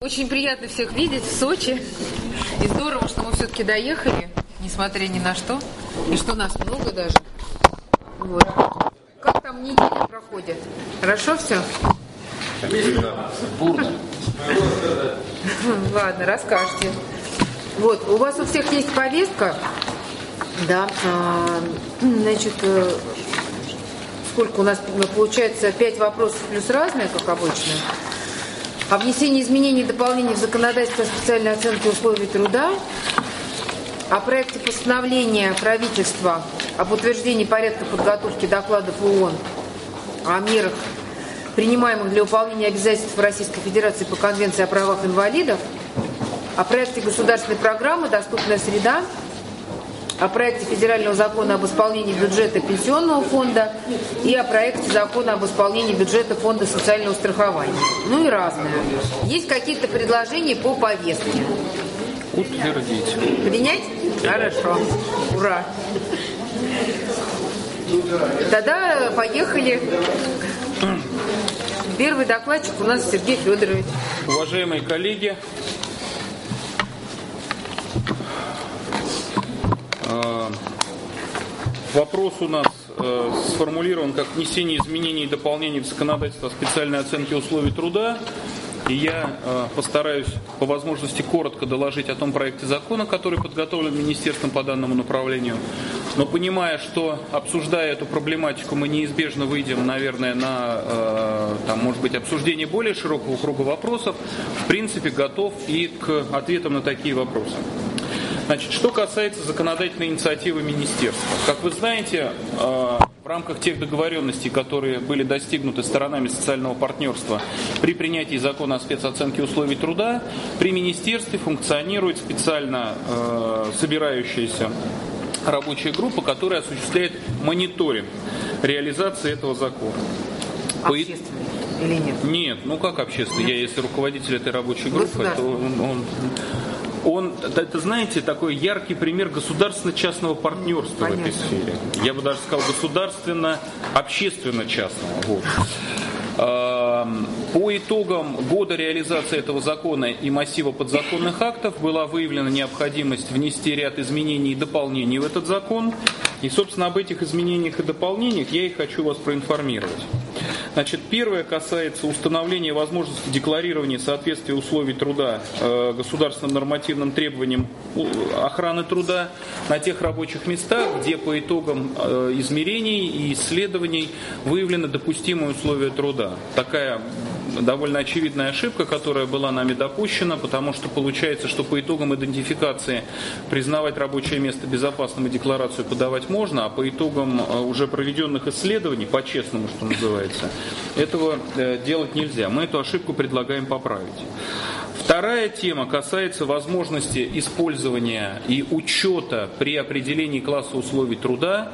Очень приятно всех видеть в Сочи. И здорово, что мы все-таки доехали, несмотря ни на что. И что нас много даже. Вот. Как там неделя проходит? Хорошо все? Бурно. Ладно, расскажите. Вот, у вас у всех есть повестка. Да. Значит, сколько у нас получается? 5 вопросов плюс разные, как обычно. О внесении изменений и дополнений в законодательство о специальной оценке условий труда, о проекте постановления правительства об утверждении порядка подготовки докладов ООН о мерах, принимаемых для выполнения обязательств Российской Федерации по Конвенции о правах инвалидов, о проекте государственной программы «Доступная среда», о проекте федерального закона об исполнении бюджета Пенсионного фонда и о проекте закона об исполнении бюджета Фонда социального страхования. Ну и разное. Есть какие-то предложения по повестке? Утвердить. Принять? Хорошо. Ура. Тогда поехали. Первый докладчик у нас Сергей Федорович. Уважаемые коллеги, вопрос у нас сформулирован как внесение изменений и дополнений в законодательство о специальной оценке условий труда. И я постараюсь по возможности коротко доложить о том проекте закона, который подготовлен Министерством по данному направлению. Но понимая, что обсуждая эту проблематику, мы неизбежно выйдем, наверное, на, может быть, обсуждение более широкого круга вопросов, в принципе, готов и к ответам на такие вопросы. Значит, что касается законодательной инициативы Министерства. Как вы знаете, в рамках тех договоренностей, которые были достигнуты сторонами социального партнерства при принятии закона о спецоценке условий труда, при Министерстве функционирует специально собирающаяся рабочая группа, которая осуществляет мониторинг реализации этого закона. Общественный или нет? Нет, ну как общественный? Я, если руководитель этой рабочей группы, то он, это, знаете, такой яркий пример государственно-частного партнерства в этой сфере. Я бы даже сказал государственно-общественно-частного. Вот. По итогам года реализации этого закона и массива подзаконных актов была выявлена необходимость внести ряд изменений и дополнений в этот закон. И, собственно, об этих изменениях и дополнениях я и хочу вас проинформировать. Значит, первое касается установления возможности декларирования соответствия условий труда государственным нормативным требованиям охраны труда на тех рабочих местах, где по итогам измерений и исследований выявлены допустимые условия труда. Такая довольно очевидная ошибка, которая была нами допущена, потому что получается, что по итогам идентификации признавать рабочее место безопасным и декларацию подавать можно, а по итогам уже проведенных исследований, по-честному, что называется, этого делать нельзя. Мы эту ошибку предлагаем поправить. Вторая тема касается возможности использования и учета при определении класса условий труда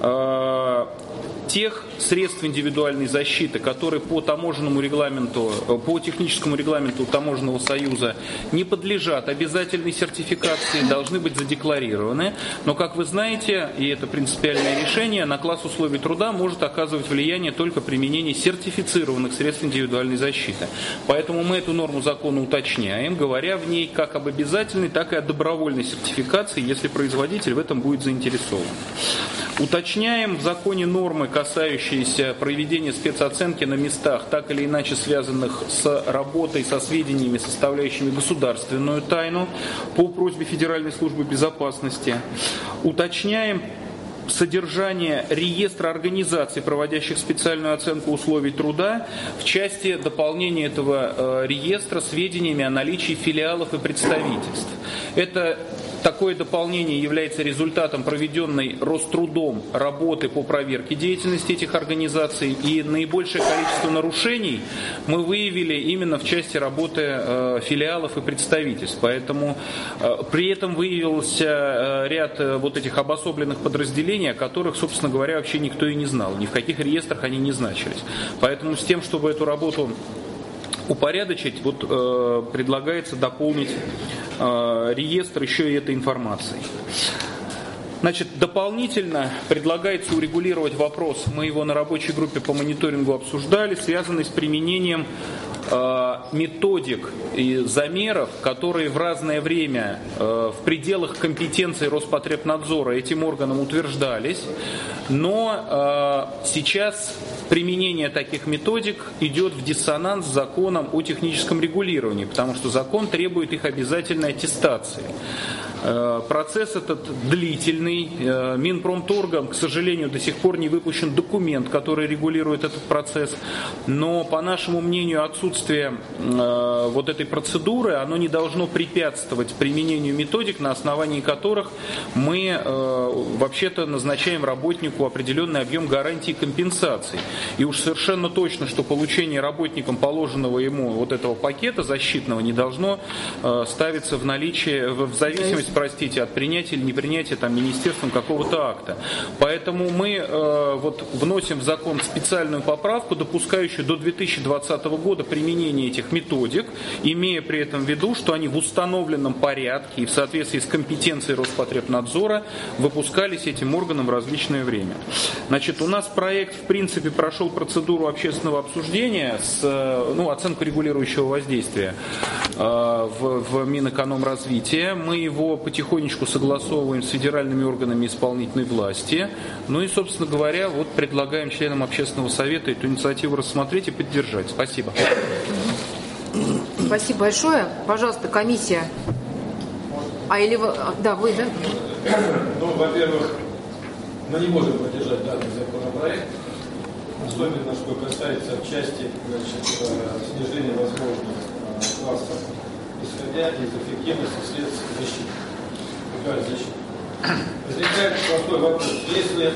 тех средств индивидуальной защиты, которые по таможенному регламенту, по техническому регламенту Таможенного союза не подлежат обязательной сертификации, должны быть задекларированы. Но, как вы знаете, и это принципиальное решение, на класс условий труда может оказывать влияние только применение сертифицированных средств индивидуальной защиты. Поэтому мы эту норму закона уточняем, говоря в ней как об обязательной, так и о добровольной сертификации, если производитель в этом будет заинтересован. Уточняем в законе нормы, касающиеся проведения спецоценки на местах, так или иначе связанных с работой со сведениями, составляющими государственную тайну, по просьбе Федеральной службы безопасности. Уточняем содержание реестра организаций, проводящих специальную оценку условий труда, в части дополнения этого реестра сведениями о наличии филиалов и представительств. Это такое дополнение является результатом проведенной Рострудом работы по проверке деятельности этих организаций, и наибольшее количество нарушений мы выявили именно в части работы филиалов и представительств. Поэтому при этом выявился ряд вот этих обособленных подразделений, о которых, собственно говоря, вообще никто и не знал. Ни в каких реестрах они не значились. Поэтому с тем, чтобы эту работу упорядочить, предлагается дополнить реестр еще и этой информацией. Значит, дополнительно предлагается урегулировать вопрос, мы его на рабочей группе по мониторингу обсуждали, связанный с применением методик и замеров, которые в разное время в пределах компетенции Роспотребнадзора этим органом утверждались, но сейчас применение таких методик идет в диссонанс с законом о техническом регулировании, потому что закон требует их обязательной аттестации. Процесс этот длительный. Минпромторгом, к сожалению, до сих пор не выпущен документ, который регулирует этот процесс. Но, по нашему мнению, отсутствие вот этой процедуры, оно не должно препятствовать применению методик, на основании которых мы вообще-то назначаем работнику определенный объем гарантий и компенсаций. И уж совершенно точно, что получение работникам положенного ему вот этого пакета защитного не должно ставиться в наличие, в зависимости, от принятия или непринятия министерством какого-то акта. Поэтому мы вносим в закон специальную поправку, допускающую до 2020 года применение этих методик, имея при этом в виду, что они в установленном порядке и в соответствии с компетенцией Роспотребнадзора выпускались этим органом в различное время. Значит, у нас проект, в принципе, прошел процедуру общественного обсуждения с оценку регулирующего воздействия в Минэкономразвития. Мы его потихонечку согласовываем с федеральными органами исполнительной власти. Ну и, собственно говоря, предлагаем членам общественного совета эту инициативу рассмотреть и поддержать. Спасибо. Спасибо большое. Пожалуйста, комиссия. Или вы? Да, вы, да? Во-первых, мы не можем поддержать данный законопроект, особенно что касается части снижения возможных классов, исходя из эффективности средств защиты. Возникает простой вопрос. Если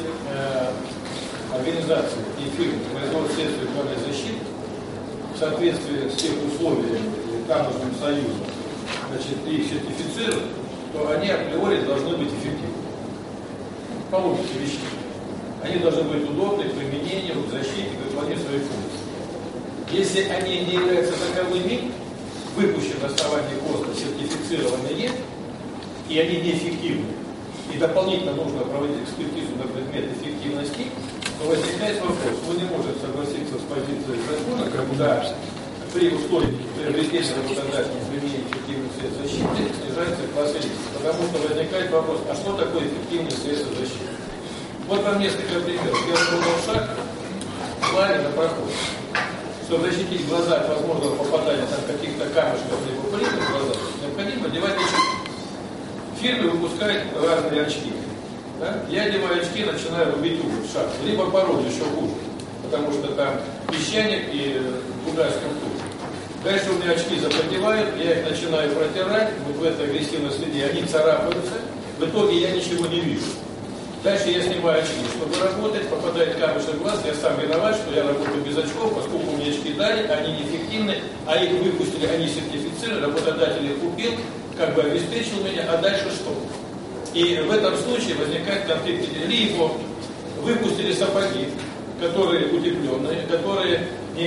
организации и фирмы производят средства индивидуальной защиты в соответствии с тех условиями Таможенным союзом, их сертифицируют, то они априори должны быть эффективны. По логике вещей. Они должны быть удобны к применению, к защите, к выполнению своих функций. Если они не являются таковыми, выпущены на основании КОСТа, сертифицированные, и они неэффективны, и дополнительно нужно проводить экспертизу на предмет эффективности, то возникает вопрос, мы не можем согласиться с позицией закона, когда при условии приобретения работодателя применения эффективных средств защиты снижается класс риска. Потому что возникает вопрос, а что такое эффективные средства защиты? Вот вам несколько примеров. Я сделал шаг, клали на проход. Чтобы защитить глаза от возможного попадания каких-то камешков либо пылинок в глаза, необходимо одевать очки. Фирмы выпускают разные очки. Да? Я одеваю очки, начинаю рубить угол в шаг. Либо порой еще хуже, потому что там песчаник и другая структура. Дальше у меня очки запотевают, я их начинаю протирать, в этой агрессивной среде они царапаются, в итоге я ничего не вижу. Дальше я снимаю очки, чтобы работать, попадает камешек в глаз, я сам виноват, что я работаю без очков, поскольку мне очки дали, они неэффективны, а их выпустили, они сертифицированы, работодатель их купил, обеспечил меня, а дальше что? И в этом случае возникает конфликт. Либо выпустили сапоги, которые утепленные, которые не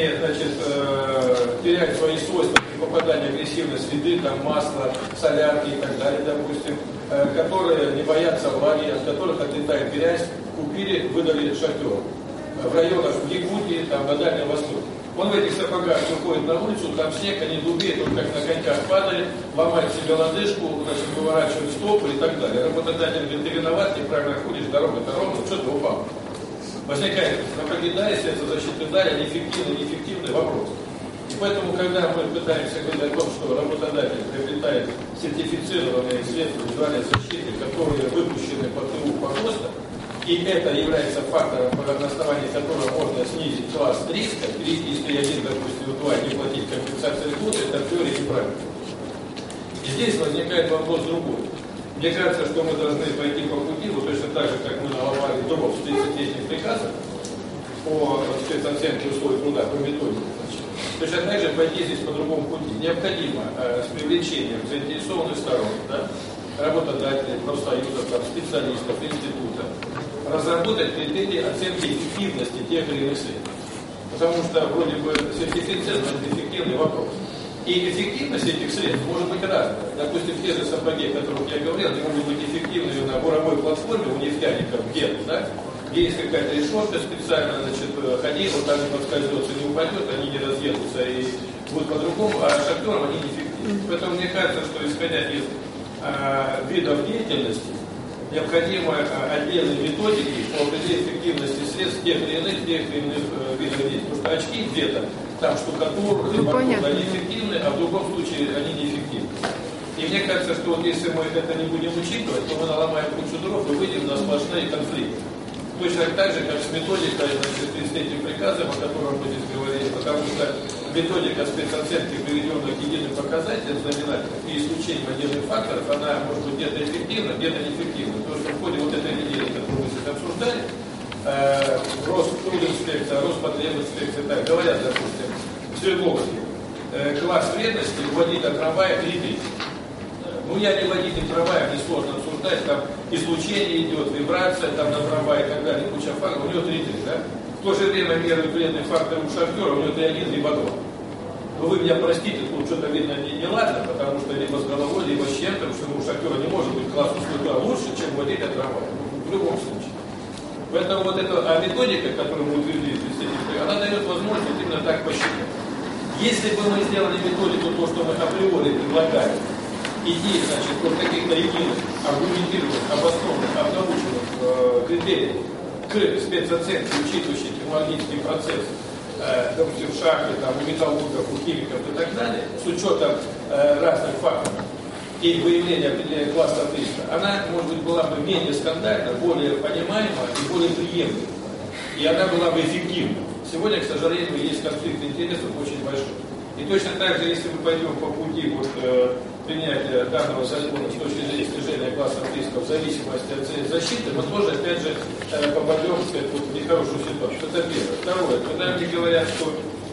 теряют свои свойства при попадании в агрессивной среды, там масло, солярки и так далее, допустим, которые не боятся влаги, от которых отлетает грязь, купили, выдали шоферу. В районах Якутии, там, на Дальнем Востоке. Он в этих сапогах выходит на улицу, там снег, они дубеют, он как на коньках падали, ломает себе лодыжку, выворачивает стопы и так далее. Работодатель говорит, ты виноват, неправильно ходишь, дорога-то ровно, что ты упал? Возникает, сапоги дали, средства защиты дали, они эффективны, неэффективный вопрос. И поэтому, когда мы пытаемся говорить о том, что работодатель приобретает сертифицированные средства индивидуальной защиты, которые выпущены по ТУ, по ГОСТу, и это является фактором, на основании которого можно снизить класс риска, если один, допустим, не платить компенсацию льготы, это в теории неправильно. И здесь возникает вопрос другой. Мне кажется, что мы должны пойти по пути, вот точно так же, как мы наломали дров в 30-летних приказах по спецоценке условий труда, по методике. Точно так же пойти здесь по другому пути. Необходимо с привлечением заинтересованных сторон, работодателей, профсоюзов, специалистов, институтов, разработать критерии оценки эффективности тех или иных средств. Потому что вроде бы сертифицирован, это эффективный вопрос. И эффективность этих средств может быть разная. Допустим, те же сапоги, о которых я говорил, они могут быть эффективны на буровой платформе у нефтяников где-то, где есть какая-то решетка специально, ходи, вот там не подскользнется, не упадет, они не разъедутся и будет по-другому, а шахтерам они неэффективны. Поэтому мне кажется, что исходя из видов деятельности, необходимы отдельные методики по определению эффективности средств тех или иных видов деятельности. Потому что очки где-то, там штукатура, они эффективны, а в другом случае они неэффективны. И мне кажется, что вот если мы это не будем учитывать, то мы наломаем кучу дров и выйдем на сплошные конфликты. Точно так же, как с методикой, значит, 33 приказом, о котором мы здесь говорили, потому что методика спецоценки, приведенная к единым показателям знаменателям и исключением отдельных факторов, она может быть где-то эффективна, где-то неэффективна. Потому что в ходе вот этой недели, которую мы сейчас обсуждали, Рострудинспекция, Роспотребинспекция, так говорят, допустим, в Свердловске, класс вредности вводить от трамвая 3. Ну, я не водитель трамвая, мне сложно обсуждать, там излучение идет, вибрация там на трамвае и так далее, куча факторов, у него 3, да? В то же время меряют вредный фактор у шахтера, у него 3,1, либо 2. Но вы меня простите, тут что-то видно не ладно, потому что либо с головой, либо с чем-то, потому что у шахтера не может быть класс услуга лучше, чем водитель трамвая, в любом случае. Поэтому вот эта методика, которую мы утвердили, она дает возможность именно так посчитать. Если бы мы сделали методику, то, что мы априори предлагаем, идти, значит, вот каких-то единых, аргументированных, обоснованных, обнаученных критериев к спецоценке, учитывающей технологический процесс, допустим, в шахте, там, у металлургов, у химиков и так далее, с учетом разных факторов и выявления определения класса 300, она, может быть, была бы менее скандальна, более понимаема и более приемлема. И она была бы эффективна. Сегодня, к сожалению, есть конфликт интересов очень большой. И точно так же, если мы пойдем по пути вот, принятия данного закона с точки зрения снижения классов рисков в зависимости от целей защиты, мы тоже, опять же, попадем в нехорошую ситуацию. Это первое. Второе. Когда мне говорят, что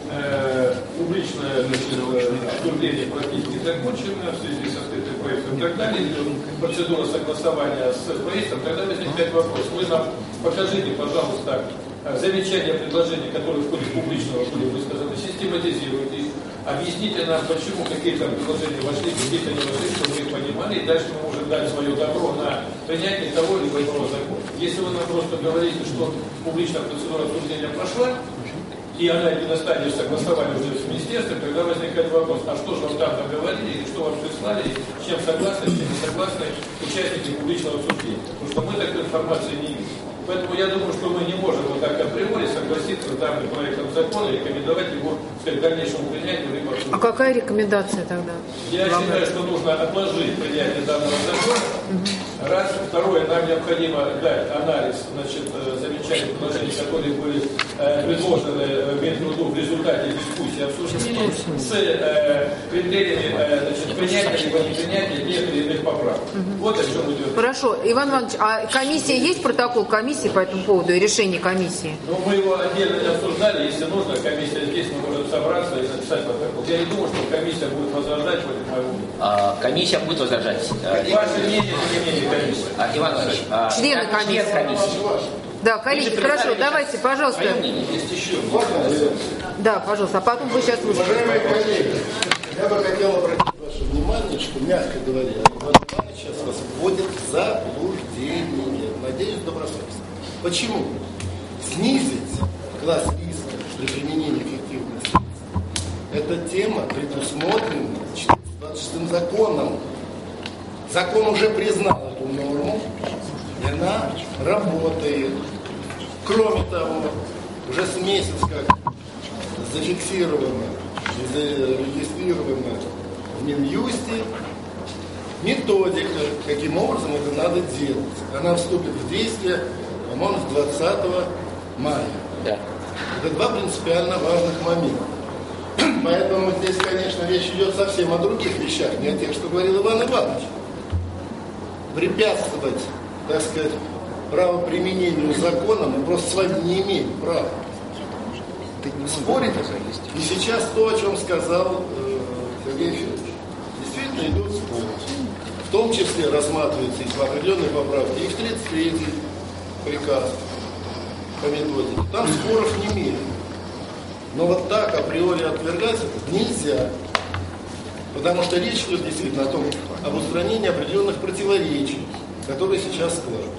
публичное обсуждение практически закончено в связи со скрытым проектом и так далее, процедура согласования с проектом, тогда возникает вопрос. Вы нам покажите, пожалуйста, замечания, предложения, которые в ходе публичного были высказаны, систематизируйте их. Объясните нам, почему какие-то предложения вошли, какие-то не вошли, чтобы мы их понимали, и дальше мы можем дать свое добро на принятие того либо иного закона. Если вы нам просто говорите, что публичная процедура обсуждения прошла, и она на стадии согласования уже с министерством, тогда возникает вопрос, а что же вам там наговорили, и что вам прислали, с чем согласны, с чем не согласны участники публичного обсуждения. Потому что мы такой информации не имеем. Поэтому я думаю, что мы не можем вот так априори согласиться с данным проектом закона и рекомендовать его к дальнейшему принятию. Либо... А какая рекомендация тогда? Я считаю, что нужно отложить принятие данного закона. Раз. Второе, нам необходимо дать анализ, значит, замечаний, предложений, которые были предложены Минтруду в результате дискуссии, обсуждения с критериями, значит, принятия либо непринятия тех или иных поправок. Вот о чем идет. Хорошо. Иван Иванович, а комиссия есть протокол комиссии по этому поводу и решение комиссии? Ну, мы его отдельно не обсуждали. Если нужно, комиссия здесь, мы можем собраться и написать протокол. Я не думаю, что комиссия будет возражать против моего мнения. Комиссия будет возражать. Ваше мнение, не мнение комиссии. Иван Иванович, члены комиссии. Да, коллеги, хорошо, давайте, пожалуйста. Есть еще. Да, пожалуйста, а потом вы сейчас выскажете. Уважаемые коллеги, я бы хотел обратить ваше внимание, что, мягко говоря, Иван Иванович сейчас вас вводит в заблуждение. Надеюсь, добросовестно. Почему? Снизить класс риска при применении эффективных средств. Эта тема предусмотрена 426 законом. Закон уже признал эту норму, и она работает. Кроме того, уже с месяца как зафиксировано и зарегистрировано в Минюсте методика, каким образом это надо делать. Она вступит в действие, по-моему, с 20 мая. Да. Это два принципиально важных момента. Поэтому здесь, конечно, речь идет совсем о других вещах, не о тех, что говорил Иван Иванович. Препятствовать, так сказать, правоприменению закона мы просто с вами не имеем права. Спорить. И сейчас то, о чем сказал Сергей Федорович. Действительно идет спор. В том числе рассматривается и определенные поправки, и в 33-й приказ по методике. Там споров не имеет. Но вот так априори отвергать это нельзя. Потому что речь идет действительно о том, об устранении определенных противоречий, которые сейчас складываются.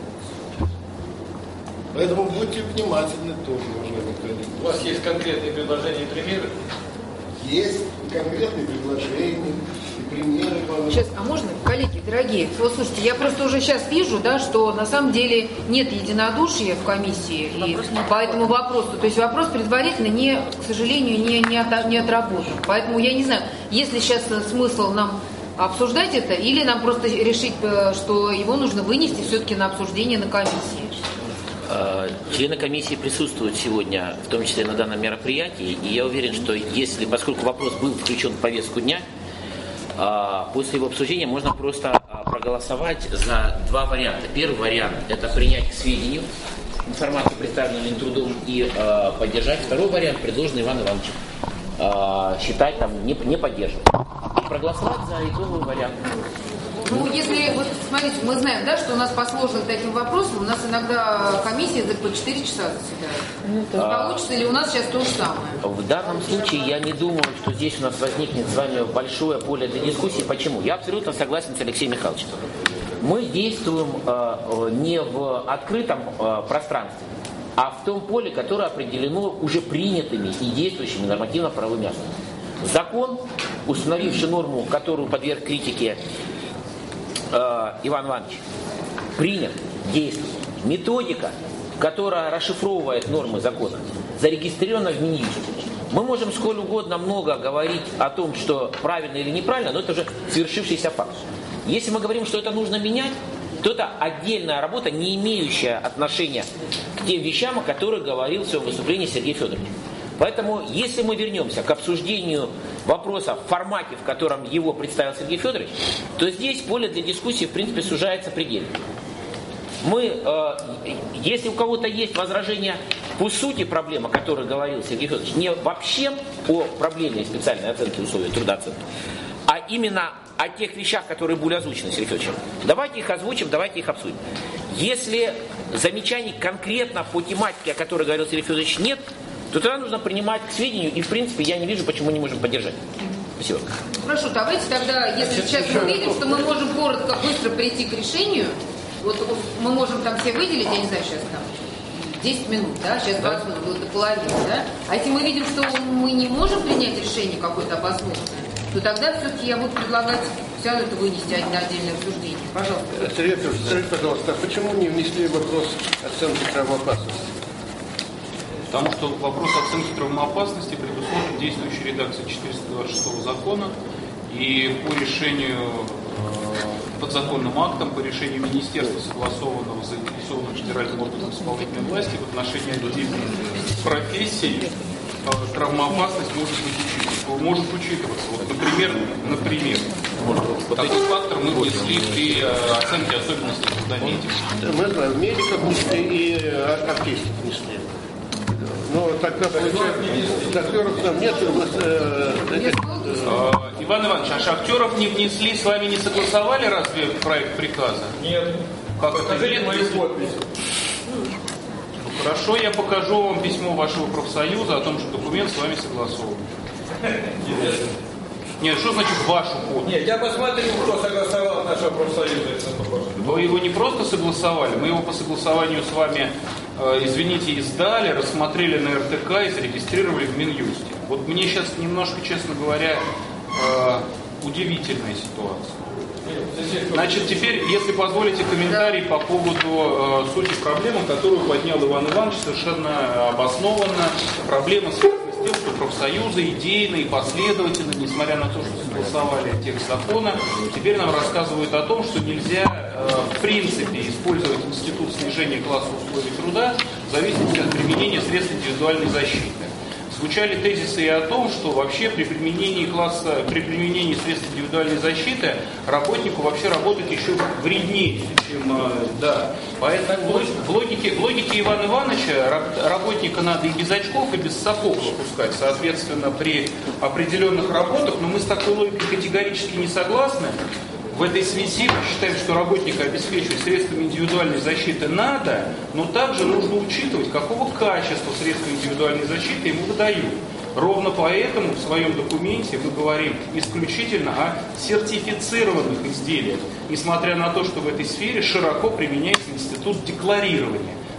Поэтому будьте внимательны тоже, уважаемые коллеги. У вас есть конкретные предложения и примеры? Есть. конкретные предложения и примеры. Сейчас, а можно, коллеги, дорогие, вот слушайте, я просто уже сейчас вижу, да, что на самом деле нет единодушия в комиссии и по этому вопросу. То есть вопрос предварительно, к сожалению, не отработан. Поэтому я не знаю, есть ли сейчас смысл нам обсуждать это, или нам просто решить, что его нужно вынести все-таки на обсуждение на комиссии. Члены комиссии присутствуют сегодня, в том числе на данном мероприятии, и я уверен, что поскольку вопрос был включен в повестку дня, после его обсуждения можно просто проголосовать за два варианта. Первый вариант – это принять к сведению информацию, представленную Минтрудом, и поддержать. Второй вариант, предложенный Иваном Ивановичем, считать не поддерживать. И проголосовать за итоговый вариант. Ну, если, вот смотрите, мы знаем, да, что у нас по сложным таким вопросам, у нас иногда комиссия по 4 часа заседает. Получится ли у нас сейчас то же самое? В данном случае я не думаю, что здесь у нас возникнет с вами большое поле для дискуссии. Почему? Я абсолютно согласен с Алексеем Михайловичем. Мы действуем не в открытом пространстве, а в том поле, которое определено уже принятыми и действующими нормативно-правовыми актами. Закон, установивший норму, которую подверг критике Иван Иванович, принят, действует. Методика, которая расшифровывает нормы закона, зарегистрирована в Минюсте. Мы можем сколь угодно много говорить о том, что правильно или неправильно, но это уже свершившийся факт. Если мы говорим, что это нужно менять, то это отдельная работа, не имеющая отношения к тем вещам, о которых говорил в своем выступлении Сергей Федорович. Поэтому, если мы вернемся к обсуждению вопроса в формате, в котором его представил Сергей Федорович, то здесь поле для дискуссии, в принципе, сужается предельно. Если у кого-то есть возражения по сути проблемы, о которой говорил Сергей Федорович, не вообще о проблеме специальной оценки условий труда, а именно о тех вещах, которые были озвучены Сергеем Федоровичем, давайте их озвучим, давайте их обсудим. Если замечаний конкретно по тематике, о которой говорил Сергей Федорович, нет, то тогда нужно принимать к сведению, и в принципе я не вижу, почему не можем поддержать. Спасибо. Хорошо, давайте тогда, если сейчас мы видим, что мы можем коротко, быстро прийти к решению, вот мы можем там все выделить, я не знаю, сейчас там 10 минут, да, сейчас 20 минут, будет до половины, да, а если мы видим, что мы не можем принять решение какое-то обоснованное, то тогда все-таки я буду предлагать все это вынести на отдельное обсуждение. Пожалуйста. Сергей Петрович, скажите, пожалуйста, а почему не внесли вопрос оценки травмоопасности? Потому что вопрос оценки травмоопасности предусмотрен действующей редакцией 426 закона, и по решению подзаконным актом, по решению Министерства, согласованного с заинтересованным федеральным органом исполнительной власти в отношении отдельных профессий, травмоопасность может учитываться. Вот, например, такой фактор мы внесли при оценке особенностей труда медиков. Мы знаем, медиков внесли и артистов внесли. Ну, тогда получается, актеров там нет. Иван Иванович, а шахтеров не внесли, с вами не согласовали разве проект приказа? Нет. Как это нет? Хорошо, я покажу вам письмо вашего профсоюза о том, что документ с вами согласован. Нет, что значит вашу подпись? Нет, я посмотрю, кто согласовал нашего профсоюза. Вы его не просто согласовали, мы его по согласованию с вами, извините, издали, рассмотрели на РТК и зарегистрировали в Минюсте. Вот мне сейчас немножко, честно говоря, удивительная ситуация. Значит, теперь, если позволите, комментарий по поводу сути проблемы, которую поднял Иван Иванович, совершенно обоснованно. Проблема связана с тем, что профсоюзы идейно и последовательно, несмотря на то, что согласовали текст закона, теперь нам рассказывают о том, что нельзя в принципе использовать институт снижения класса условий труда в зависимости от применения средств индивидуальной защиты. Звучали тезисы и о том, что вообще при применении средств индивидуальной защиты работнику вообще работать еще вреднее, чем да. Поэтому в логике Ивана Ивановича работника надо и без очков, и без сапог выпускать. Соответственно, при определенных работах, но мы с такой логикой категорически не согласны. В этой связи мы считаем, что работника обеспечивать средствами индивидуальной защиты надо, но также нужно учитывать, какого качества средства индивидуальной защиты ему выдают. Ровно поэтому в своем документе мы говорим исключительно о сертифицированных изделиях, несмотря на то, что в этой сфере широко применяется институт декларирования.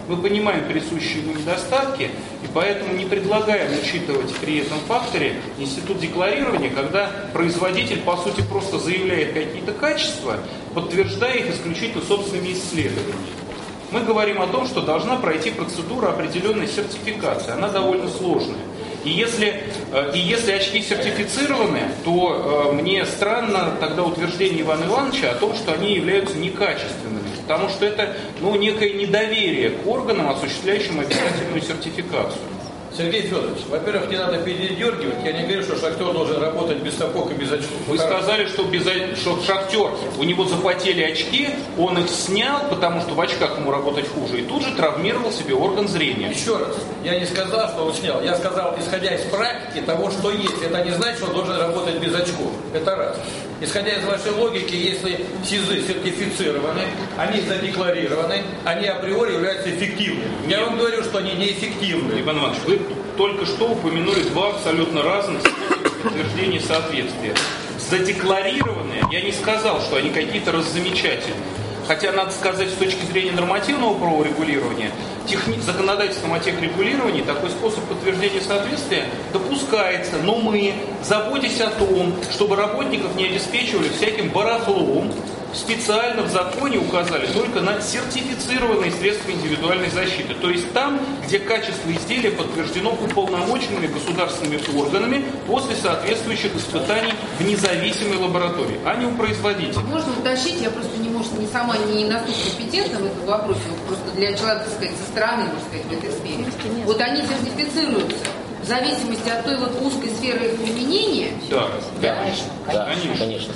Мы понимаем присущие ему недостатки, и поэтому не предлагаем учитывать при этом факторе институт декларирования, когда производитель, по сути, просто заявляет какие-то качества, подтверждая их исключительно собственными исследованиями. Мы говорим о том, что должна пройти процедура определенной сертификации. Она довольно сложная. И если очки сертифицированы, то мне странно тогда утверждение Ивана Ивановича о том, что они являются некачественными. Потому что это некое недоверие к органам, осуществляющим обязательную сертификацию. Сергей Федорович, во-первых, не надо передергивать. Я не говорю, что шахтер должен работать без сапог и без очков. Вы сказали, что шахтер, у него запотели очки, он их снял, потому что в очках ему работать хуже, и тут же травмировал себе орган зрения. Еще раз, я не сказал, что он снял. Я сказал, исходя из практики того, что есть. Это не значит, что он должен работать без очков. Это раз. Исходя из вашей логики, если СИЗы сертифицированы, они задекларированы, они априори являются эффективными. Я вам говорю, что они неэффективны. Иван Иванович, вы только что упомянули два абсолютно разных способа подтверждения соответствия. Задекларированные, я не сказал, что они какие-то раззамечательные. Хотя, надо сказать, с точки зрения нормативного праворегулирования, законодательством о техрегулировании такой способ подтверждения соответствия допускается. Но мы, заботясь о том, чтобы работников не обеспечивали всяким барахлом, специально в законе указали только на сертифицированные средства индивидуальной защиты. То есть там, где качество изделия подтверждено уполномоченными государственными органами после соответствующих испытаний в независимой лаборатории, а не у производителя. Можно уточнить, я просто не сама не настолько компетентна в этом вопросе, просто для человека, так сказать, со стороны, можно сказать, в этой сфере. Вот они сертифицируются в зависимости от той вот узкой сферы их применения. Да, конечно.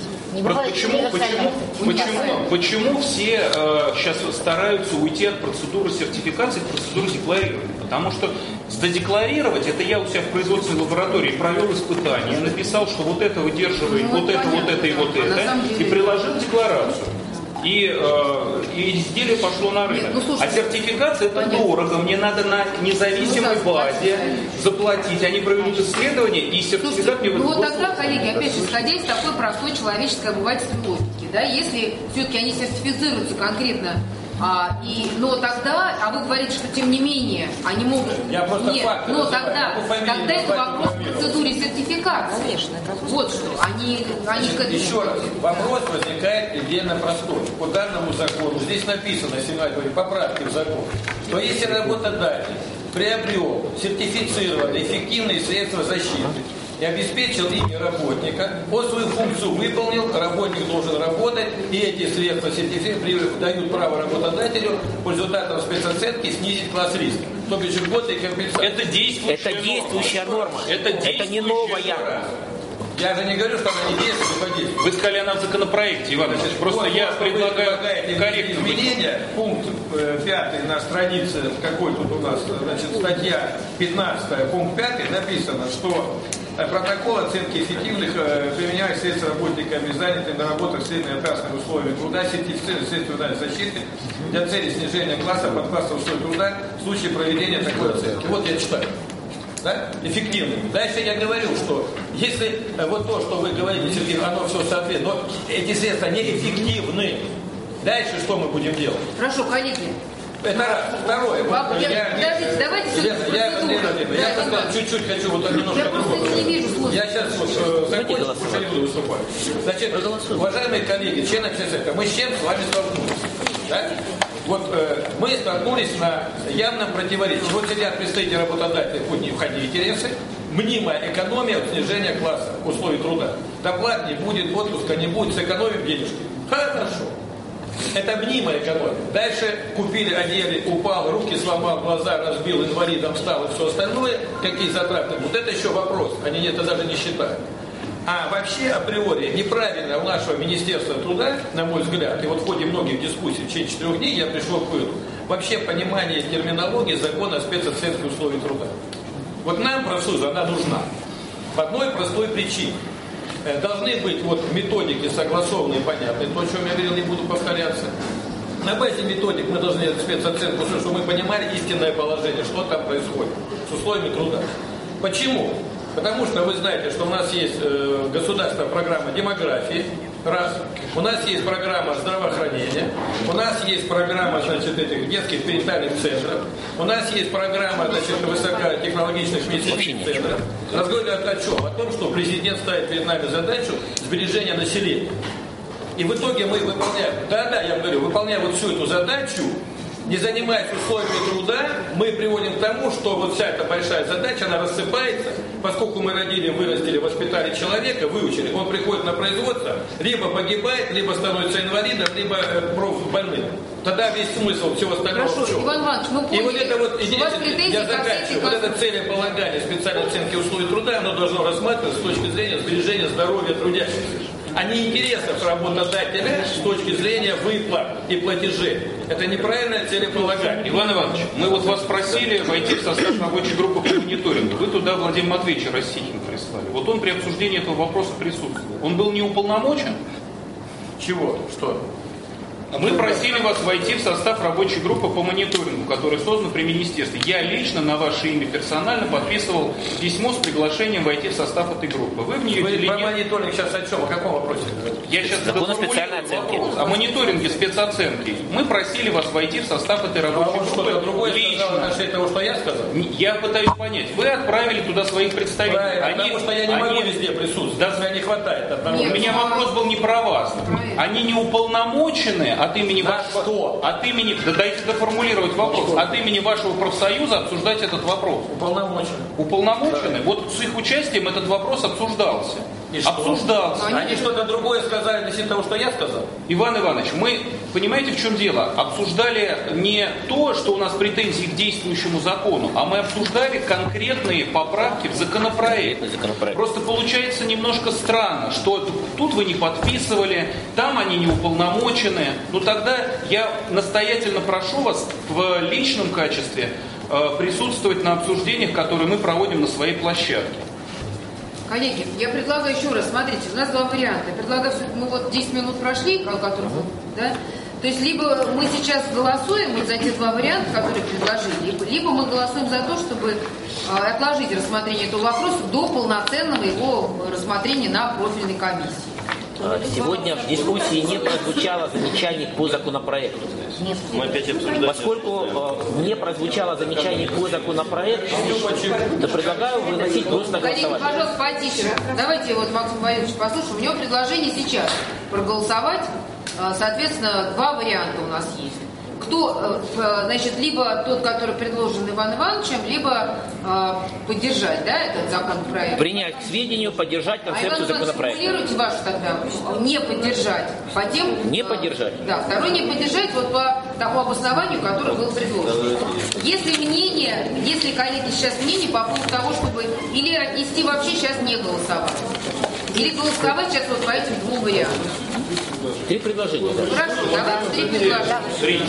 Почему все сейчас стараются уйти от процедуры сертификации к процедуре декларирования? Потому что задекларировать, это я у себя в производственной лаборатории провел испытание, написал, что вот это выдерживает, вот это и вот это, и приложил декларацию. И изделие пошло на рынок. А сертификация это дорого, мне надо на независимой базе заплатить. Они проведут исследование, и сертификат мне выдадут. Ну вот тогда, коллеги, опять же, исходя из такой простой человеческой обывательской логики, да, если все-таки они сертифицируются конкретно, но тогда, вы говорите, что тем не менее они могут... Я просто факт. Но тогда это вопрос к процедуре сертификации. Конечно, вот что. Они к этому... Еще раз, вопрос возникает предельно простой. По данному закону, здесь написано, поправки в закон, что если работодатель приобрел сертифицированные эффективные средства защиты и обеспечил ими работника, он свою функцию выполнил, работник должен работать, и эти средства сертификации дают право работодателю по результатам спецоценки снизить класс риска. То бишь льготы и компенсации. Это действующая норма. Это не новая. Я же не говорю, что она не действует, Вы сказали, она в законопроекте, Иван Иванович. Просто я предлагаю корректно изменения. Пункт 5 на странице, какой тут у нас, статья 15, пункт 5, написано, что протокол оценки эффективных применяемых средств работниками, занятых на работах средней опасных условий труда, сертифицированных средств индивидуальной защиты для цели снижения класса подкласса условий труда в случае проведения такой оценки. Вот я читаю. Да? Эффективными. Дальше я говорю, что если вот то, что вы говорите, Сергей, оно все соответствует, но эти средства неэффективны, дальше что мы будем делать? Хорошо, коллеги. Это раз. Второе. Я просто чуть-чуть хочу вот немножко. Я просто не вижу смысла. Я сейчас закончу, потому что не буду выступать. Значит, уважаемые коллеги, члены общественного, мы с чем с вами столкнулись? Да? Вот мы столкнулись на явном противоречии. Вот сидят представители работодателей, хоть не входи интересы, мнимая экономия от снижения класса условий труда. Доплат не будет, отпуска не будет, сэкономим денежки. Хорошо. Это мнимая экономия. Дальше купили, одели, упал, руки сломал, глаза разбил, инвалидом стал и все остальное. Какие затраты? Вот это еще вопрос. Они это даже не считают. А вообще, априори, неправильно у нашего Министерства труда, на мой взгляд, и вот в ходе многих дискуссий в течение 4 дней я пришел к выводу, вообще понимание терминологии закона о спецоценке условий труда. Вот нам, профсоюзу, она нужна. По одной простой причине. Должны быть вот методики согласованные и понятные, то, о чем я говорил, не буду повторяться. На базе методик мы должны спецоценку, чтобы мы понимали истинное положение, что там происходит с условиями труда. Почему? Потому что вы знаете, что у нас есть государственная программа демографии, Раз. У нас есть программа здравоохранения, у нас есть программа, значит, этих детских перинатальных центров, у нас есть программа, значит, высокотехнологичных медицинских центров. Разговор идет о чем? О том, что президент ставит перед нами задачу сбережения населения. И в итоге мы выполняем, я говорю, выполняя вот всю эту задачу, не занимаясь условиями труда, мы приводим к тому, что вот вся эта большая задача, она рассыпается, поскольку мы родили, вырастили, воспитали человека, выучили, он приходит на производство, либо погибает, либо становится инвалидом, либо больным. Тогда весь смысл всего остального. Хорошо, Иван Иванович, мы поняли, и вот это вот, я заканчиваю, вот это целеполагание специальной оценки условий труда, оно должно рассматриваться с точки зрения сбережения здоровья трудящихся, а не интересов работодателя с точки зрения выплат и платежей. Это неправильное целеполагание. Иван Иванович, мы вот вас просили войти в состав рабочей группы по мониторингу. Вы туда Владимира Матвеевича Растихина прислали. Вот он при обсуждении этого вопроса присутствовал. Он был не уполномочен? Чего? Что? Мы просили вас войти в состав рабочей группы по мониторингу, которая создана при министерстве. Я лично на ваше имя персонально подписывал письмо с приглашением войти в состав этой группы. Вы в нее или про нет? мониторинг сейчас о чем? О каком вопросе? Я сейчас Закон о специальной оценке. О мониторинге спецоценки. Мы просили вас войти в состав этой рабочей группы. Что-то другое лично. сказал относительно того, что я сказал? Я пытаюсь понять. Вы отправили туда своих представителей. Правильно, потому что я не могу везде присутствовать. Да, меня не хватает одного. У меня вопрос был не про вас. Они не уполномочены от имени вашего... Что? От имени... Да дайте доформулировать вопрос. От имени вашего профсоюза обсуждать этот вопрос. Уполномочены. Уполномочены? Да. Вот с их участием этот вопрос обсуждался. И что? Обсуждался. Они что-то другое сказали относительно того, что я сказал? Иван Иванович, мы, понимаете, в чем дело? Обсуждали не то, что у нас претензии к действующему закону, а мы обсуждали конкретные поправки в законопроект. Просто получается немножко странно, что тут вы не подписывали, там они не уполномочены. Ну тогда я настоятельно прошу вас в личном качестве присутствовать на обсуждениях, которые мы проводим на своей площадке. Коллеги, я предлагаю еще раз, смотрите, у нас два варианта. Я предлагаю, мы вот 10 минут прошли, которые, да? То есть либо мы сейчас голосуем вот за те два варианта, которые предложили, либо мы голосуем за то, чтобы отложить рассмотрение этого вопроса до полноценного его рассмотрения на профильной комиссии. Сегодня в дискуссии не прозвучало замечаний по законопроекту. Мы опять обсуждаем. Поскольку не прозвучало замечаний по законопроекту, то предлагаю выносить просто на Коллеги, голосование. пожалуйста, потише. Давайте вот Максим Борисович послушаем. У него предложение сейчас проголосовать. Соответственно, два варианта у нас есть. Кто, значит, либо тот, который предложен Иваном Ивановичем, либо поддержать, да, этот законопроект. Принять к сведению, поддержать концепцию законопроекта. Сформулируйте вашу тогда, не поддержать. По тем, Не поддержать. Да, второй не поддержать вот по тому обоснованию, которое было предложено. Если коллеги сейчас мнение по поводу того, чтобы или отнести вообще сейчас не голосовать, или голосовать сейчас вот по этим двум вариантам. Три предложения. Хорошо, давайте три предложения.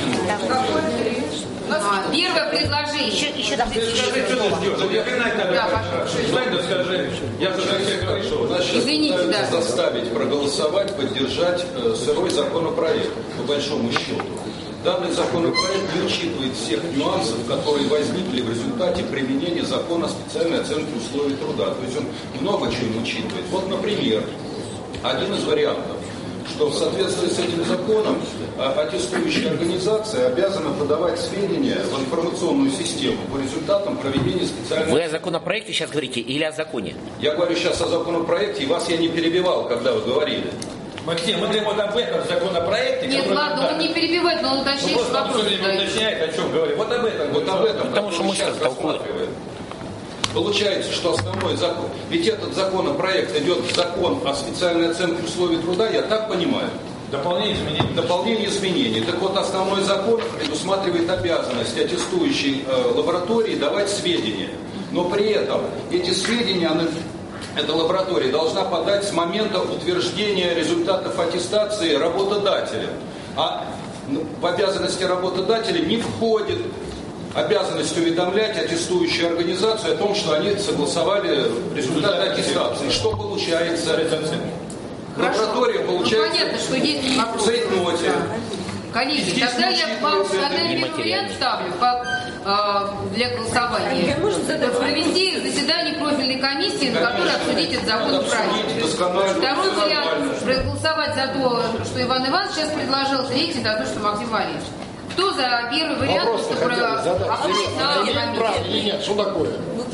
Первое предложение. Еще там Скажи, что ты ждешь? Да, пожалуйста. Встань, да скажи. Я за всех хорошо. Извините, да. Заставить проголосовать, поддержать сырой законопроект, по большому счету. Данный законопроект не учитывает всех нюансов, которые возникли в результате применения закона о специальной оценке условий труда. То есть он много чего не учитывает. Вот, например, один из вариантов, что в соответствии с этим законом аттестующая организация обязана подавать сведения в информационную систему по результатам проведения специальной... Вы о законопроекте сейчас говорите или о законе? Я говорю сейчас о законопроекте, и вас я не перебивал, когда вы говорили. Максим, мы говорим вот об этом законопроекте. Нет, ладно, он не перебивает, но он уточняет Просто он вопрос. все время уточняет, о чем говорит. Вот об этом. Вот об этом. Потому что мы сейчас сейчас толкуем. рассматриваем. Получается, что основной закон, ведь этот законопроект идет в закон о специальной оценке условий труда, я так понимаю. Дополнение изменений. Дополнение изменений. Так вот, основной закон предусматривает обязанность аттестующей лаборатории давать сведения. Но при этом эти сведения, эта лаборатория должна подать с момента утверждения результатов аттестации работодателя. А в обязанности работодателя не входит обязанность уведомлять аттестующую организацию о том, что они согласовали результаты аттестации. Что получается? Лаборатория получается понятно, что есть вопрос. в цейтноте. Коллеги, Здесь тогда не я учитывается первый вариант ставлю. для голосования. Провести заседание профильной комиссии, на которой обсудить этот законопроект. Второй вариант – проголосовать за то, что Иван Иванович сейчас предложил, третий за то, что Максим Валерьевич. Кто за первый вариант? Нет, что такое?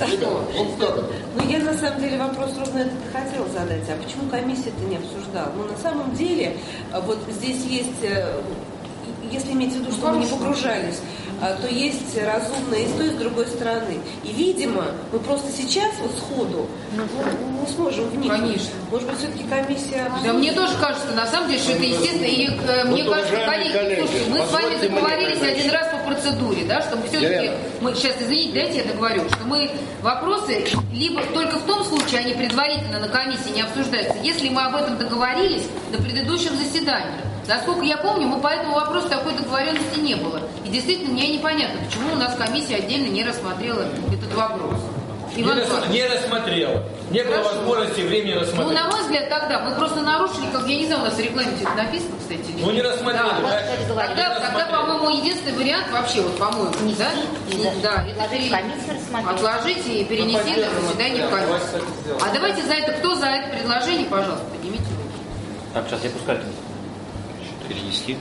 Я на самом деле вопрос ровно этот хотела задать. А почему комиссия-то не обсуждала? На самом деле, вот здесь есть, если иметь в виду, что мы не погружались, то есть разумное и с той, и с другой стороны. И, видимо, мы просто сейчас вот сходу не сможем вникнуть. Конечно. Может быть, все-таки комиссия... Да, мне тоже кажется, на самом деле, что это естественно. И мне кажется, коллеги, слушайте, мы с вами договорились один раз по процедуре, да, чтобы все-таки, мы сейчас, извините, дайте я договорю, что мы вопросы либо только в том случае они предварительно на комиссии не обсуждаются, если мы об этом договорились на предыдущем заседании. Насколько я помню, мы по этому вопросу такой договоренности не было. И действительно, мне непонятно, почему у нас комиссия отдельно не рассмотрела этот вопрос. Не рассмотрела. Не было возможности времени рассмотреть. Ну, на мой взгляд, тогда мы просто нарушили, как я не знаю, у нас в регламенте это написано, кстати. Ну, не рассмотрели. Да. Тогда, по-моему, единственный вариант вообще, вот, по-моему, да? Да, это отложить и перенести на заседание в комиссию. А давайте за это, кто за это предложение, пожалуйста, поднимите руку. Так, сейчас я пускаю. Перенести?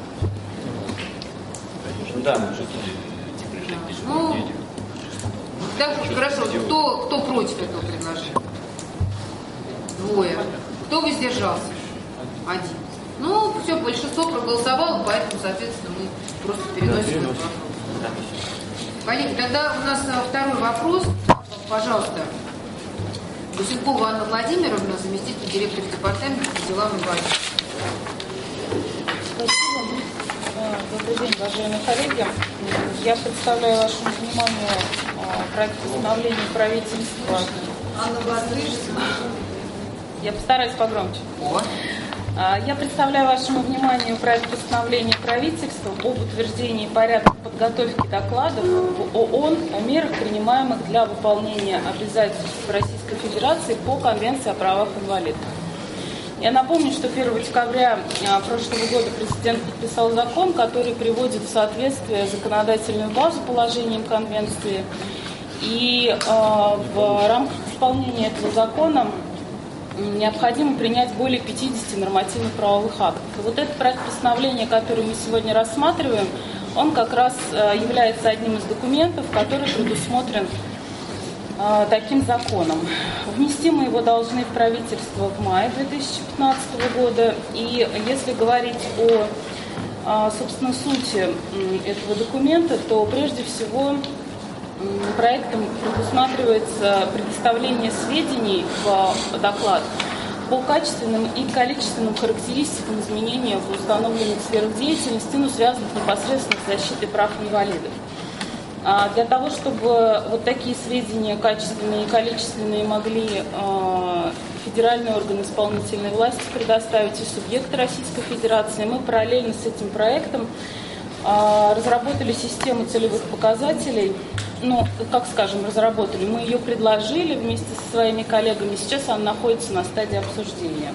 Да, может. Ну, так, хорошо. Кто против этого предложения? Двое. Кто воздержался? Один. Ну, все, большинство проголосовало, поэтому, соответственно, мы просто переносим этот вопрос. Коллеги, тогда у нас второй вопрос. Пожалуйста. Гусенкова Анна Владимировна, заместитель директора департамента по делам инвалидов. Спасибо. Добрый день, уважаемые коллеги. Я представляю вашему вниманию проект постановления правительства. Анна Владимировна. Я постараюсь погромче. Я представляю вашему вниманию проект постановления правительства об утверждении порядка подготовки докладов в ООН о мерах, принимаемых для выполнения обязательств Российской Федерации по Конвенции о правах инвалидов. Я напомню, что 1 декабря прошлого года президент подписал закон, который приводит в соответствие законодательную базу положениям Конвенции. И в рамках исполнения этого закона необходимо принять более 50 нормативных правовых актов. И вот этот проект постановления, который мы сегодня рассматриваем, он как раз является одним из документов, который предусмотрен таким законом. Внести мы его должны в правительство в мае 2015 года. И если говорить о собственно, сути этого документа, то прежде всего проектом предусматривается предоставление сведений в доклад по качественным и количественным характеристикам изменения в установленных сферах деятельности, связанных непосредственно с защитой прав инвалидов. Для того, чтобы вот такие сведения, качественные и количественные, могли федеральные органы исполнительной власти предоставить и субъекты Российской Федерации, мы параллельно с этим проектом разработали систему целевых показателей. Разработали. Мы ее предложили вместе со своими коллегами. Сейчас она находится на стадии обсуждения.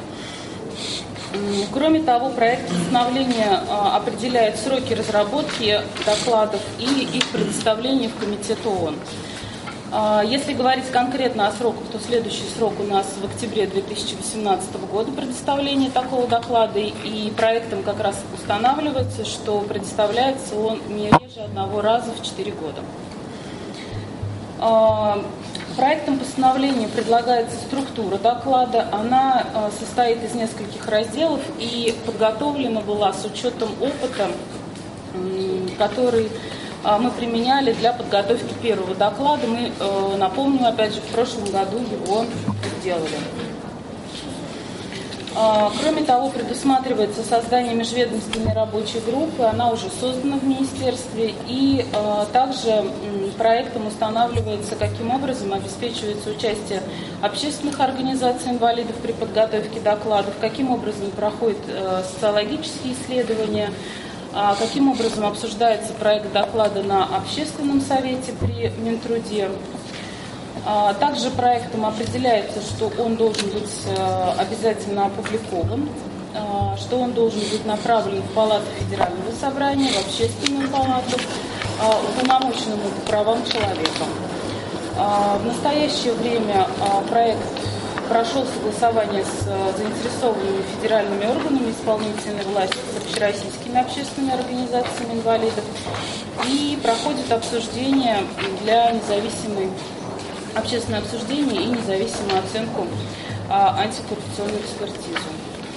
Кроме того, проект постановления определяет сроки разработки докладов и их представления в Комитет ООН. Если говорить конкретно о сроках, то следующий срок у нас в октябре 2018 года предоставления такого доклада, и проектом как раз устанавливается, что предоставляется он не реже одного раза в 4 года. Проектом постановления предлагается структура доклада. Она состоит из нескольких разделов и подготовлена была с учетом опыта, который мы применяли для подготовки первого доклада. Мы, напомню, опять же, в прошлом году его сделали. Кроме того, предусматривается создание межведомственной рабочей группы, она уже создана в министерстве, и также проектом устанавливается, каким образом обеспечивается участие общественных организаций инвалидов при подготовке докладов, каким образом проходят социологические исследования, каким образом обсуждается проект доклада на общественном совете при Минтруде. Также проектом определяется, что он должен быть обязательно опубликован. что он должен быть направлен в Палату Федерального собрания, в Общественную палату, уполномоченному по правам человека. В настоящее время проект прошел согласование с заинтересованными федеральными органами исполнительной власти, с общероссийскими общественными организациями инвалидов и проходит обсуждение для независимой общественное обсуждение и независимую оценку антикоррупционную экспертизу.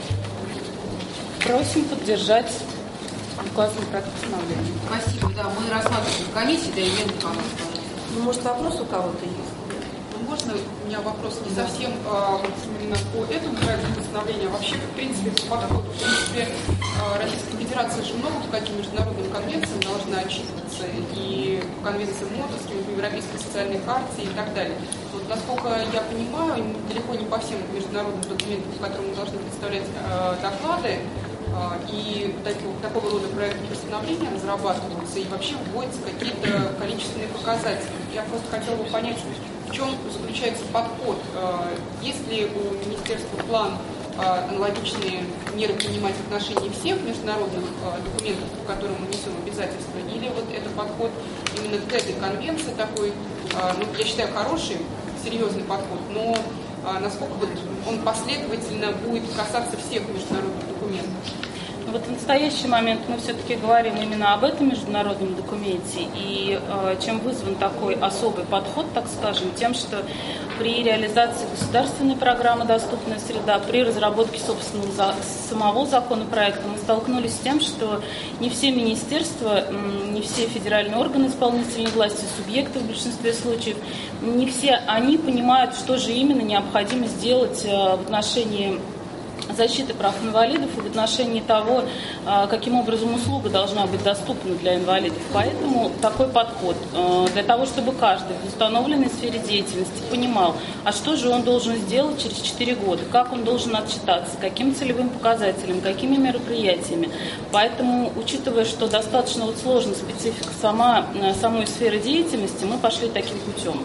Просим поддержать указанный проект постановления. Спасибо, да, мы рассматриваем в комиссии, да, Елена Николаевна. Ну, может, вопрос у кого-то есть? Можно у меня вопрос не совсем именно по этому проекту постановления, а вообще, в принципе, по подходу. В принципе, Российская Федерация же много по каким международным конвенциям должна отчитываться, и по конвенциям МОДОС, и по Европейской социальной хартии и так далее. Вот, насколько я понимаю, далеко не по всем международным документам, по которым мы должны представлять доклады, и такого рода проекты постановления разрабатываются, и вообще вводятся какие-то количественные показатели. Я просто хотела бы понять, в чем заключается подход. Есть ли у министерства план аналогичные меры принимать в отношении всех международных документов, по которым мы несем обязательства, или вот это подход именно к этой конвенции такой, ну, я считаю, хороший, серьезный подход, но насколько вот он последовательно будет касаться всех международных документов? Вот в настоящий момент мы все-таки говорим именно об этом международном документе, и чем вызван такой особый подход, так скажем, тем, что при реализации государственной программы «Доступная среда», при разработке собственного самого законопроекта мы столкнулись с тем, что не все министерства, не все федеральные органы исполнительной власти, субъекты в большинстве случаев, не все они понимают, что же именно необходимо сделать в отношении защиты прав инвалидов и в отношении того, каким образом услуга должна быть доступна для инвалидов. Поэтому такой подход для того, чтобы каждый в установленной сфере деятельности понимал, а что же он должен сделать через 4 года, как он должен отчитаться, каким целевым показателем, какими мероприятиями. Поэтому, учитывая, что достаточно вот сложна специфика самой сферы деятельности, мы пошли таким путем.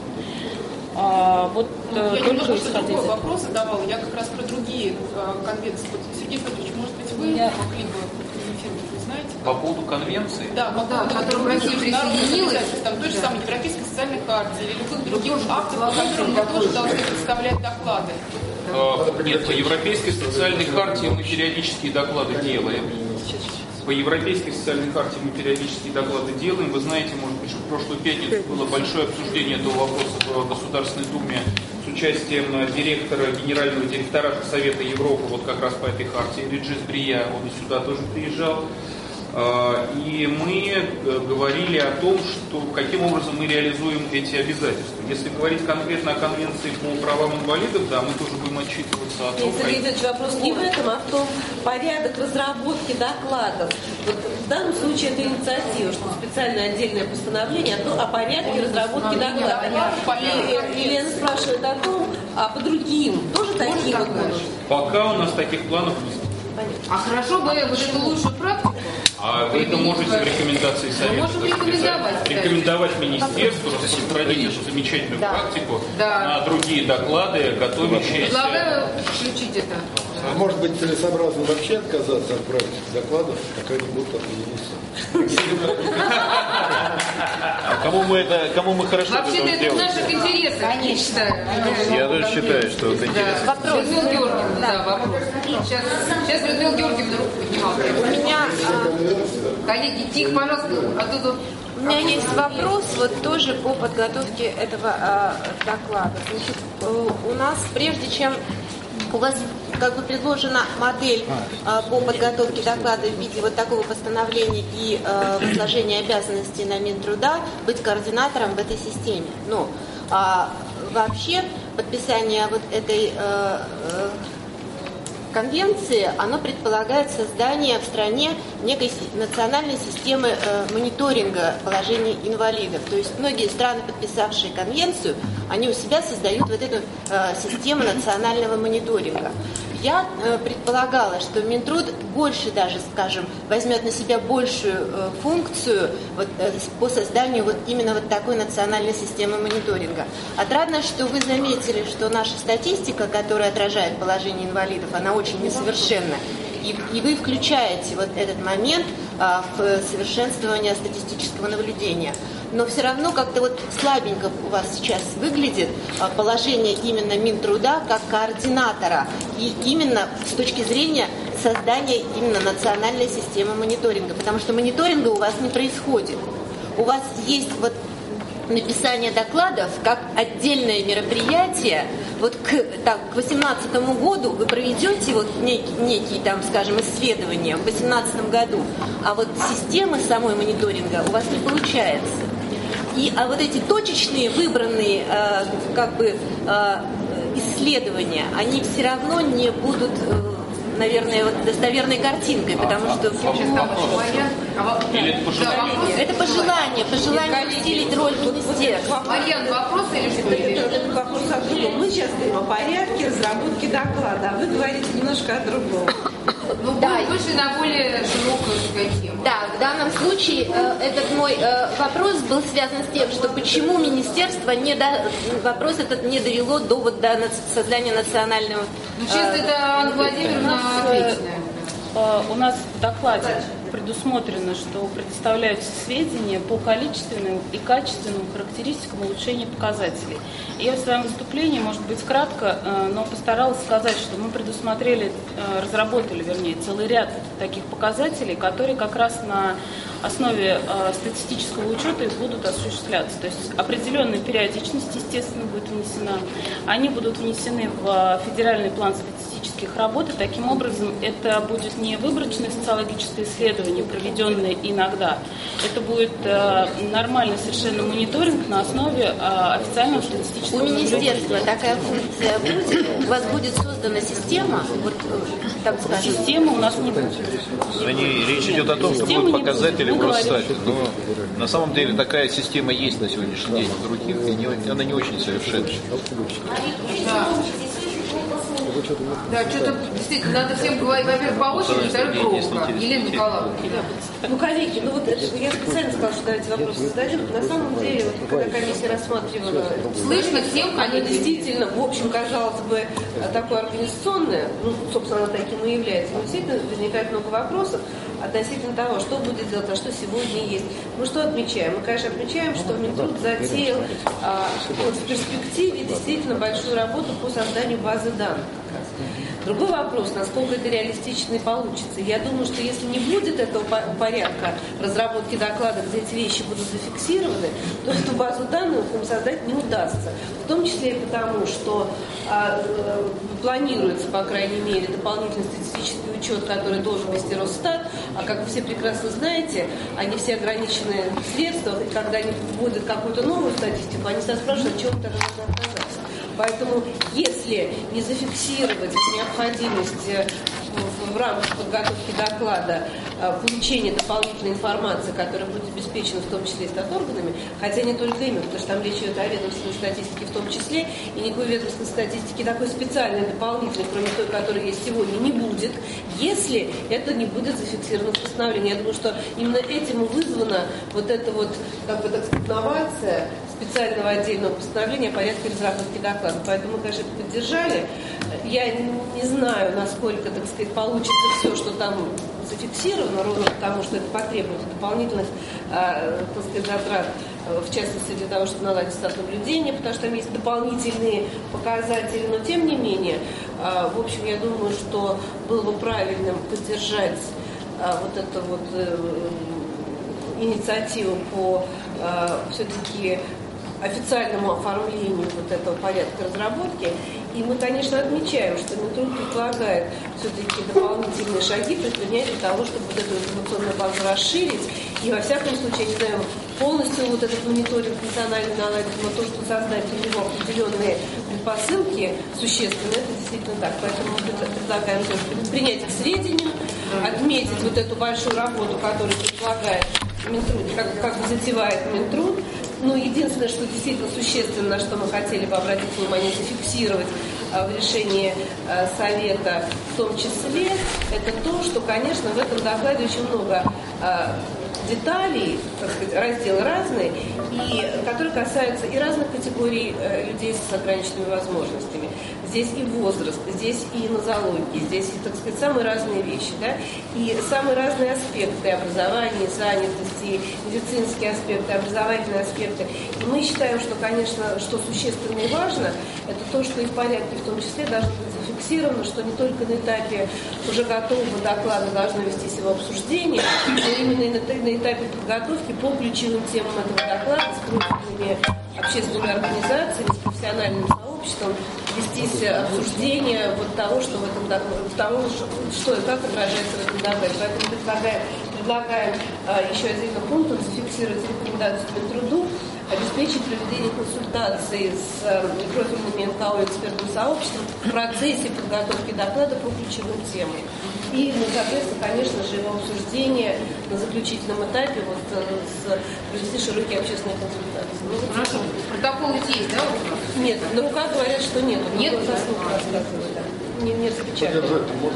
Вот я только немножко исходя из другой вопрос задавала, я как раз про другие конвенции. Вот, Сергей Федорович, может быть, вы могли бы прокомментировать, вы знаете? По поводу конвенции? Да, по поводу которым Россия присоединилась. Там той же самой Европейской социальной хартии или любых других актов, по которым мы тоже должны представлять доклады. Нет, по Европейской социальной хартии мы периодические доклады делаем. По Европейской социальной хартии мы периодические доклады делаем. Вы знаете, может быть, что в прошлую пятницу было большое обсуждение этого вопроса в Государственной Думе с участием директора Генерального директората Совета Европы, вот как раз по этой хартии, Реджис Брия, он и сюда тоже приезжал. И мы говорили о том, что каким образом мы реализуем эти обязательства. Если говорить конкретно о конвенции по правам инвалидов, да, мы тоже будем отчитываться о том, Сергей Ильич, вопрос не в этом, а в том порядок разработки докладов. Вот в данном случае это инициатива, что специальное отдельное постановление о порядке разработки докладов. И Елена спрашивает о том, а по другим тоже такие вот будут? Пока у нас таких планов нет. А хорошо бы вот эту лучшую практику. А вы это можете в рекомендации совета можем рекомендовать. Рекомендовать министерству распространить эту замечательную практику на другие доклады, готовящиеся. Предлагаю включить это. А может быть, целесообразно вообще отказаться от практики докладов, как они будут определиться? Кому мы хорошо Вообще-то это в делаем? наших интересах, я считаю. Я тоже считаю, что это интересно. Вопрос. Людмила Георгиевна, да, вопрос. Сейчас Людмила Георгиевна руку поднимала. У меня... Коллеги, тихо, пожалуйста, а тут... У меня есть вопрос вот тоже по подготовке этого доклада. Значит, у нас, прежде чем у вас как бы предложена модель по подготовке доклада в виде вот такого постановления и возложения обязанностей на Минтруда быть координатором в этой системе. Но вообще подписание вот этой конвенции, оно предполагает создание в стране некой национальной системы мониторинга положений инвалидов. То есть многие страны, подписавшие конвенцию, они у себя создают вот эту систему национального мониторинга. Я предполагала, что Минтруд больше даже, скажем, возьмет на себя большую функцию вот, по созданию вот именно вот такой национальной системы мониторинга. Отрадно, что вы заметили, что наша статистика, которая отражает положение инвалидов, она очень несовершенна. И вы включаете вот этот момент в совершенствование статистического наблюдения. Но все равно как-то вот слабенько у вас сейчас выглядит положение именно Минтруда как координатора. И именно с точки зрения создания именно национальной системы мониторинга. Потому что мониторинга у вас не происходит. У вас есть вот написание докладов как отдельное мероприятие. Вот к 2018 году вы проведете вот некие там, скажем, исследования в 2018 году, а вот системы самой мониторинга у вас не получается. А вот эти точечные выбранные исследования, они все равно не будут, наверное, вот достоверной картинкой, потому что это пожелание усилить роль министерства. Марьян, вопрос или что? Это вопрос о другом. Мы сейчас говорим о порядке разработки доклада, а вы говорите немножко о другом. Вышли на более широкую тему. Да, в данном случае этот мой вопрос был связан с тем, что почему министерство вопрос этот не довело до создания национального... Честно, это Анна Владимировна ответственная. У нас в докладе предусмотрено, что предоставляются сведения по количественным и качественным характеристикам улучшения показателей. И я в своем выступлении, может быть, кратко, но постаралась сказать, что мы разработали целый ряд таких показателей, которые как раз на основе статистического учета и будут осуществляться. То есть определенная периодичность, естественно, будет внесена. Они будут внесены в федеральный план статистических работ, и таким образом это будет не выборочное социологическое исследование, проведенное иногда. Это будет нормальный совершенно мониторинг на основе официального статистического наблюдения. У министерства такая функция будет? У вас будет создана система? Так скажем. Системы у нас не будет. Речь идет о том, что будут показатели в Росстате. Но на самом деле такая система есть на сегодняшний день в других, и она не очень совершенна. Да, что-то действительно надо всем говорить, во-первых, по очереди, во-вторых, громко. Елена Николаевна. Коллеги, я специально сказала, что давайте вопросы зададим. На самом деле, когда комиссия рассматривала... Слышно всем, они действительно, в общем, казалось бы, такое организационное, собственно, оно таким и является. Но действительно возникает много вопросов относительно того, что будет делать, а что сегодня есть. Мы что отмечаем? Мы, конечно, отмечаем, что Минтруд затеял в перспективе действительно большую работу по созданию базы данных. Другой вопрос, насколько это реалистично и получится. Я думаю, что если не будет этого порядка разработки доклада, где эти вещи будут зафиксированы, то эту базу данных им создать не удастся. В том числе и потому, что планируется, по крайней мере, дополнительный статистический учет, который должен вести Росстат, а как вы все прекрасно знаете, они все ограничены в средствах, и когда они вводят какую-то новую статистику, они себя спрашивают, о чем тогда нужно отказаться. Поэтому, если не зафиксировать необходимость в рамках подготовки доклада получения дополнительной информации, которая будет обеспечена в том числе и статорганами, хотя не только ими, потому что там речь идет о ведомственной статистике в том числе, и никакой ведомственной статистики такой специальной, дополнительной, кроме той, которая есть сегодня, не будет, если это не будет зафиксировано в постановлении. Я думаю, что именно этим вызвана вот эта вот, новация специального отдельного постановления о порядке разработки доклада. Поэтому мы, конечно, это поддержали. Я не знаю, насколько, получится все, что там зафиксировано, ровно потому, что это потребует дополнительных, затрат, в частности, для того, чтобы наладить статнаблюдение, потому что там есть дополнительные показатели, но тем не менее, в общем, я думаю, что было бы правильным поддержать вот эту вот инициативу по все-таки официальному оформлению вот этого порядка разработки. И мы, конечно, отмечаем, что Минтруд предлагает все-таки дополнительные шаги предпринять для того, чтобы вот эту информационную базу расширить. И, во всяком случае, не знаю, полностью вот этот мониторинг национальный наладить, но то, что создать у него определенные предпосылки существенные, это действительно так. Поэтому мы предлагаем тоже принять к сведению, отметить вот эту большую работу, которую предлагает Минтруд, как затевает Минтруд. Но единственное, что действительно существенно, на что мы хотели бы обратить внимание, зафиксировать в решении Совета в том числе, это то, что, конечно, в этом докладе очень много деталей, так сказать, разделы разные, и которые касаются и разных категорий людей с ограниченными возможностями. Здесь и возраст, здесь и нозология, здесь и, так сказать, самые разные вещи, да, и самые разные аспекты образования, занятости, медицинские аспекты, образовательные аспекты. И мы считаем, что, конечно, что существенно и важно, это то, что и в порядке, в том числе, должно быть зафиксировано, что не только на этапе уже готового доклада должно вестись его обсуждение, но именно и на этапе подготовки по ключевым темам этого доклада с профильными общественными организациями, с профессиональным сообществом вестись обсуждение вот того, что в этом того, что и как отражается в этом докладе. Поэтому предлагаем еще отдельным пунктом зафиксировать рекомендацию Минтруду, обеспечить проведение консультаций с профильными НКО и экспертным сообществом в процессе подготовки доклада по ключевым темам. И, соответственно, конечно же, его обсуждение на заключительном этапе провести широкие общественные консультации. Хорошо. Протокол ведь есть, да? Нет, на руках говорят, что нет. Нет? Не распечатано.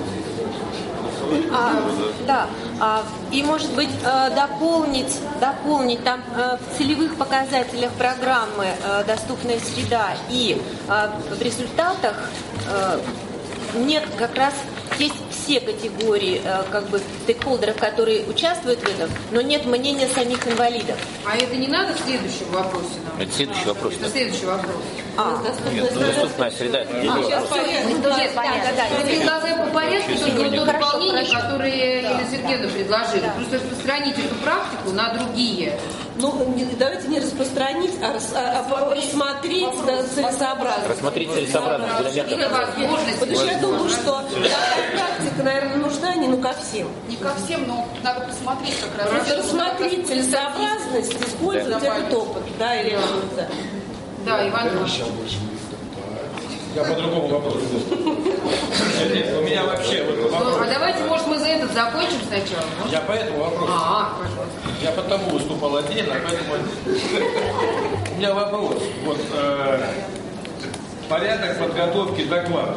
И, может быть, дополнить там в целевых показателях программы «Доступная среда» и в результатах нет как раз есть все категории стейкхолдеров, которые участвуют в этом, но нет мнения самих инвалидов. А это не надо в следующем вопросе? Это следующий вопрос. Это следующий вопрос. Доступная среда. Сейчас понятно. Мы предлагаем по порядку только то дополнение, которое Елена Сергеевна предложила. Просто распространить эту практику на другие. Давайте не распространить, а рассмотреть целесообразность. Рассмотреть целесообразность. Потому что я думаю, что практика, наверное, нужна не ко всем. Не ко всем, но надо посмотреть как раз. Рассмотреть целесообразность, использовать этот опыт. Да, Елена? Да, Иван Иванович. Я по другому вопросу. У меня вообще вопрос. А давайте, может, мы за этот закончим сначала? Я по этому вопросу. Я потому выступал отдельно, поэтому у меня вопрос. Порядок подготовки доклада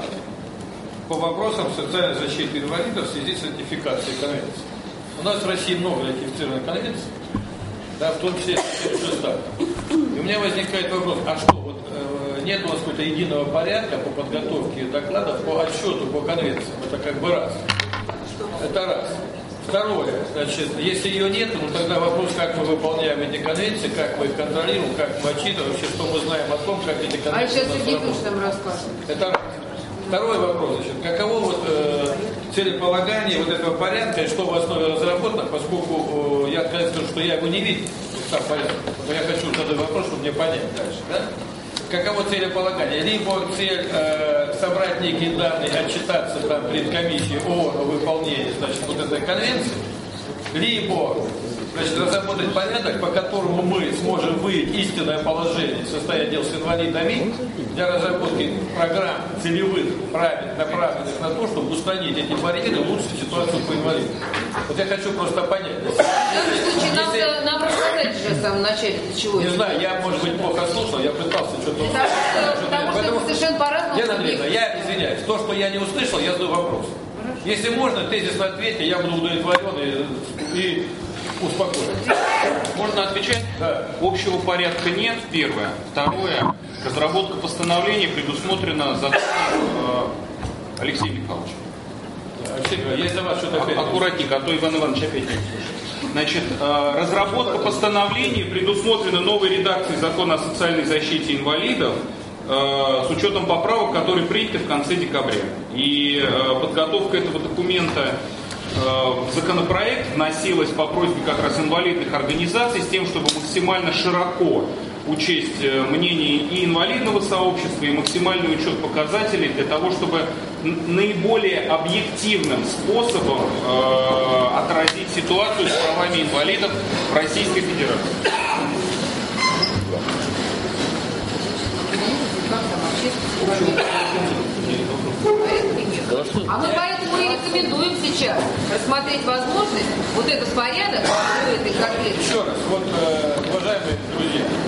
по вопросам социальной защиты инвалидов в связи с ратификацией конвенции. У нас в России много ратифицированных конвенций, да, в том числе 76-х. И у меня возникает вопрос, а что, нет у нас какого-то единого порядка по подготовке докладов по отчету по конвенциям? Это как бы раз. Это раз. Второе, значит, если ее нет, тогда вопрос, как мы выполняем эти конвенции, как мы их контролируем, как мы отчитываем, вообще, что мы знаем о том, как эти конвенции сейчас Сергей Павлович нам расскажет. Это раз. Второй вопрос, значит, каково целеполагание этого порядка и что в основе разработано, поскольку я скажу, что я его не видел, сам порядок, но я хочу задать вопрос, чтобы мне понять дальше, да? Каково целеполагание? Либо цель собрать некие данные, отчитаться там перед комиссией о выполнении, значит, этой конвенции, либо, значит, разработать порядок, по которому мы сможем выявить истинное положение состояния дел с инвалидами для разработки программ целевых, направленных на то, чтобы устранить эти барьеры и улучшить ситуацию по инвалидам. Я хочу просто понять. В данном случае нам рассказать же в самом начале, для чего. Не знаю, я, может быть, плохо слушал, я пытался что-то услышать. Потому что это совершенно по-разному. Лена Андреевна, я извиняюсь. То, что я не услышал, я задаю вопрос. Если можно, тезисно ответьте, я буду удовлетворен и успокоен. Можно отвечать? Да. Общего порядка нет, первое. Второе, разработка постановления предусмотрена законом Алексея Михайловича. Алексей, я за вас что-то опять. Аккуратненько, а то Иван Иванович опять не слышит. Значит, разработка постановления предусмотрена новой редакцией закона о социальной защите инвалидов с учетом поправок, которые приняты в конце декабря. И подготовка этого документа в законопроект вносилась по просьбе как раз инвалидных организаций с тем, чтобы максимально широко учесть мнение и инвалидного сообщества, и максимальный учет показателей для того, чтобы наиболее объективным способом отразить ситуацию с правами инвалидов в Российской Федерации. А мы поэтому и рекомендуем сейчас рассмотреть возможность вот этот порядок, Еще раз, уважаемые друзья,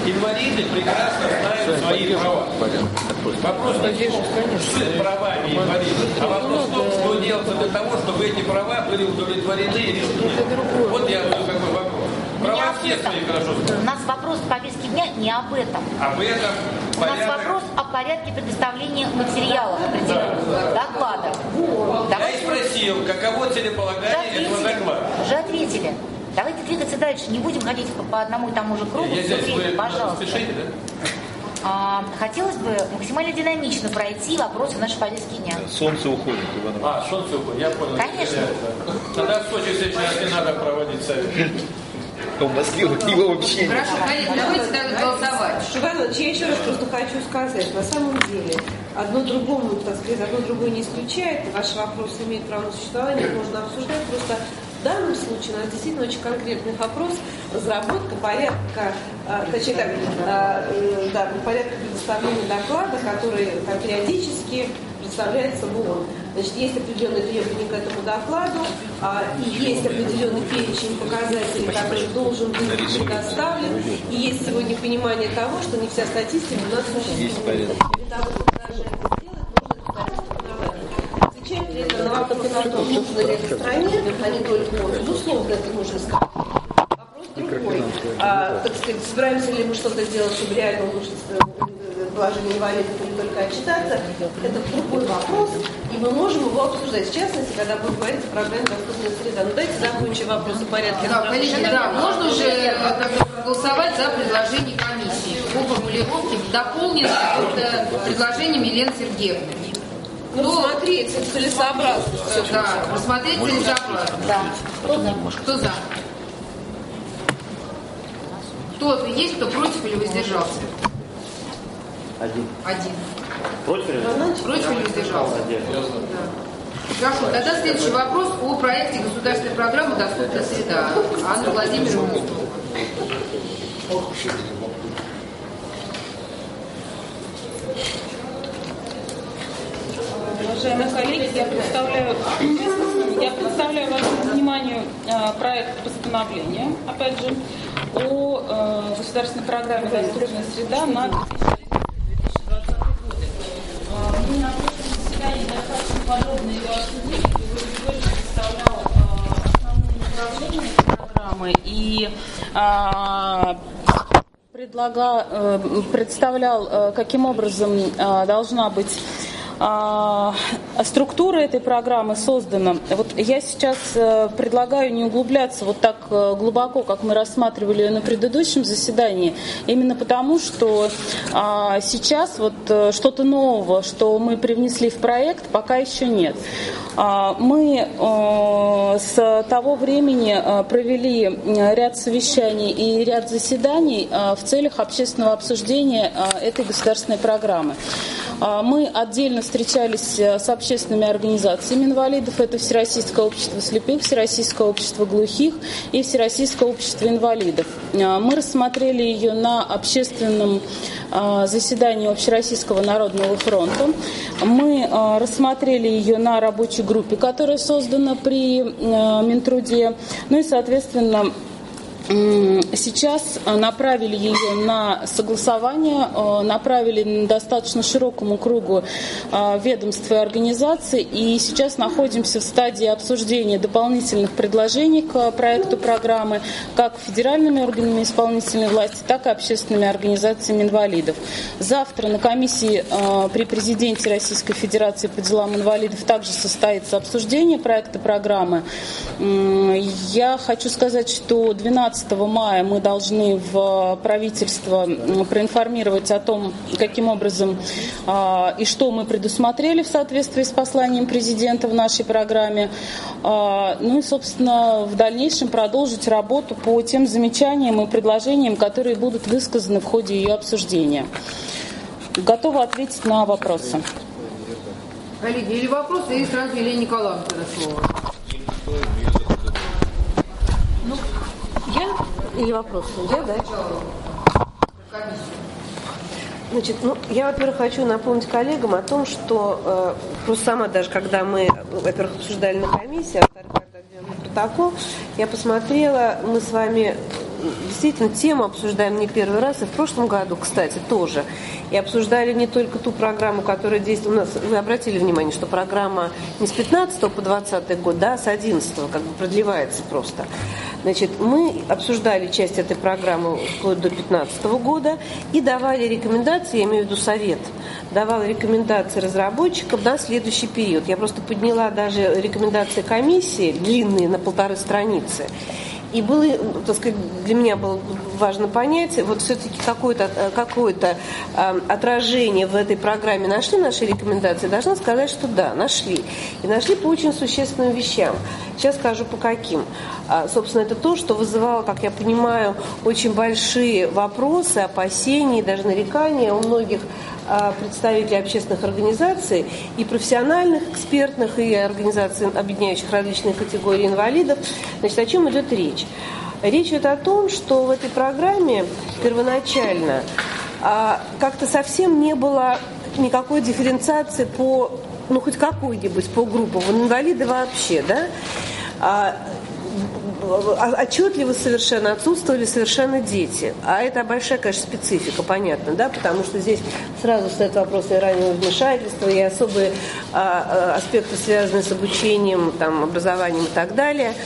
Инвалиды прекрасно знают свои права. Вопрос не с правами инвалидов, а вопрос в том, что делать для того, чтобы эти права были удовлетворены или нет. Вот я говорю, какой вопрос. Права все свои хорошо знают. У нас вопрос в повестке дня не об этом. Об этом у нас вопрос о порядке предоставления материалов, доклада. Я и спросил, каково целеполагание этого доклада. Уже ответили. Давайте двигаться дальше. Не будем ходить по одному и тому же кругу. Я здесь, вы пожалуйста. Спешите, да? Хотелось бы максимально динамично пройти вопросы нашей повестки дня. Солнце уходит, Иван. Солнце уходит, я понял. Конечно. Тогда в Сочи в следующий раз не надо проводить совет. В Москве его вообще нет. Хорошо, коллеги, давайте тогда голосовать. Иван Иванович, я еще раз просто хочу сказать, на самом деле, одно другому, так сказать, одно другое не исключает, ваши вопросы имеют право на существование, их можно обсуждать, просто в данном случае у нас действительно очень конкретный вопрос, разработка порядка, точнее так, порядка предоставления доклада, который периодически представляется в ООН. Значит, есть определенные требования к этому докладу, и есть определенный перечень показателей, который должен быть предоставлен, и есть сегодня понимание того, что не вся статистика у нас существует. Для того, чтобы даже это сделать, нужно эту статистику наводить. Отвечая при этом на вопрос о том, нужно ли это стране, а не только он, безусловно, это нужно сказать. Вопрос другой. Так сказать, собираемся ли мы что-то делать, чтобы реально улучшить положение инвалидов или только отчитаться, это другой вопрос, и мы можем его обсуждать, в частности, когда будем говорить о программе «Доступная среда». Ну, дайте закончим вопрос о порядке. Да, коллеги, да, можно уже голосовать за предложение комиссии по формулировке, дополненной предложением Елены Сергеевны. Ну, смотреть целесообразно. Да, посмотреть целесообразно. Да. Кто за? Кто есть, кто против или воздержался? Один. Против или воздержался? Да. Хорошо, тогда следующий вопрос о проекте государственной программы «Доступная среда». Анна Владимировна. Уважаемые коллеги, я представляю вашему вниманию проект постановления, опять же, о государственной программе «Доступная среда» на 2020 год. Мы на прошлом заседании достаточно подробно ее обсудили, и Григорий представлял основные направления этой программы и представлял, каким образом должна быть структура этой программы создана. Вот я сейчас предлагаю не углубляться вот так глубоко, как мы рассматривали ее на предыдущем заседании, именно потому, что сейчас вот что-то нового, что мы привнесли в проект, пока еще нет. Мы с того времени провели ряд совещаний и ряд заседаний в целях общественного обсуждения этой государственной программы. Мы отдельно встречались с общественными организациями инвалидов. Это Всероссийское общество слепых, Всероссийское общество глухих и Всероссийское общество инвалидов. Мы рассмотрели ее на общественном заседании Общероссийского народного фронта. Мы рассмотрели ее на рабочей группе, которая создана при Минтруде. Ну и, соответственно, сейчас направили ее на согласование, направили достаточно широкому кругу ведомств и организаций, и сейчас находимся в стадии обсуждения дополнительных предложений к проекту программы как федеральными органами исполнительной власти, так и общественными организациями инвалидов. Завтра на комиссии при президенте Российской Федерации по делам инвалидов также состоится обсуждение проекта программы. Я хочу сказать, что 12 мая мы должны в правительство проинформировать о том, каким образом и что мы предусмотрели в соответствии с посланием президента в нашей программе. Ну и, собственно, в дальнейшем продолжить работу по тем замечаниям и предложениям, которые будут высказаны в ходе ее обсуждения. Готова ответить на вопросы. Коллеги, или вопросы, или сразу Елене Николаевне слово. Я или вопрос? Я, да? Значит, я, во-первых, хочу напомнить коллегам о том, что просто сама даже, когда мы, во-первых, обсуждали на комиссии, а во-вторых, когда делали протокол, я посмотрела, мы с вами действительно тему обсуждаем не первый раз, и в прошлом году, кстати, тоже. И обсуждали не только ту программу, которая действует у нас. Вы обратили внимание, что программа не с 15 по 20 год, да, а с 11 как бы продлевается просто. Значит, мы обсуждали часть этой программы вплоть до 2015 года и давали рекомендации, я имею в виду совет, давал рекомендации разработчикам на следующий период. Я просто подняла даже рекомендации комиссии, длинные, на 1,5 страницы. И было, так сказать, для меня было важно понять, вот все-таки какое-то отражение в этой программе нашли наши рекомендации. Должна сказать, что да, нашли. И нашли по очень существенным вещам. Сейчас скажу по каким. Собственно, это то, что вызывало, как я понимаю, очень большие вопросы, опасения и даже нарекания у многих представителей общественных организаций и профессиональных, экспертных, и организаций, объединяющих различные категории инвалидов. Значит, о чем идет речь? Речь идет о том, что в этой программе первоначально как-то совсем не было никакой дифференциации по, ну, хоть какой-нибудь по группам, инвалиды вообще, да? Отчетливо совершенно отсутствовали совершенно дети. А это большая, конечно, специфика, понятно, да, потому что здесь сразу стоит вопрос и раннего вмешательства, и особые аспекты, связанные с обучением, там, образованием и так далее.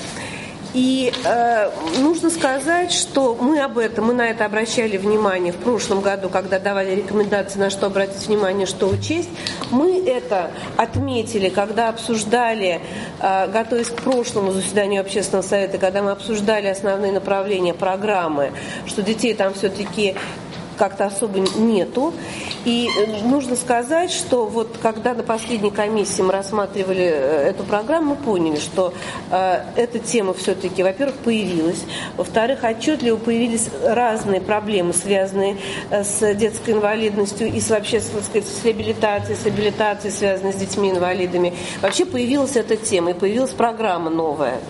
И нужно сказать, что мы на это обращали внимание в прошлом году, когда давали рекомендации, на что обратить внимание, что учесть. Мы это отметили, когда обсуждали, готовясь к прошлому заседанию общественного совета, когда мы обсуждали основные направления программы, что детей там все-таки как-то особо нету. И нужно сказать, что вот когда на последней комиссии мы рассматривали эту программу, мы поняли, что эта тема все-таки, во-первых, появилась, во-вторых, отчетливо появились разные проблемы, связанные с детской инвалидностью и вообще, так сказать, с реабилитацией, связанной с детьми-инвалидами. Вообще появилась эта тема, и появилась программа новая,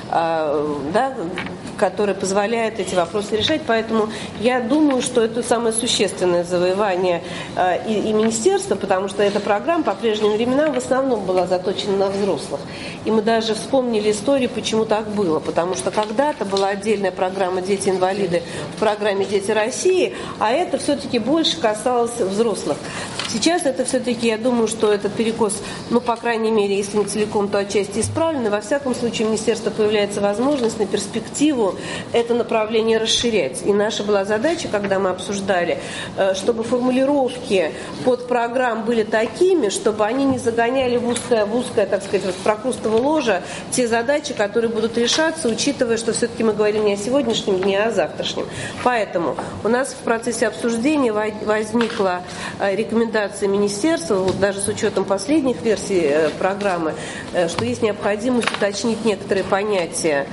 да, которая позволяет эти вопросы решать. Поэтому я думаю, что это самое существенное завоевание и министерства, потому что эта программа по прежним временам в основном была заточена на взрослых. И мы даже вспомнили историю, почему так было. Потому что когда-то была отдельная программа «Дети-инвалиды» в программе «Дети России», а это все-таки больше касалось взрослых. Сейчас это все-таки, я думаю, что этот перекос, ну, по крайней мере, если не целиком, то отчасти исправлен. И во всяком случае, у министерства появляется возможность на перспективу это направление расширять. И наша была задача, когда мы обсуждали, чтобы формулировки под программ были такими, чтобы они не загоняли в узкое, так сказать, в прокрустово ложе те задачи, которые будут решаться, учитывая, что все-таки мы говорим не о сегодняшнем дне, а о завтрашнем. Поэтому у нас в процессе обсуждения возникла рекомендация министерства, вот даже с учетом последних версий программы, что есть необходимость уточнить некоторые понятия,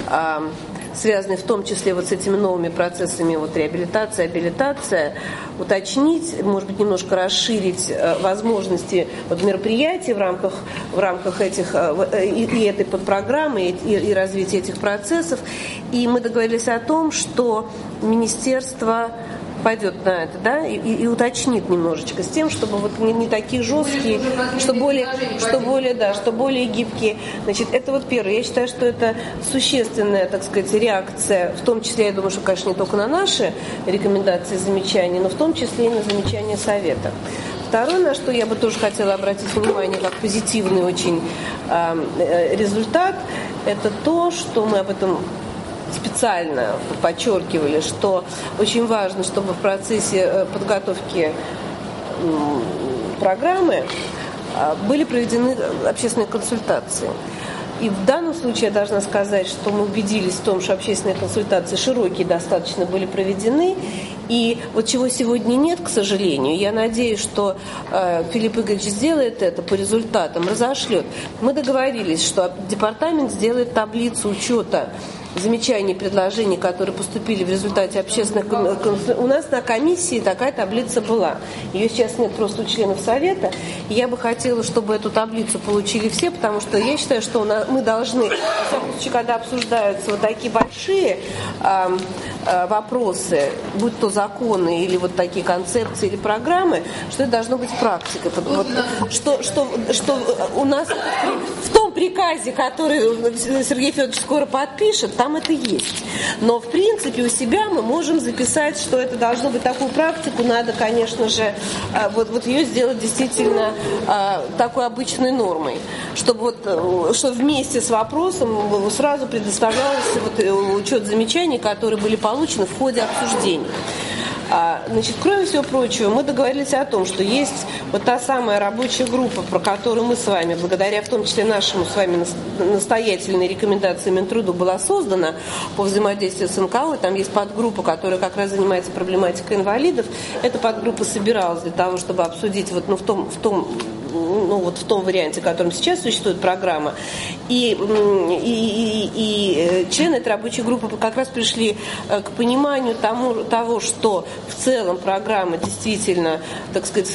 связанные в том числе вот с этими новыми процессами вот реабилитация, абилитация, уточнить, может быть, немножко расширить возможности вот мероприятий в рамках этих и этой подпрограммы, и развития этих процессов. И мы договорились о том, что министерство пойдет на это, да, и уточнит немножечко с тем, чтобы вот не такие жесткие, что более гибкие. Значит, это вот первое. Я считаю, что это существенная, так сказать, реакция, в том числе, я думаю, что, конечно, не только на наши рекомендации и замечания, но в том числе и на замечания совета. Второе, на что я бы тоже хотела обратить внимание, как позитивный очень результат, это то, что мы об этом специально подчеркивали, что очень важно, чтобы в процессе подготовки программы были проведены общественные консультации. И в данном случае я должна сказать, что мы убедились в том, что общественные консультации широкие достаточно были проведены. И вот чего сегодня нет, к сожалению, я надеюсь, что Филипп Игоревич сделает это по результатам, разошлет. Мы договорились, что департамент сделает таблицу учета замечаний, предложений, которые поступили в результате общественных консультаций. У нас на комиссии такая таблица была. Ее сейчас нет просто у членов совета. И я бы хотела, чтобы эту таблицу получили все, потому что я считаю, что мы должны, во всяком случае, когда обсуждаются вот такие большие вопросы, будь то законы или вот такие концепции или программы, что это должно быть практикой. Вот, что у нас в том том приказе, который Сергей Федорович скоро подпишет, там это есть. Но, в принципе, у себя мы можем записать, что это должно быть такую практику, надо, конечно же, вот ее сделать действительно такой обычной нормой, чтобы вместе с вопросом сразу предоставлялся учет замечаний, которые были получены в ходе обсуждений. Значит, кроме всего прочего, мы договорились о том, что есть вот та самая рабочая группа, про которую мы с вами, благодаря в том числе нашему с вами настоятельной рекомендации Минтруду, была создана по взаимодействию с НКО. Там есть подгруппа, которая как раз занимается проблематикой инвалидов. Эта подгруппа собиралась для того, чтобы обсудить в том варианте, в котором сейчас существует программа. И члены этой рабочей группы как раз пришли к пониманию того, что в целом программа действительно, так сказать,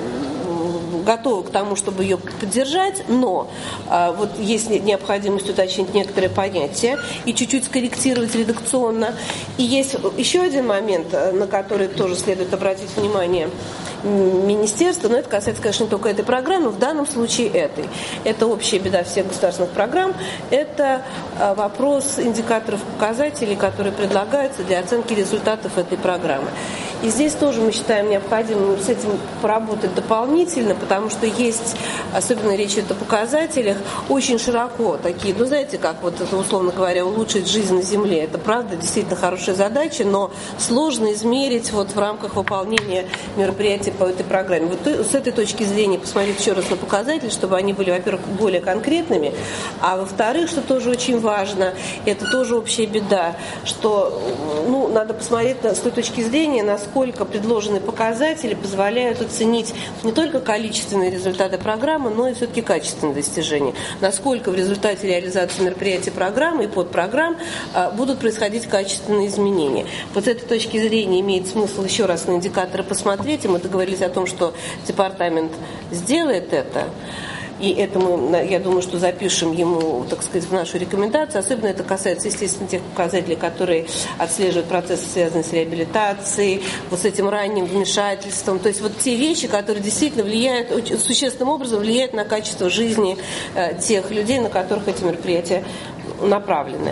готова к тому, чтобы ее поддержать, но вот есть необходимость уточнить некоторые понятия и чуть-чуть скорректировать редакционно. И есть еще один момент, на который тоже следует обратить внимание министерства, но это касается, конечно, не только этой программы, но в данном случае этой. Это общая беда всех государственных программ. Это вопрос индикаторов показателей, которые предлагаются для оценки результатов этой программы. И здесь тоже мы считаем необходимым с этим поработать дополнительно, потому что есть, особенно речь идет о показателях, очень широко такие, знаете, как вот это, условно говоря, улучшить жизнь на Земле. Это, правда, действительно хорошая задача, но сложно измерить вот в рамках выполнения мероприятий по этой программе. Вот с этой точки зрения посмотреть еще раз на показатели, чтобы они были, во-первых, более конкретными, а во-вторых, что тоже очень важно, это тоже общая беда, что надо посмотреть с той точки зрения, насколько предложенные показатели позволяют оценить не только количественные результаты программы, но и все-таки качественные достижения. Насколько в результате реализации мероприятий программы и подпрограмм будут происходить качественные изменения. Вот с этой точки зрения имеет смысл еще раз на индикаторы посмотреть, и мы договорились о том, что департамент сделает это. И это мы, я думаю, что запишем ему, так сказать, в нашу рекомендацию. Особенно это касается, естественно, тех показателей, которые отслеживают процессы, связанные с реабилитацией, вот с этим ранним вмешательством. То есть вот те вещи, которые действительно влияют, очень существенным образом влияют на качество жизни тех людей, на которых эти мероприятия направлены.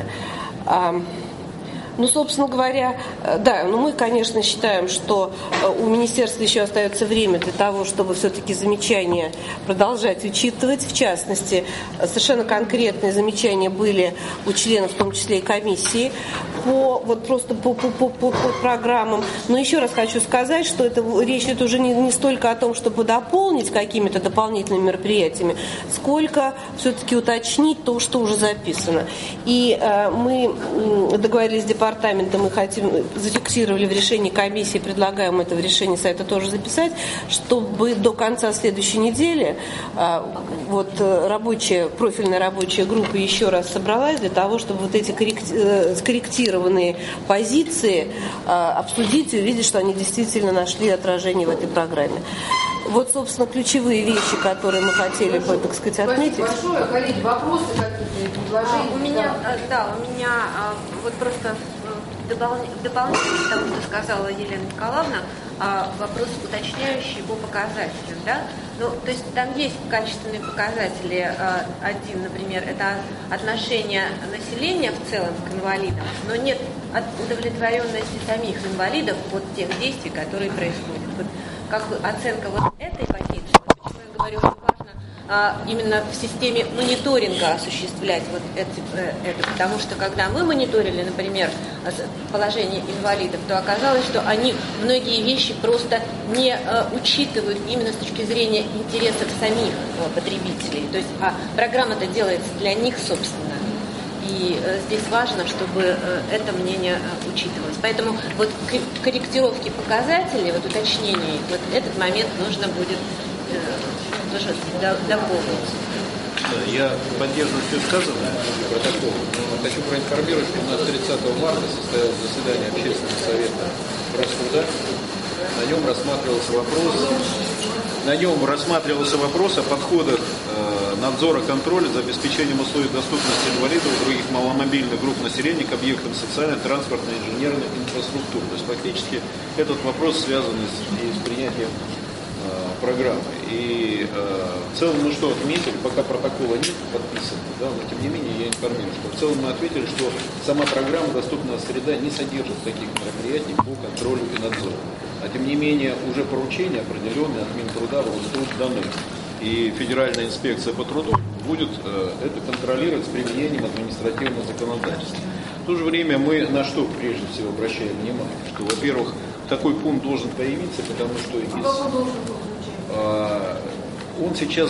Собственно говоря, да, мы, конечно, считаем, что у министерства еще остается время для того, чтобы все-таки замечания продолжать учитывать. В частности, совершенно конкретные замечания были у членов, в том числе и комиссии, по программам. Но еще раз хочу сказать, что речь идет уже не столько о том, чтобы дополнить какими-то дополнительными мероприятиями, сколько все-таки уточнить то, что уже записано. И мы договорились с департаментом, мы зафиксировали в решении комиссии, предлагаем это в решении совета тоже записать, чтобы до конца следующей недели профильная рабочая группа еще раз собралась для того, чтобы вот эти скорректированные позиции обсудить и увидеть, что они действительно нашли отражение в этой программе. Вот, собственно, ключевые вещи, которые мы хотели бы, так сказать, отметить. Спасибо большое. Коллеги, вопросы какие-то, предложения? У меня вот просто в дополнение к тому, что сказала Елена Николаевна, вопрос уточняющий по показателям, да? То есть там есть качественные показатели. Один, например, это отношение населения в целом к инвалидам, но нет удовлетворенности самих инвалидов от тех действий, которые происходят. Вот как бы оценка вот этой позиции, почему я говорю, что важно именно в системе мониторинга осуществлять вот это, потому что когда мы мониторили, например, положение инвалидов, то оказалось, что они многие вещи просто не учитывают именно с точки зрения интересов самих потребителей. То есть программа-то делается для них, собственно. И здесь важно, чтобы это мнение учитывалось. Поэтому вот корректировки показателей, вот уточнение, вот этот момент нужно будет тоже дополнить. Я поддерживаю все сказанное протокол. Хочу проинформировать, что у нас 30 марта состоялось заседание общественного совета Россуда. На нем рассматривался вопрос о подходах надзора, контроля за обеспечением условий доступности инвалидов и других маломобильных групп населения к объектам социальной, транспортной и инженерной инфраструктуры. То есть фактически этот вопрос связан с принятием программы. И в целом мы что отметили, пока протокола нет подписан, да, но тем не менее я информирую, что в целом мы ответили, что сама программа «Доступная среда» не содержит таких мероприятий по контролю и надзору. А тем не менее уже поручения определенные от Минтруда в Роструд даны. И Федеральная инспекция по труду будет это контролировать с применением административного законодательства. В то же время мы на что прежде всего обращаем внимание, что, во-первых, такой пункт должен появиться, потому что он сейчас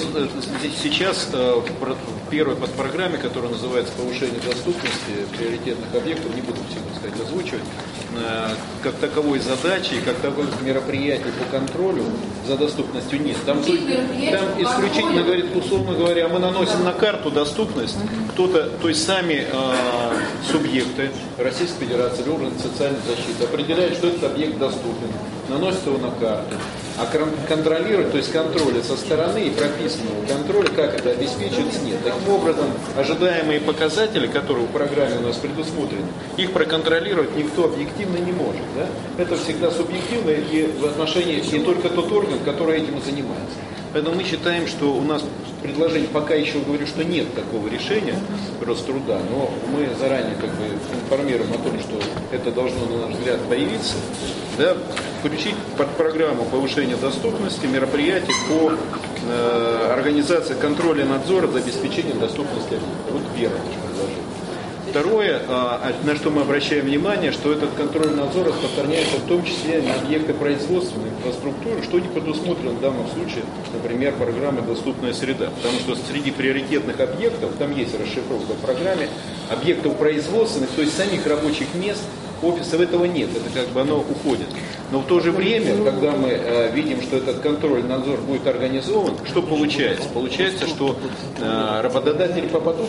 в первой подпрограмме, которая называется «Повышение доступности приоритетных объектов», не буду всего сказать, озвучивать, как таковой задачи, как таковых мероприятий по контролю за доступностью нет. Там исключительно говорит, условно говоря, мы наносим на карту доступность, кто-то, то есть сами субъекты Российской Федерации или органы социальной защиты определяют, что этот объект доступен, наносят его на карту. А контролировать, то есть контроля со стороны и прописанного контроля, как это обеспечивается, нет. Таким образом, ожидаемые показатели, которые в программе у нас предусмотрены, их проконтролировать никто объективно не может. Да? Это всегда субъективно и в отношении не только тот орган, который этим и занимается. Поэтому мы считаем, что у нас предложение, пока еще говорю, что нет такого решения Роструда, но мы заранее информируем о том, что это должно, на наш взгляд, появиться, да, включить под программу повышения доступности мероприятий по организации контроля и надзора за обеспечением доступности. Вот первое предложение. Второе, на что мы обращаем внимание, что этот контроль и надзор распространяется в том числе на объекты производственной инфраструктуры, что не предусмотрено в данном случае, например, программой «Доступная среда». Потому что среди приоритетных объектов, там есть расшифровка в программе, объектов производственных, то есть самих рабочих мест, офисов этого нет, это оно уходит. Но в то же время, когда мы видим, что этот контроль и надзор будет организован, что получается? Получается, что работодатели попадут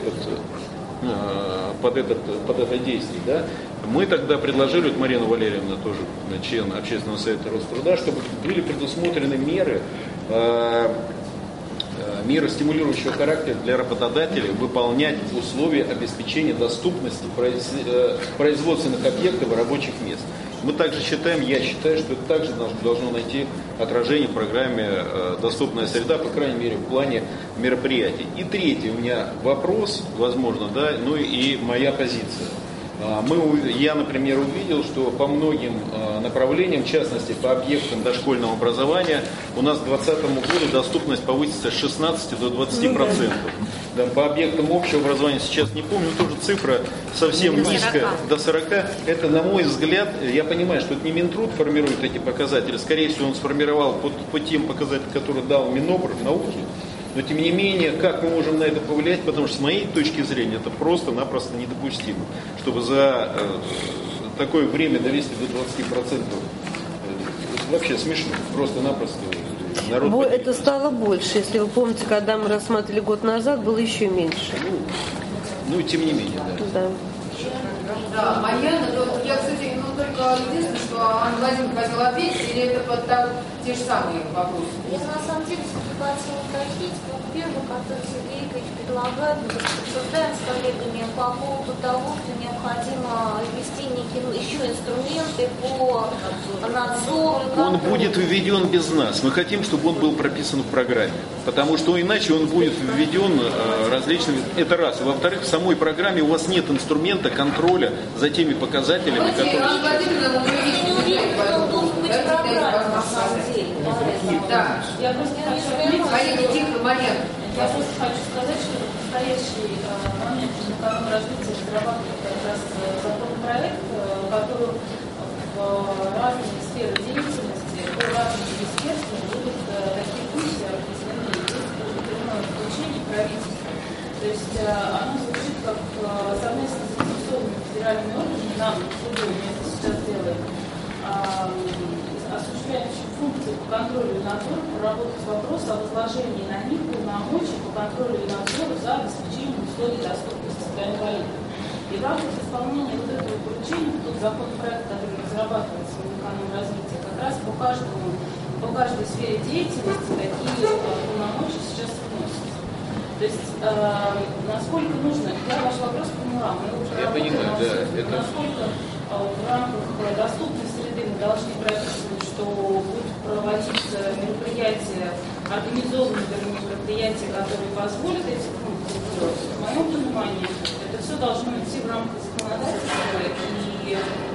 под это действие, да? Мы тогда предложили, вот Марина Валерьевна тоже член Общественного совета Роструда, чтобы были предусмотрены меры стимулирующего характера для работодателей выполнять условия обеспечения доступности производственных объектов и рабочих мест. Мы также считаем, я считаю, что это также должно найти отражение в программе «Доступная среда», по крайней мере, в плане мероприятий. И третий у меня вопрос, возможно, да, ну и моя позиция. Я, например, увидел, что по многим направлениям, в частности по объектам дошкольного образования, у нас к 2020 году доступность повысится с 16 до 20%. Да, по объектам общего образования, сейчас не помню, тоже цифра совсем низкая, до 40%. Это, на мой взгляд, я понимаю, что это не Минтруд формирует эти показатели, скорее всего, он сформировал по тем показателям, которые дал Минобр науки. Но тем не менее, как мы можем на это повлиять, потому что с моей точки зрения это просто-напросто недопустимо, чтобы за такое время довести до 20%. Вообще смешно, просто-напросто. Это стало больше, если вы помните, когда мы рассматривали год назад, было еще меньше. Ну, тем не менее, да. Да, Марьяна, я, кстати, только единственное, что Анна Владимировна хотела ответить, или это под те же самые вопросы? Я на самом деле хотела уточнить, первый, который Сергей Игоревич предлагает, мы обсуждаем с коллегами по поводу того, что необходимо ввести еще инструменты по надзору. Он будет введен без нас. Мы хотим, чтобы он был прописан в программе. Потому что иначе он будет введен различными... Это раз. И во-вторых, в самой программе у вас нет инструмента контроля за теми показателями, которые... Да. Я просто хочу сказать, что в настоящий момент в Минэкономразвития разрабатывает как раз законопроект, который в разные сферы деятельности, по разным министерствам будут такие пункты определены, есть определенное поручение правительства. То есть оно звучит как совместно с заинтересованными федеральными органами, нам, судьей, мы это сейчас делаем, осуществляющих функции по контролю и надзору, проработать вопрос о возложении на них полномочий по контролю и надзору за обеспечением условий доступности для инвалидов. И в рамках исполнения вот этого поручения, тот законопроект, который разрабатывается в Минэкономразвития, как раз по каждой сфере деятельности такие полномочия сейчас вносятся. То есть, насколько нужно, я ваш вопрос поняла, мы уже я понимаю, да, это... в рамках доступной среды мы должны прописывать, что будут проводиться мероприятия, организованные мероприятия, которые позволят этим пунктам делать. В моем понимании, это все должно идти в рамках законодательства, и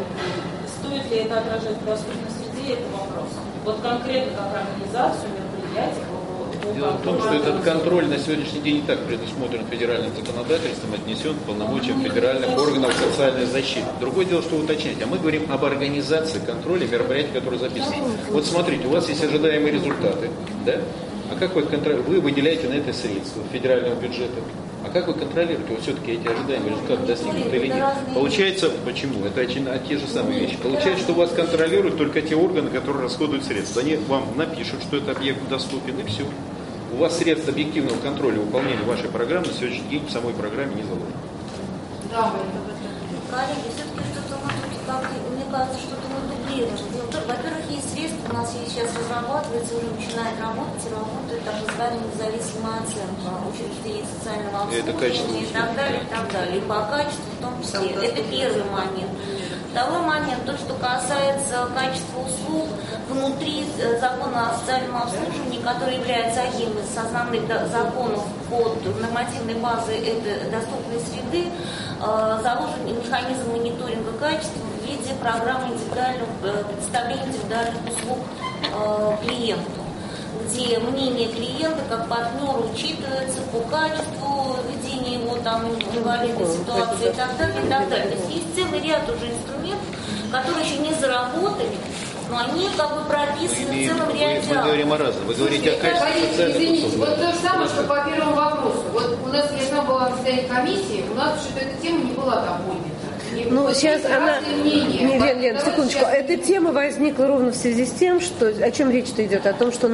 стоит ли это отражать в доступной среде, это вопрос. Вот конкретно как организацию мероприятий, дело в том, что этот контроль на сегодняшний день и так предусмотрен федеральным законодательством, отнесен к полномочиям федеральных органов социальной защиты. Другое дело, что уточнять. А мы говорим об организации контроля мероприятий, которые записаны. Вот смотрите, у вас есть ожидаемые результаты, да? А как вы выделяете на это средства федерального бюджета? А как вы контролируете, вот все-таки эти ожидаемые результаты достигнут или нет? Получается, почему? Это те же самые вещи. Получается, что вас контролируют только те органы, которые расходуют средства. Они вам напишут, что этот объект доступен, и все. У вас средств объективного контроля выполнения вашей программы на сегодняшний день в самой программе не заложено. Да, коллеги, все-таки что-то мне кажется, что-то мы дублируем. Во-первых, есть средства, у нас сейчас разрабатывается, уже начинает работать и работает так называемая независимая оценка учреждений социального обслуживания и так далее, и так далее. И по качеству в том числе. Это первый момент. Второй момент, то, что касается качества услуг внутри закона о социальном обслуживании, который является одним из основных законов под нормативной базой этой доступной среды, заложен механизм мониторинга качества в виде программы предоставления индивидуальных услуг клиенту, где мнение клиента как партнера учитывается по качеству ведения его инвалидной ситуации и так далее, и так далее. То есть есть целый ряд уже инструментов, которые еще не заработали, но они прописаны в целом ряде. Мы говорим о разном. Вы говорите о качестве социальных услуг. Извините, вот то же самое, что по первому вопросу. Вот у нас, я сама была на заседании комиссии, у нас что-то эта тема не была там поднята. Ну, сейчас она... Лен, секундочку. Эта тема возникла ровно в связи с тем, что... О чем речь-то идет? О том, что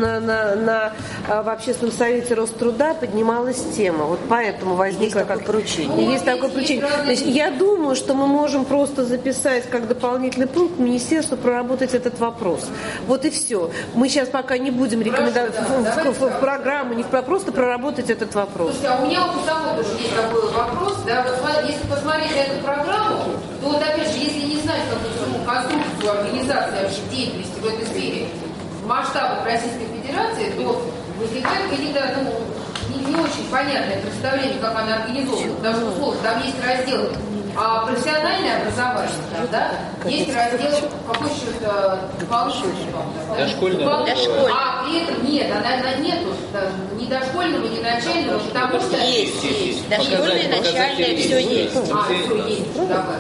в Общественном совете Роструда поднималась тема. Вот поэтому возникло как поручение. Есть такое поручение. Значит, я думаю, что мы можем просто записать как дополнительный пункт министерству проработать этот вопрос. Вот и все. Мы сейчас пока не будем рекомендовать в программу, не просто проработать этот вопрос. Слушайте, а у меня у самой тоже есть такой вопрос. Да, вот, если посмотреть на эту программу, то вот опять же, если не знать какую-то конструкцию организации вообще деятельности в этой сфере в масштабах Российской Федерации, то возникает какие-то не очень понятное представление, как она организована. Потому что, условно, там есть раздел профессиональное образование, да? Есть раздел какой еще дополнительный. Дошкольное. А при этом нет, она нету ни дошкольного, ни начального, потому что есть. Дошкольное, начальное, все есть. Все есть.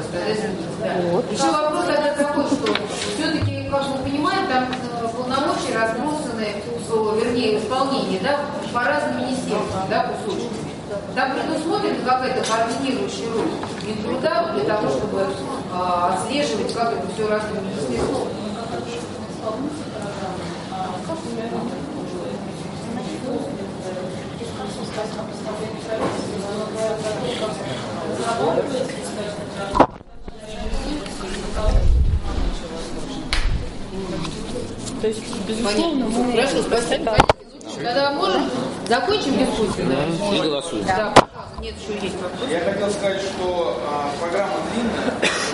Еще вопрос тогда такой, что все-таки, как мы понимаем, там полномочия разбросаны, вернее, исполнение, да, по разным министерствам, да, кусочками. Там предусмотрена какая-то координирующая роль Минтруда для того, чтобы отслеживать, как это все разным министерством. То есть, безусловно, мы... Хорошо, спасибо. Тогда можем закончим дискуссию? И голосуем. Да, нет, еще есть вопрос. Я хотел сказать, что программа длинная,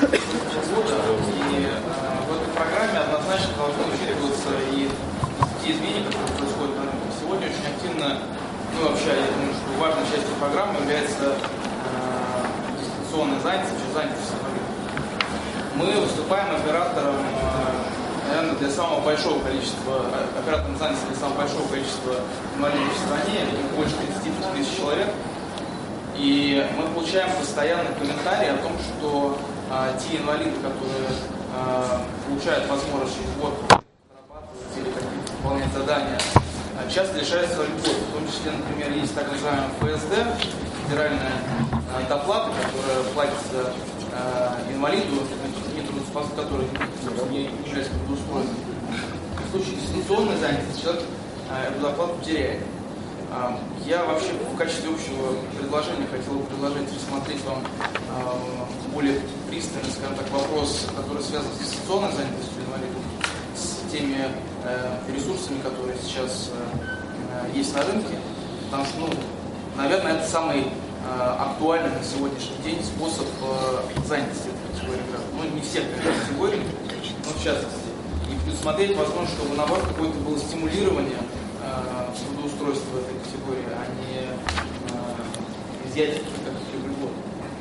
и в этой программе однозначно должны учитываться и те изменения, которые происходят на рынке. Сегодня очень активно, вообще, я думаю, что важной частью программы является дистанционная занятость. Мы выступаем оператором, наверное, для самого большого количества, оператором занятости для самого большого количества инвалидов в стране, больше 35 тысяч человек. И мы получаем постоянно комментарии о том, что те инвалиды, которые получают возможность через год зарабатывать или какие-то выполнять задания, часто лишаются льгот. В том числе, например, есть так называемый ФСД, федеральная доплата, которая платится инвалиду, который не является трудоустроенным. В случае дистанционной занятости человек эту доплату теряет. Я вообще в качестве общего предложения хотел бы предложить рассмотреть вам более пристально, скажем так, вопрос, который связан с дистанционной занятостью инвалидов, с теми ресурсами, которые сейчас есть на рынке, потому что, наверное, это самый актуальный на сегодняшний день способ занятости. не всех категорий, но в частности, и предусмотреть возможность, чтобы наоборот какое-то было стимулирование трудоустройства этой категории, а не изъятие каких-либо льгот.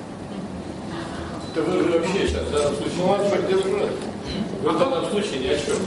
Это вы вообще сейчас в данном случае в данном случае ни о чем.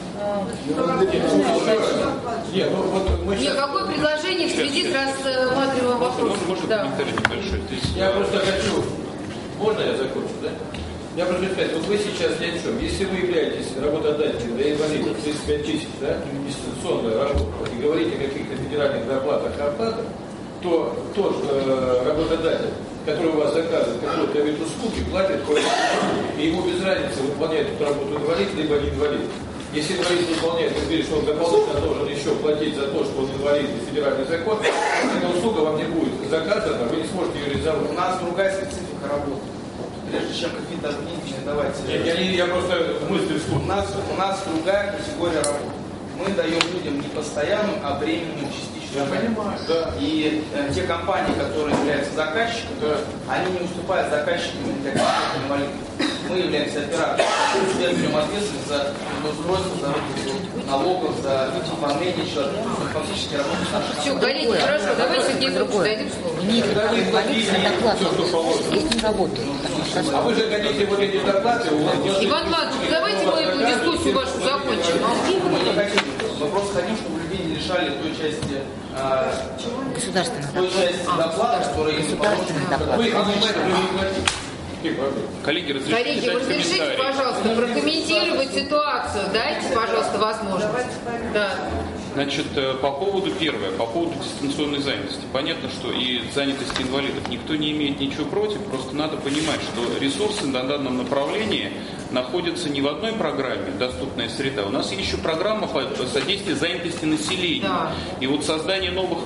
Нет, какое предложение в связи с рассматриваемым вопросом? Да. Я просто хочу, можно я закончу, да? Я просто хочу сказать, вот вы сейчас ни о чем. Если вы являетесь работодателем для инвалидов 35 тысяч, да, дистанционная работа, и говорите о каких-то федеральных зарплатах и оплатах, то тот работодатель, который у вас заказывает какой-то вид услуги, платит кое-что, и ему без разницы, выполняет эту работу инвалид, либо не инвалид. Если инвалид выполняет, вы говорите, что он дополнительно должен еще платить за то, что он инвалид и федеральный закон, эта услуга вам не будет заказана, вы не сможете ее реализовать. У нас другая специфика работы. Прежде чем какие-то обвинения давать... Я просто мыслю вслух. У нас другая категория работы. Мы даем людям не постоянную, а временную частичную. Я понимаю, да. И те компании, которые являются заказчиками, да, они не уступают заказчикам для каких-то инвалидов. Мы являемся оператором. Мы берем ответственность за устройство, за налогов, за оформление человека. Фактически работать наших. Все, коллеги, хорошо, давайте Сергей Петрович дадим слово. Когда вы платите все, что положено. А вы же хотите вот эти доклады? Иван Иванович, давайте мы эту дискуссию вашу закончим. Мы не хотим. Мы просто хотим, чтобы людей не лишали той части доплаты, которая им положена. Вы понимаете, вы не платите. Коллеги, разрешите, пожалуйста, прокомментировать ситуацию. Дайте, пожалуйста, возможность. Да. Значит, по поводу дистанционной занятости. Понятно, что и занятости инвалидов никто не имеет ничего против, просто надо понимать, что ресурсы на данном направлении находятся не в одной программе «Доступная среда». У нас есть еще программа по содействию занятости населения. Да. И вот создание новых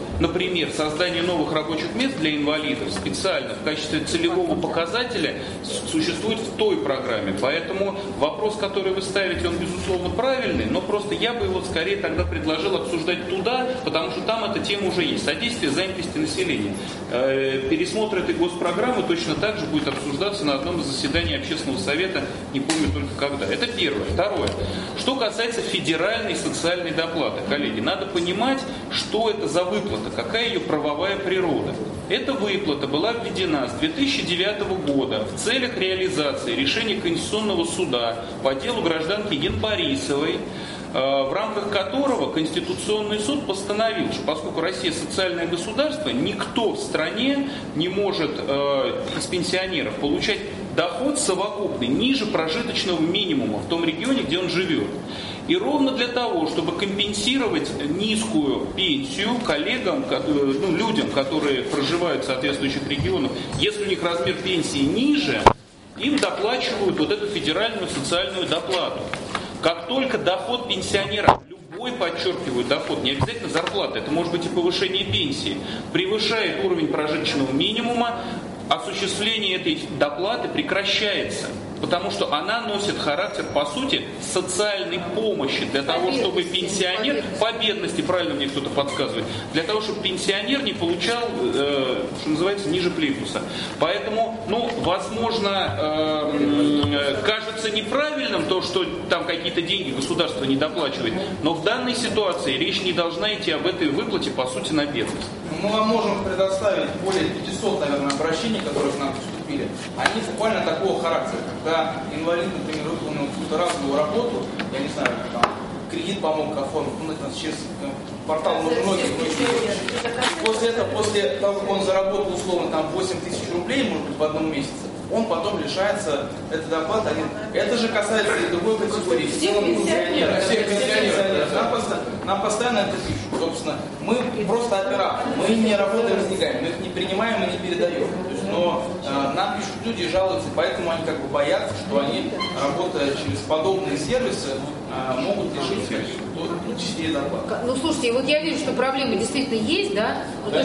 рабочих мест для инвалидов специально в качестве целевого показателя существует в той программе. Поэтому вопрос, который вы ставите, он безусловно правильный, но просто я бы его скорее тогда предложил обсуждать туда, потому что там эта тема уже есть. Содействие занятости населения. Пересмотр этой госпрограммы точно так же будет обсуждаться на одном из заседаний общественного совета, не помню только когда. Это первое. Второе. Что касается федеральной социальной доплаты, коллеги, надо понимать, что это за выплата, какая ее правовая природа. Эта выплата была введена с 2009 года в целях реализации решения Конституционного суда по делу гражданки Янбарисовой, в рамках которого Конституционный суд постановил, что поскольку Россия социальное государство, никто в стране не может из пенсионеров получать доход совокупный ниже прожиточного минимума в том регионе, где он живет. И ровно для того, чтобы компенсировать низкую пенсию коллегам, людям, которые проживают в соответствующих регионах, если у них размер пенсии ниже, им доплачивают вот эту федеральную социальную доплату. Как только доход пенсионера, любой, подчеркиваю, доход, не обязательно зарплата, это может быть и повышение пенсии, превышает уровень прожиточного минимума, осуществление этой доплаты прекращается, потому что она носит характер, по сути, социальной помощи для того, чтобы пенсионер, по бедности, правильно мне кто-то подсказывает, для того, чтобы пенсионер не получал, что называется, ниже плинтуса. Поэтому, возможно, кажется неправильным то, что там какие-то деньги государство не доплачивает, но в данной ситуации речь не должна идти об этой выплате, по сути, на бедность. Мы вам можем предоставить более 500, наверное, обращений, которые к нам поступили. Они буквально такого характера, когда инвалид, например, выполнил какую-то разовую работу, я не знаю, там, кредит помог оформить, через портал многих. После того, как он заработал условно там 8 тысяч рублей, может быть, в одном месяце, он потом лишается этой доплаты. Это же касается и другой категории. Всех пенсионеров. Нам постоянно это пишут. Собственно, мы просто операторы. Мы не работаем с деньгами. Мы их не принимаем и не передаем. Но нам пишут люди и жалуются, поэтому они как бы боятся, что они, работая через подобные сервисы, могут лишить частей доплаты. Слушайте, вот я вижу, что проблема действительно есть, да?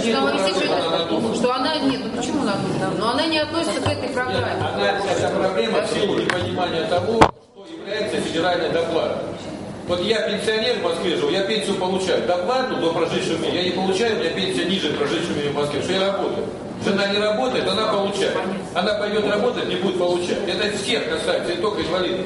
Что она нет, почему она нужна? Но она не относится к этой программе. Эта проблема в силу непонимания того, что является федеральной доплатой. Вот я пенсионер в Москве живу, я пенсию получаю. Доплату до прожиточного минимума я не получаю, у меня пенсия ниже прожиточного минимума в Москве, что я работаю. Жена не работает, она получает. Она пойдет работать, не будет получать. Это всех касается, не только инвалидов.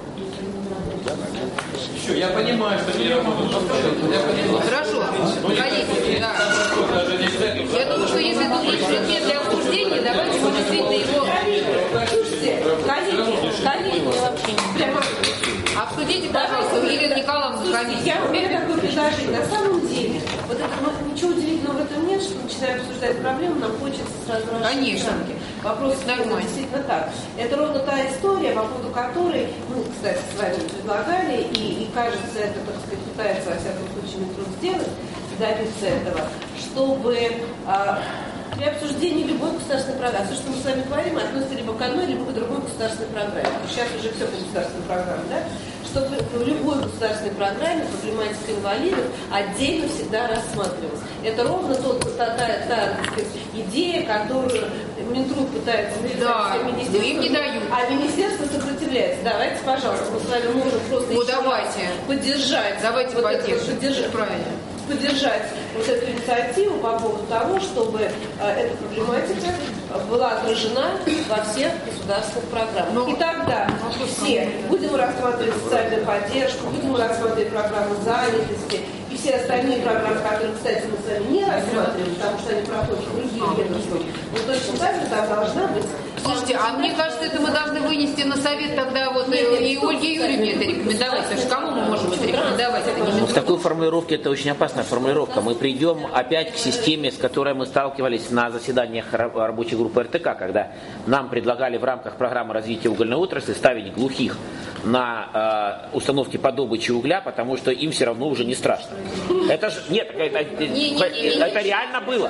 Все, я понимаю, что не работают. Я понимаю. Хорошо. Коллеги, да. Я думаю, что если тут есть предмет для обсуждения, давайте мы действительно его... Слушайте, коллеги, обсудите, пожалуйста, Елена Николаевна, комиссия. У меня такое предложение. На самом деле, вот это, ничего удивительного в этом нет, что начиная обсуждать проблему, нам хочется сразу Конечно. Вопрос действительно так. Это ровно та история, по поводу которой мы, кстати, с вами предлагали, и кажется, это, так сказать, пытается, во всяком случае, Минтруд сделать, добиться этого, чтобы при обсуждении любой государственной программы, все, что мы с вами говорим, относится либо к одной, либо к другой государственной программе. Сейчас уже все по государственной программе, да? Чтобы в любой государственной программе проблематика инвалидов отдельно всегда рассматривалась. Это ровно та так сказать, идея, которую Минтруд пытается да, им не дают. А министерство сопротивляется. Давайте, пожалуйста, мы с вами можем просто давайте поддержать. Давайте вот поддержим. Правильно. Поддержать вот эту инициативу по поводу того, чтобы эта проблематика была отражена во всех государственных программах. И тогда все будем рассматривать социальную поддержку, будем рассматривать программы занятости и все остальные программы, которые, кстати, мы с вами не рассматриваем, потому что они проходят в другие ведомства. Но точно так же там должна быть. Слушайте, а мне кажется, это мы должны вынести на совет тогда вот и Ольге Юрьевне это рекомендовать. Потому что кому мы можем это рекомендовать? В такой формулировке это очень опасная формулировка. Мы придем опять к системе, с которой мы сталкивались на заседаниях рабочей группы РТК, когда нам предлагали в рамках программы развития угольной отрасли ставить глухих на установки по добыче угля, потому что им все равно уже не страшно. Это же нет, это реально было.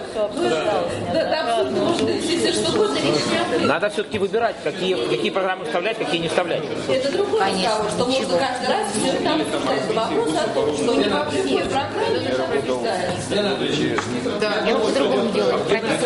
Надо все-таки выбирать, какие программы вставлять, какие не вставлять. Это другой разговор, что можно каждый раз все там обсуждать. Вопрос о том, что не во все программы это обсуждается. Да, я по-другому делаю.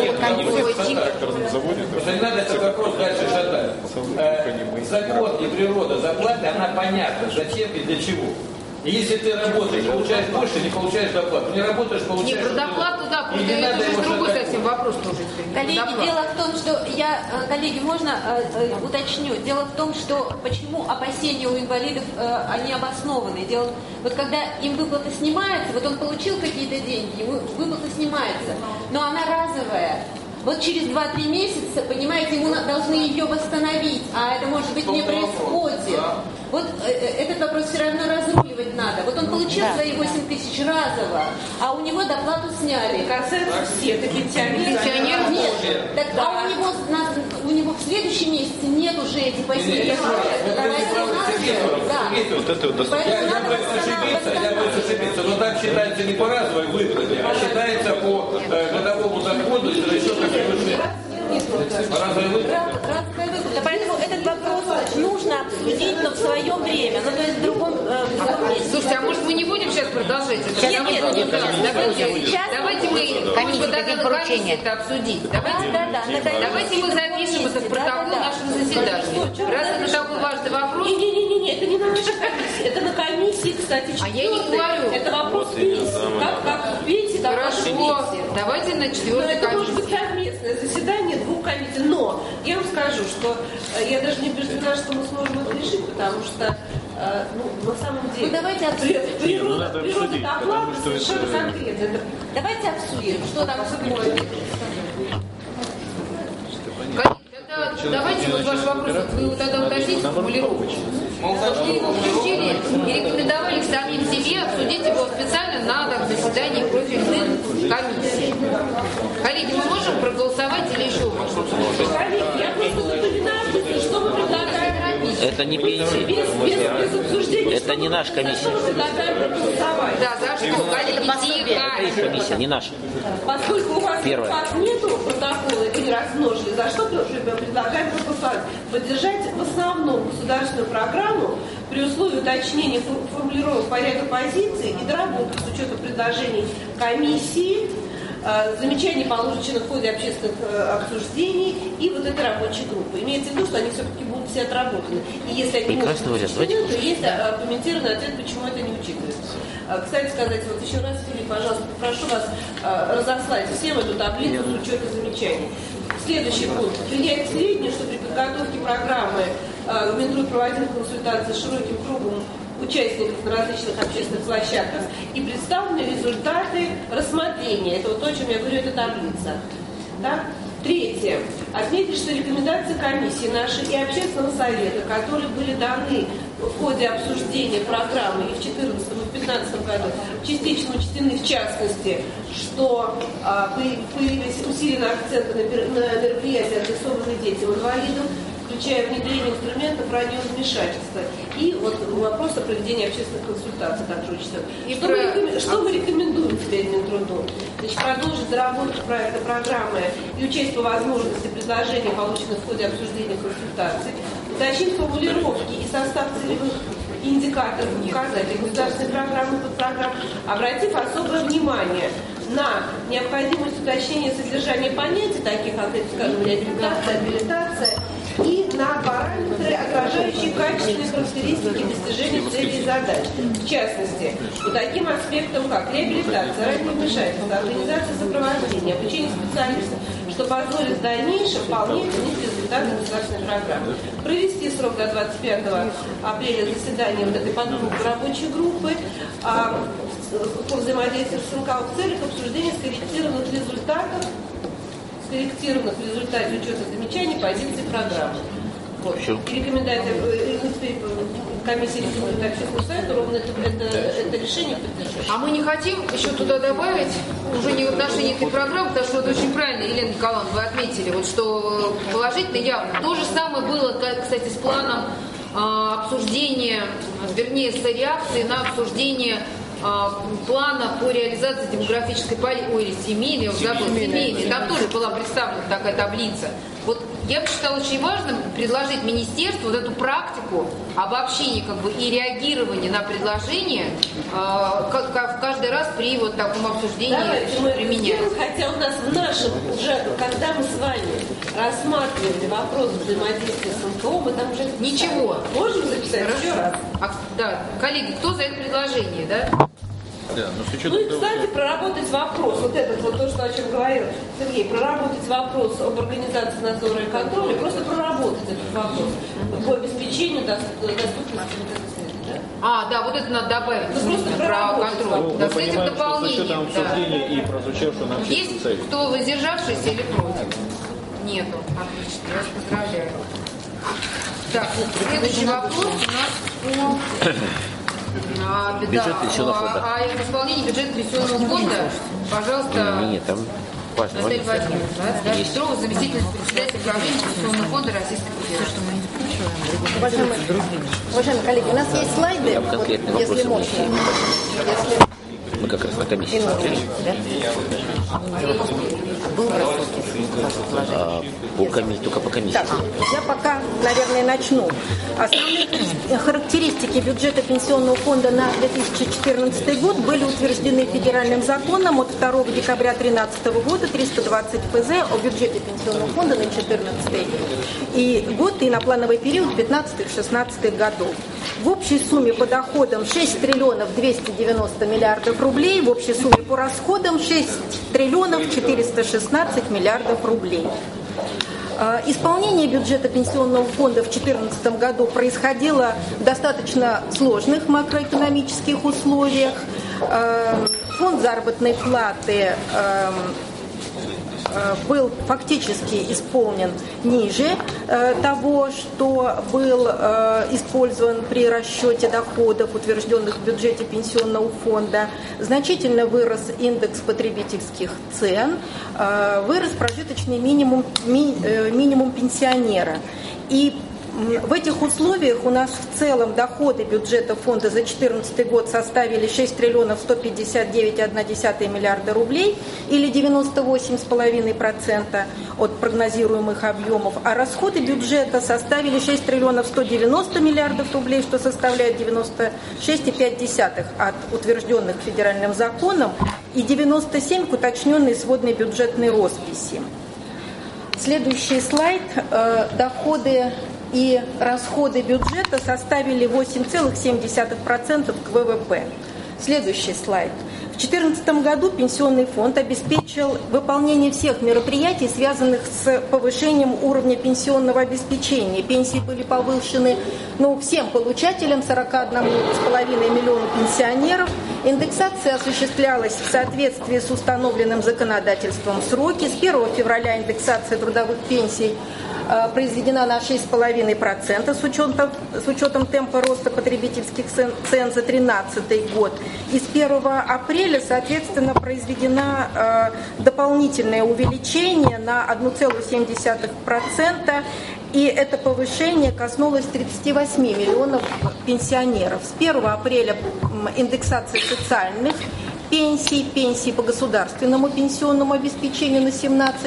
Не надо этот вопрос дальше шатать. Закон и природа зарплаты, она понятна, зачем и для чего. И если ты работаешь, получаешь больше, не получаешь доплату. Не работаешь, получаешь... Не, про доплату, да, это уже другой совсем вопрос тоже. Коллеги, дело в том, что коллеги, можно уточню? Дело в том, что почему опасения у инвалидов, они обоснованы. Вот когда им выплата снимается, вот он получил какие-то деньги, выплата снимается, но она разовая. Вот через 2-3 месяца, понимаете, ему должны ее восстановить, а это, может быть, не происходит. Вот этот вопрос все равно разруливать надо. Вот он получил свои 8 тысяч разово, а у него доплату сняли. Касается всех пенсионеров. Нет. Так, а у него в следующем месяце нет уже этих 8 тысяч. Я боюсь ошибиться, но так считается не по разовой выплате, а считается по годовому доходу из расчета превышения. Поэтому этот вопрос нужно обсудить, но в свое время, то есть в другом месте. Слушайте, а может мы не будем сейчас продолжать это? Давайте мы комиссию это обсудить. Давайте мы запишем это в протокол нашего заседания. Раз это такой важный вопрос. Не, это не на нашей комиссии. Это на комиссии, кстати, 4. А я не говорю. Это вопрос пенсии. Как пенсии, так хорошо. Давайте на 4-й комиссии. Это может быть совместное заседание 2 комиссий. Но я вам скажу, что я даже не убеждена, что мы сможем это решить, потому что на самом деле давайте природа доклада совершенно конкретно. Давайте обсудим, что там будет. Давайте вот ваш вопрос, вы его тогда уточните, формулировку. Мы его включили и рекомендовали к самим себе обсудить его специально на заседании профильных комиссий. Коллеги, мы можем проголосовать или еще можем? Коллеги, я просто напоминаю, что мы предлагаем. Это не пенсии. Без обсуждения. Это не наша комиссия. Да, за что? Коллеги, это их комиссия, не наша. Поскольку у вас нету протокола, и вы не размножили, за что мы предлагаем проголосовать? Поддержать в основном государственную программу при условии уточнения формулировок порядка позиции и доработки с учетом предложений комиссии, замечаний, полученных в ходе общественных обсуждений и вот этой рабочей группы. Имеется в виду, что они все-таки будут все отработаны. И если они будут учтены, то есть аргументированный ответ, почему это не учитывается. Кстати сказать, вот еще раз, Филипп, пожалуйста, прошу вас разослать всем эту таблицу с учетом замечаний. Следующий пункт. Принять сведения, что при подготовке программы Минтруд проводил консультации с широким кругом участников на различных общественных площадках и представлены результаты рассмотрения. Это вот то, о чем я говорю, это таблица. Так? Третье. Отметить, что рекомендации комиссии нашей и общественного совета, которые были даны в ходе обсуждения программы и в 2014 и в 2015 году, частично учтены, в частности, что появились усиленные акценты на мероприятия, адресованные детям-инвалидам, включая внедрение инструментов радиовмешательства. И вот вопрос о проведении общественных консультаций также учтен. Что вы рекомендуете теперь Минтруду? Значит, продолжить доработку проекта программы и учесть по возможности предложений, полученных в ходе обсуждения консультаций, уточнить формулировки и состав целевых индикаторов и показателей государственной программы и подпрограмм, обратив особое внимание на необходимость уточнения содержания понятий, таких как, скажем, реабилитация, абилитация, и на параметры, отражающие качественные характеристики достижения целей и задач. В частности, по таким аспектам, как реабилитация, радиовмешательство, организация сопровождения, обучение специалистов, что позволит в дальнейшем вполне оценить результаты государственной программы. Провести срок до 25 апреля заседания вот этой подгруппы рабочей группы по взаимодействию с НКО в целях обсуждения скорректированных в результате учета замечаний позиции программы. Вот. Рекомендация комиссии рекомендует общественному совету ровно это решение поддержать. А мы не хотим еще туда добавить, уже не в отношении этой программы, потому что это очень правильно, Елена Николаевна, вы отметили, вот, что положительно явно. То же самое было, кстати, с планом обсуждения, вернее, с реакцией на обсуждение плана по реализации демографической политики, семейной, там тоже была представлена такая таблица. Вот я бы считала очень важным предложить министерству вот эту практику обобщения и реагирования на предложения каждый раз при вот таком обсуждении применять. Хотя у нас в нашем уже, когда мы с вами рассматривали вопрос взаимодействия с НКО, мы там уже ничего. Можем записать еще раз? Да, коллеги, кто за это предложение, да? Да, ну и, кстати, проработать вопрос, вот этот вот то, что о чем говорил Сергей, проработать вопрос об организации надзора и контроля, просто проработать этот вопрос по обеспечению доступности. Да, вот это надо добавить. Просто про контроль. Ну, да, с этим дополнением. И прозвучавшего на Есть кто воздержавшийся или против? Нету. Отлично, я вас поздравляю. Так, следующий вопрос у нас по бюджет пенсионного фонда. О исполнении бюджета пенсионного фонда, пожалуйста, Нет, там важно. Наталья Владимировна, Петрова, заместитель председателя правления Пенсионного фонда Российской Федерации. Уважаемые коллеги, у нас есть слайды, вот, если можно. Мы как раз на комиссии смотрели. Только по комиссии. Так, я пока, наверное, начну. Основные характеристики бюджета Пенсионного фонда на 2014 год были утверждены федеральным законом от 2 декабря 2013 года 320 ФЗ о бюджете Пенсионного фонда на 2014 год и на плановый период 2015-2016 годов. В общей сумме по доходам 6 триллионов 290 миллиардов рублей, в общей сумме по расходам 6 триллионов 416 миллиардов рублей. Исполнение бюджета Пенсионного фонда в 2014 году происходило в достаточно сложных макроэкономических условиях. Фонд заработной платы был фактически исполнен ниже того, что был использован при расчете доходов, утвержденных в бюджете Пенсионного фонда. Значительно вырос индекс потребительских цен, вырос прожиточный минимум пенсионера. И в этих условиях у нас в целом доходы бюджета фонда за 2014 год составили 6 триллионов 159,1 миллиарда рублей или 98,5% от прогнозируемых объемов, а расходы бюджета составили 6 триллионов 190 миллиардов рублей, что составляет 96,5% от утвержденных федеральным законом и 97% к уточненной сводной бюджетной росписи. Следующий слайд. Доходы и расходы бюджета составили 8,7% к ВВП. Следующий слайд. В 2014 году Пенсионный фонд обеспечил выполнение всех мероприятий, связанных с повышением уровня пенсионного обеспечения. Пенсии были повышены всем получателям, 41,5 миллиона пенсионеров. Индексация осуществлялась в соответствии с установленным законодательством сроки. С 1 февраля индексация трудовых пенсий произведена на 6,5% с учетом темпа роста потребительских цен за 2013 год. И с 1 апреля, соответственно, произведено дополнительное увеличение на 1,7%. И это повышение коснулось 38 миллионов пенсионеров. С 1 апреля индексация социальных пенсий по государственному пенсионному обеспечению на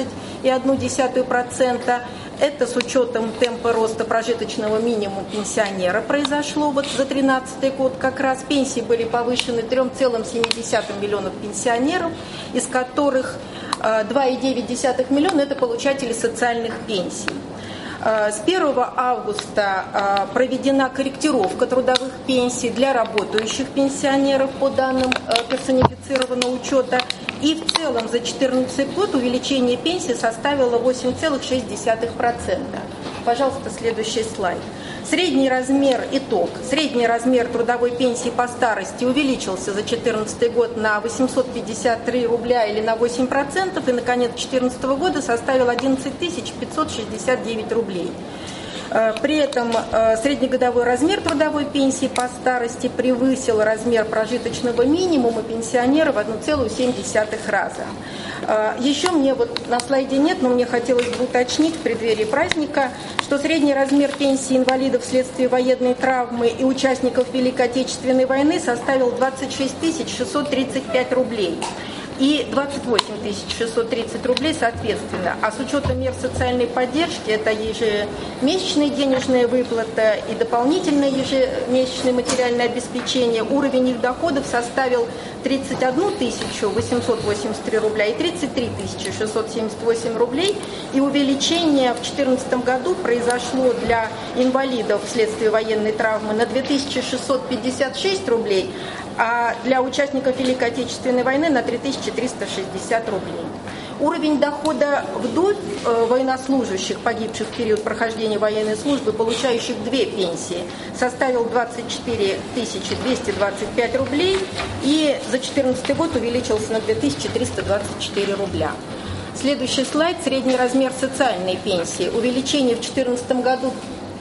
17,1%. Это с учетом темпа роста прожиточного минимума пенсионера произошло за 2013 год. Как раз пенсии были повышены 3,7 миллионов пенсионеров, из которых 2,9 миллиона – это получатели социальных пенсий. С 1 августа проведена корректировка трудовых пенсий для работающих пенсионеров по данным персонифицированного учета. И в целом за 2014 год увеличение пенсии составило 8,6%. Пожалуйста, следующий слайд. Средний размер трудовой пенсии по старости увеличился за 2014 год на 853 рубля или на 8%, и на конец 2014 года составил 11 569 рублей. При этом среднегодовой размер трудовой пенсии по старости превысил размер прожиточного минимума пенсионера в 1,7 раза. Еще мне на слайде нет, но мне хотелось бы уточнить в преддверии праздника, что средний размер пенсии инвалидов вследствие военной травмы и участников Великой Отечественной войны составил 26 635 рублей. И 28 630 рублей соответственно. А с учетом мер социальной поддержки, это ежемесячная денежная выплата и дополнительное ежемесячное материальное обеспечение, уровень их доходов составил 31 883 рубля и 33 678 рублей. И увеличение в 2014 году произошло для инвалидов вследствие военной травмы на 2656 рублей, а для участников Великой Отечественной войны на 3360 рублей. Уровень дохода вдов военнослужащих, погибших в период прохождения военной службы, получающих две пенсии, составил 24 225 рублей и за 2014 год увеличился на 2324 рубля. Следующий слайд. Средний размер социальной пенсии. Увеличение в 2014 году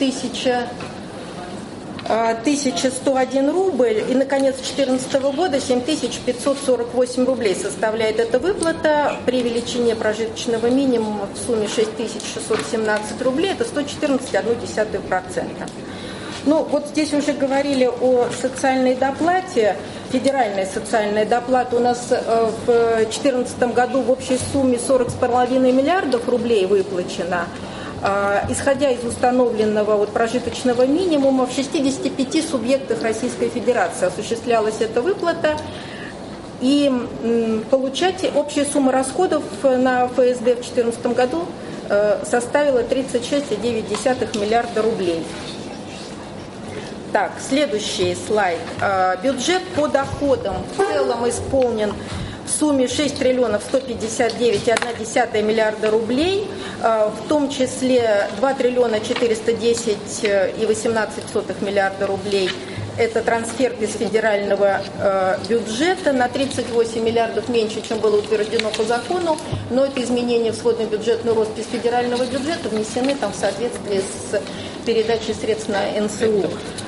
1101 рубль, и, наконец, 2014 года 7548 рублей составляет эта выплата. При величине прожиточного минимума в сумме 6617 рублей, это 114,1%. Здесь уже говорили о социальной доплате. Федеральная социальная доплата у нас в 2014 году в общей сумме 40,5 миллиардов рублей выплачена. Исходя из установленного прожиточного минимума, в 65 субъектах Российской Федерации осуществлялась эта выплата. И общая сумма расходов на ФСД в 2014 году составила 36,9 миллиарда рублей. Так, следующий слайд. Бюджет по доходам в целом исполнен в сумме 6 триллионов 159,1 миллиарда рублей, в том числе 2 триллиона 410,18 миллиарда рублей. Это трансфер из федерального бюджета на 38 миллиардов меньше, чем было утверждено по закону, но это изменения в сводную бюджетную роспись федерального бюджета внесены в соответствии с передачей средств на НСУ.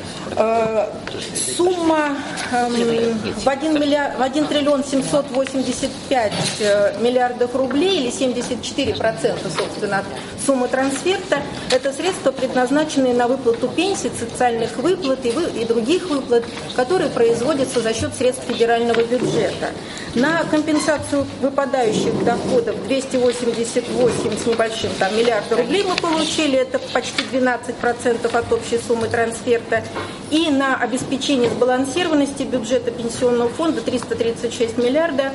Сумма в 1 триллион 785 миллиардов рублей, или 74%, собственно, от суммы трансферта, это средства, предназначенные на выплату пенсий, социальных выплат и других выплат, которые производятся за счет средств федерального бюджета. На компенсацию выпадающих доходов 288 с небольшим миллиарда рублей мы получили, это почти 12% от общей суммы трансферта. И на обеспечение сбалансированности бюджета пенсионного фонда 336 миллиарда.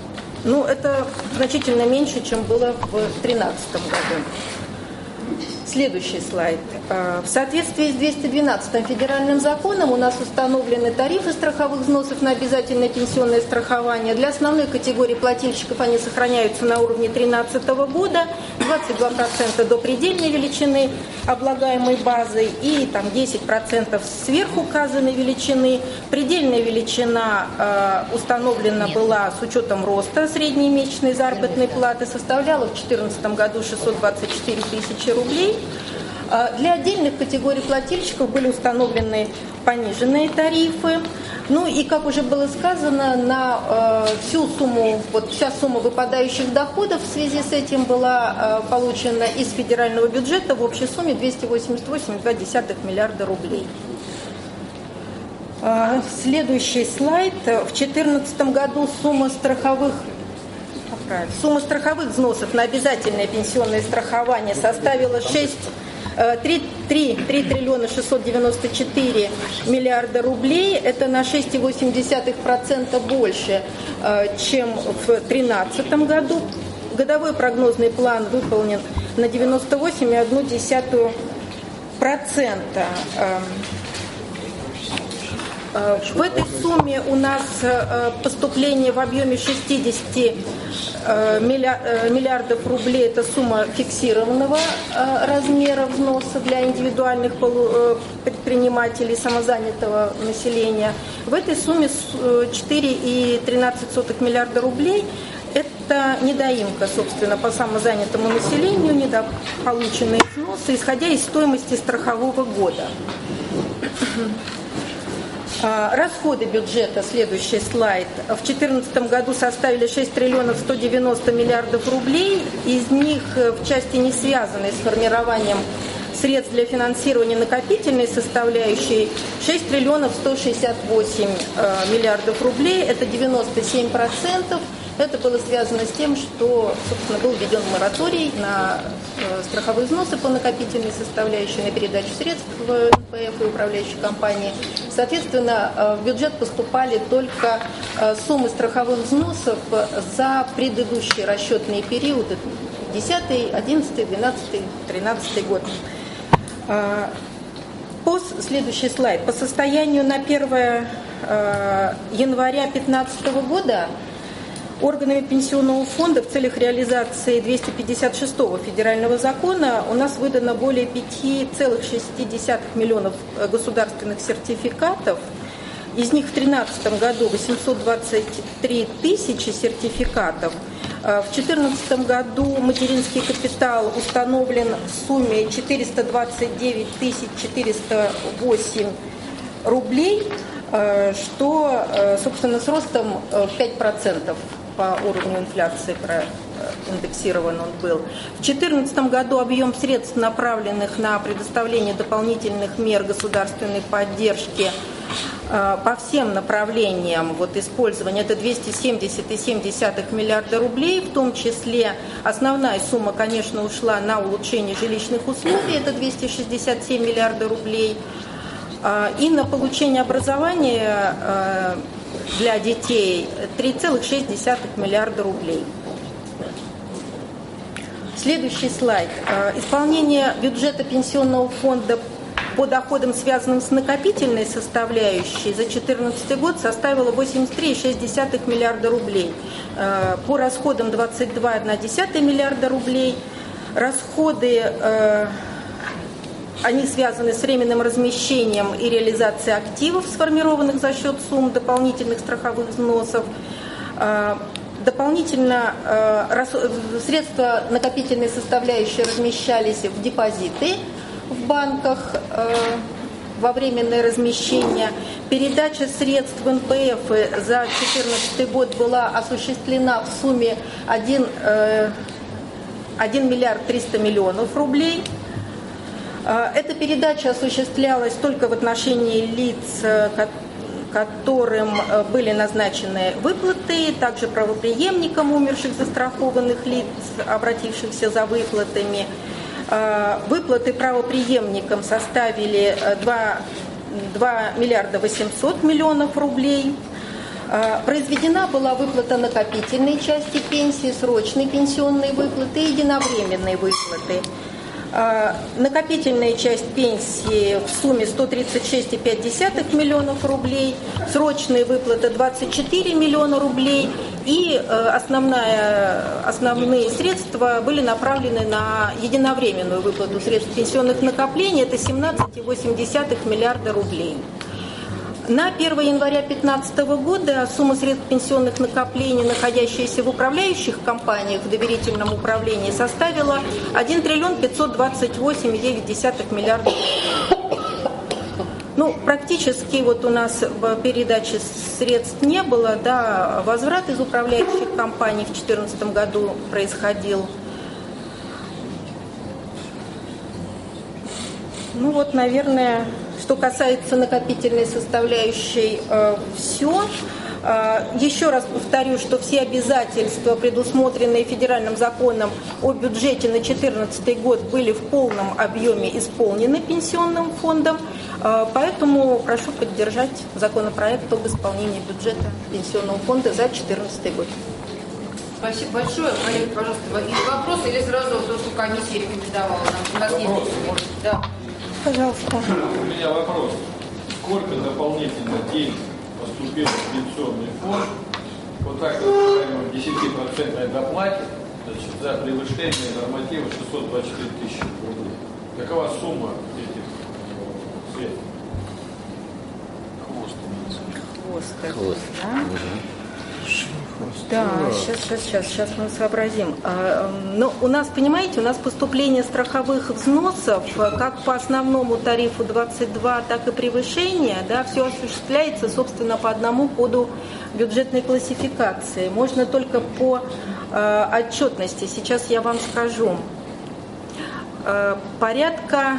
Это значительно меньше, чем было в 2013 году. Следующий слайд. В соответствии с 212 федеральным законом у нас установлены тарифы страховых взносов на обязательное пенсионное страхование. Для основной категории плательщиков они сохраняются на уровне 2013 года, 22% до предельной величины облагаемой базы и там, 10% сверх указанной величины. Предельная величина установлена была с учетом роста средней месячной заработной платы, составляла в 2014 году 624 тысячи рублей. Для отдельных категорий плательщиков были установлены пониженные тарифы. Ну и, как уже было сказано, на всю сумму, вот вся сумма выпадающих доходов в связи с этим была получена из федерального бюджета в общей сумме 288,2 миллиарда рублей. Следующий слайд. В 2014 году сумма страховых взносов на обязательное пенсионное страхование составила 3 триллиона 694 миллиарда рублей. Это на 6,8% больше, чем в 2013 году. Годовой прогнозный план выполнен на 98,1%. В этой сумме у нас поступление в объеме 60 миллиардов рублей. Это сумма фиксированного размера взноса для индивидуальных предпринимателей, самозанятого населения. В этой сумме 4,13 миллиарда рублей. Это недоимка, собственно, по самозанятому населению, недополученные взносы, исходя из стоимости страхового года. Расходы бюджета, следующий слайд, в 2014 году составили 6 триллионов 190 миллиардов рублей. Из них в части, не связанной с формированием средств для финансирования накопительной составляющей, 6 триллионов 168 миллиардов рублей. Это 97%. Это было связано с тем, что, собственно, был введен мораторий на страховые взносы по накопительной составляющей, на передачу средств в НПФ и управляющей компании. Соответственно, в бюджет поступали только суммы страховых взносов за предыдущие расчетные периоды 2010, 2011, 2012, 2013 год. Следующий слайд. По состоянию на 1 января 2015 года органами Пенсионного фонда в целях реализации 256-го федерального закона у нас выдано более 5,6 миллионов государственных сертификатов. Из них в 2013 году 823 тысячи сертификатов. В 2014 году материнский капитал установлен в сумме 429 408 рублей, что, собственно, с ростом 5% по уровню инфляции индексирован он был. В 2014 году объем средств, направленных на предоставление дополнительных мер государственной поддержки по всем направлениям использования, это 270,7 миллиарда рублей, в том числе основная сумма, конечно, ушла на улучшение жилищных условий, это 267 миллиардов рублей, и на получение образования для детей 3,6 миллиарда рублей. Следующий слайд. Исполнение бюджета Пенсионного фонда по доходам, связанным с накопительной составляющей, за 2014 год составило 83,6 миллиарда рублей. По расходам 22,1 миллиарда рублей. Расходы, они связаны с временным размещением и реализацией активов, сформированных за счет сумм дополнительных страховых взносов. Дополнительно средства накопительной составляющей размещались в депозиты в банках во временное размещение. Передача средств в НПФ за 2014 год была осуществлена в сумме 1 миллиард 300 миллионов рублей. Эта передача осуществлялась только в отношении лиц, которым были назначены выплаты, также правопреемникам умерших застрахованных лиц, обратившихся за выплатами. Выплаты правопреемникам составили 2 миллиарда 800 миллионов рублей. Произведена была выплата накопительной части пенсии, срочной пенсионной выплаты и единовременной выплаты. Накопительная часть пенсии в сумме 136,5 миллионов рублей, срочные выплаты 24 миллиона рублей, и основные средства были направлены на единовременную выплату средств пенсионных накоплений, это 17,8 миллиарда рублей. На 1 января 2015 года сумма средств пенсионных накоплений, находящаяся в управляющих компаниях в доверительном управлении, составила 1 триллион 528,9 миллиарда рублей. Ну, практически вот у нас в передаче средств не было, да, возврат из управляющих компаний в 2014 году происходил. Ну вот, наверное, что касается накопительной составляющей, все. Еще раз повторю, что все обязательства, предусмотренные федеральным законом о бюджете на 2014 год, были в полном объеме исполнены Пенсионным фондом. Поэтому прошу поддержать законопроект об исполнении бюджета Пенсионного фонда за 2014 год. Спасибо большое. Марина, пожалуйста, вопрос или сразу то, что комиссия рекомендовала нам? У нас нет. Да. Пожалуйста. У меня вопрос. Сколько дополнительно денег поступило в пенсионный фонд по так называемой 10% доплате, значит, за превышение норматива 624 тысячи рублей? Какова сумма этих средств? Хвост. Да, сейчас мы сообразим. Но у нас, понимаете, у нас поступление страховых взносов как по основному тарифу 22, так и превышение, да, все осуществляется, собственно, по одному коду бюджетной классификации. Можно только по отчетности. Сейчас я вам скажу. Порядка...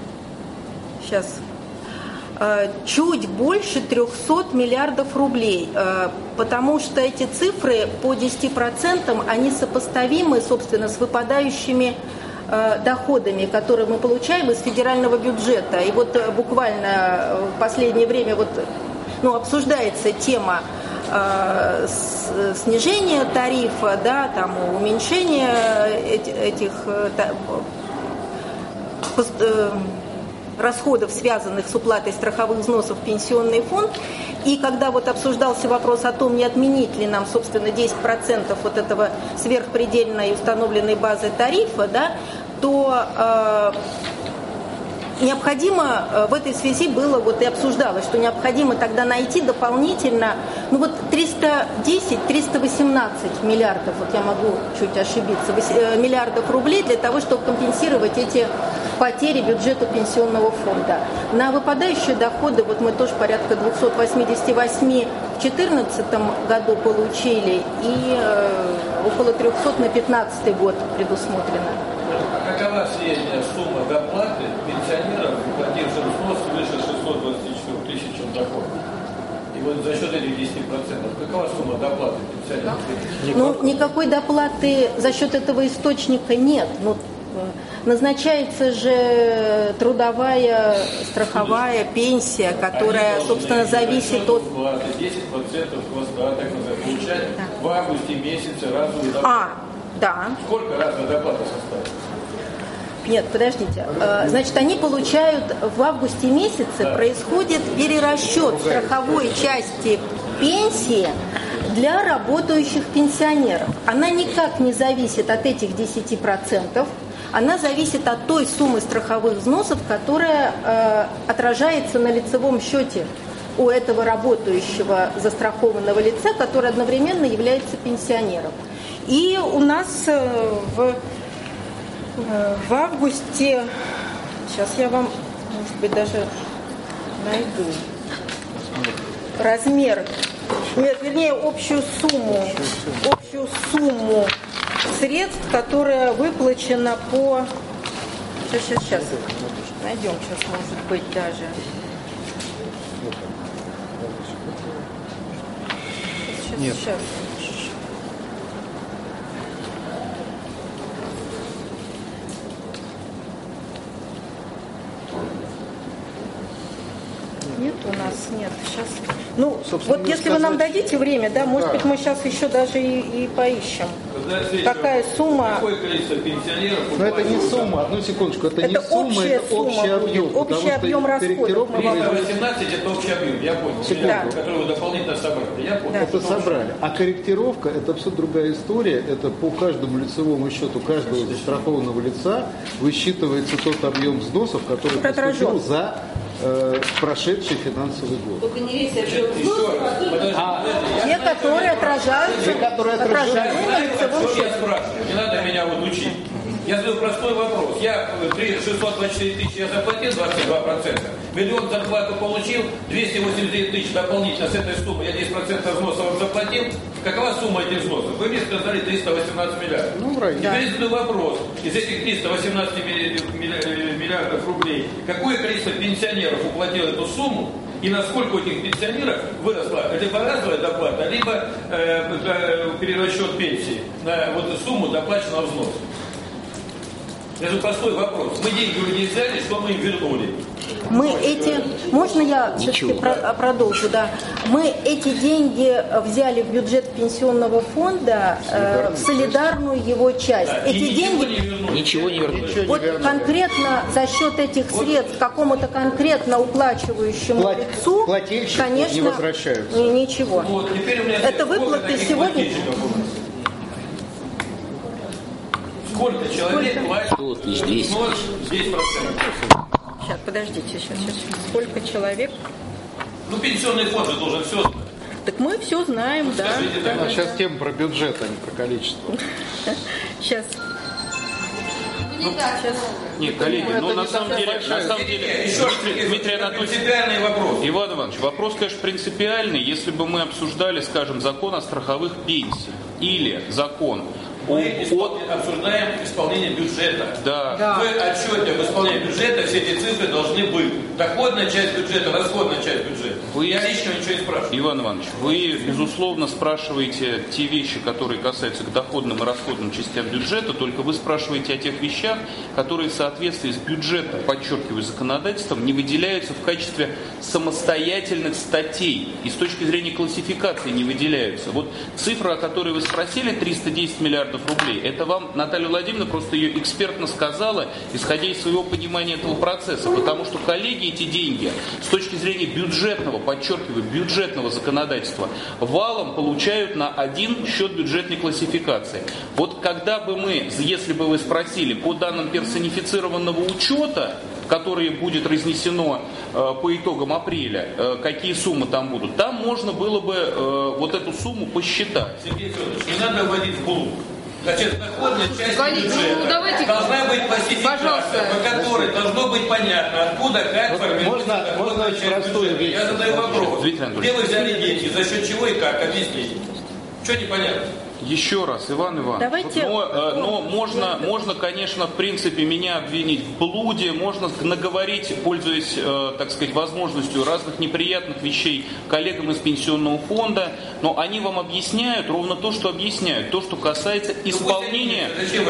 чуть больше 300 миллиардов рублей, потому что эти цифры по 10%, они сопоставимы, собственно, с выпадающими доходами, которые мы получаем из федерального бюджета. И вот буквально в последнее время обсуждается тема снижения тарифа, да, там, уменьшения этих расходов, связанных с уплатой страховых взносов в пенсионный фонд. И когда вот обсуждался вопрос о том, не отменить ли нам, собственно, 10% вот этого сверхпредельной установленной базы тарифа, да, то необходимо в этой связи было, вот и обсуждалось, что необходимо тогда найти дополнительно, 310-318 миллиардов, вот я могу чуть ошибиться, миллиардов рублей для того, чтобы компенсировать эти потери бюджета пенсионного фонда. На выпадающие доходы вот мы тоже порядка 288 в 2014 году получили и около 300 на 2015 год предусмотрено. Какова средняя сумма доплаты пенсионерам, платившим взнос свыше 624 тысячи доходов? И вот за счет этих 10%, какова сумма доплаты пенсионерам? Никакой доплаты за счет этого источника нет. Назначается же трудовая, страховая пенсия, которая, собственно, зависит от... 10% хвоста, так называемого, получать в августе месяце разовую доплату. Да. Сколько разовая доплата составит? Нет, подождите. Значит, они получают в августе месяце, происходит перерасчет страховой части пенсии для работающих пенсионеров. Она никак не зависит от этих 10%. Она зависит от той суммы страховых взносов, которая отражается на лицевом счете у этого работающего застрахованного лица, который одновременно является пенсионером. И у нас в августе, сейчас я вам, может быть, даже найду размер, общую сумму средств, которая выплачена по... Сейчас. Найдем, сейчас, может быть, даже. Сейчас. Нет, у нас нет. Сейчас. Вот если вы нам дадите время, да, может быть, мы сейчас еще даже и поищем. какая сумма... Какое количество пенсионеров... Но это не сумма, одну секундочку, это не сумма, это общий объем. Общий объем расходов. 318 это общий объем, я понял, Да. который вы дополнительно собрали. Я понял. Это собрали. А корректировка это абсолютно другая история. Это по каждому лицевому счету каждого застрахованного лица высчитывается тот объем взносов, который поступил за прошедший финансовый год. Только не весь объем взносов, Те, которые отражаются на лицевом счете. Я спрашиваю, не надо меня вот учить. Я задаю простой вопрос. Я 624 тысячи я заплатил 22%, миллион зарплату получил, 289 тысяч дополнительно с этой суммы, я 10% взносов заплатил. Какова сумма этих взносов? Вы мне сказали 318 миллиардов. Ну, правильно. Теперь задаю вопрос. Из этих 318 миллиардов рублей, какое количество пенсионеров уплатило эту сумму? И насколько у этих пенсионеров выросла либо разовая доплата, либо перерасчет пенсии на вот эту сумму доплаченного взноса? Это простой вопрос. Мы деньги у людей взяли, что мы им вернули? Мы эти, можно я все-таки продолжу, да? Мы эти деньги взяли в бюджет пенсионного фонда в солидарную его часть. Да, эти деньги ничего не вернули. Вот конкретно за счет этих средств какому-то конкретно уплачивающему лицу, конечно, не возвращаются. Ничего. Вот, теперь у меня Это выплаты сегодня. Сколько человек платит? 200. 10%. Сейчас, подождите, сейчас. Сколько человек? Ну, пенсионный фонд же должен все знать. Так мы все знаем, да. А сейчас тема про бюджет, а не про количество. Сейчас. Нет, коллеги, ну на самом деле, Дмитрий Анатольевич, принципиальный вопрос. Иван Иванович, вопрос, конечно, принципиальный. Если бы мы обсуждали, скажем, закон о страховых пенсиях или закон Мы обсуждаем исполнение бюджета. Да. В отчете об исполнении бюджета все эти цифры должны быть. Доходная часть бюджета, расходная часть бюджета. Я лично ничего не спрашиваю. Иван Иванович, вы, безусловно, спрашиваете те вещи, которые касаются к доходным и расходным частям бюджета, только вы спрашиваете о тех вещах, которые в соответствии с бюджетом, подчеркиваю, законодательством, не выделяются в качестве самостоятельных статей и с точки зрения классификации не выделяются. Вот цифра, о которой вы спросили, 310 миллиардов рублей, это вам Наталья Владимировна просто ее экспертно сказала, исходя из своего понимания этого процесса, потому что коллеги эти деньги с точки зрения бюджетного, подчеркиваю, бюджетного законодательства валом получают на один счет бюджетной классификации. Вот когда бы мы, если бы вы спросили по данным персонифицированного учета, которое будет разнесено по итогам апреля, какие суммы там будут, там можно было бы вот эту сумму посчитать. Сергей Федорович, не надо вводить в блуд. Значит, доходная часть Коллеги, бюджета должна быть классификация, по которой должно быть понятно, откуда, как формируется доходная часть бюджета. Я задаю вопрос. Где вы взяли деньги, за счет чего и как? Объясните. Что непонятно? Еще раз, Иван Иванович, но можно, конечно, в принципе, меня обвинить в блуде, можно наговорить, пользуясь, так сказать, возможностью разных неприятных вещей коллегам из пенсионного фонда, но они вам объясняют ровно то, что объясняют, то, что касается исполнения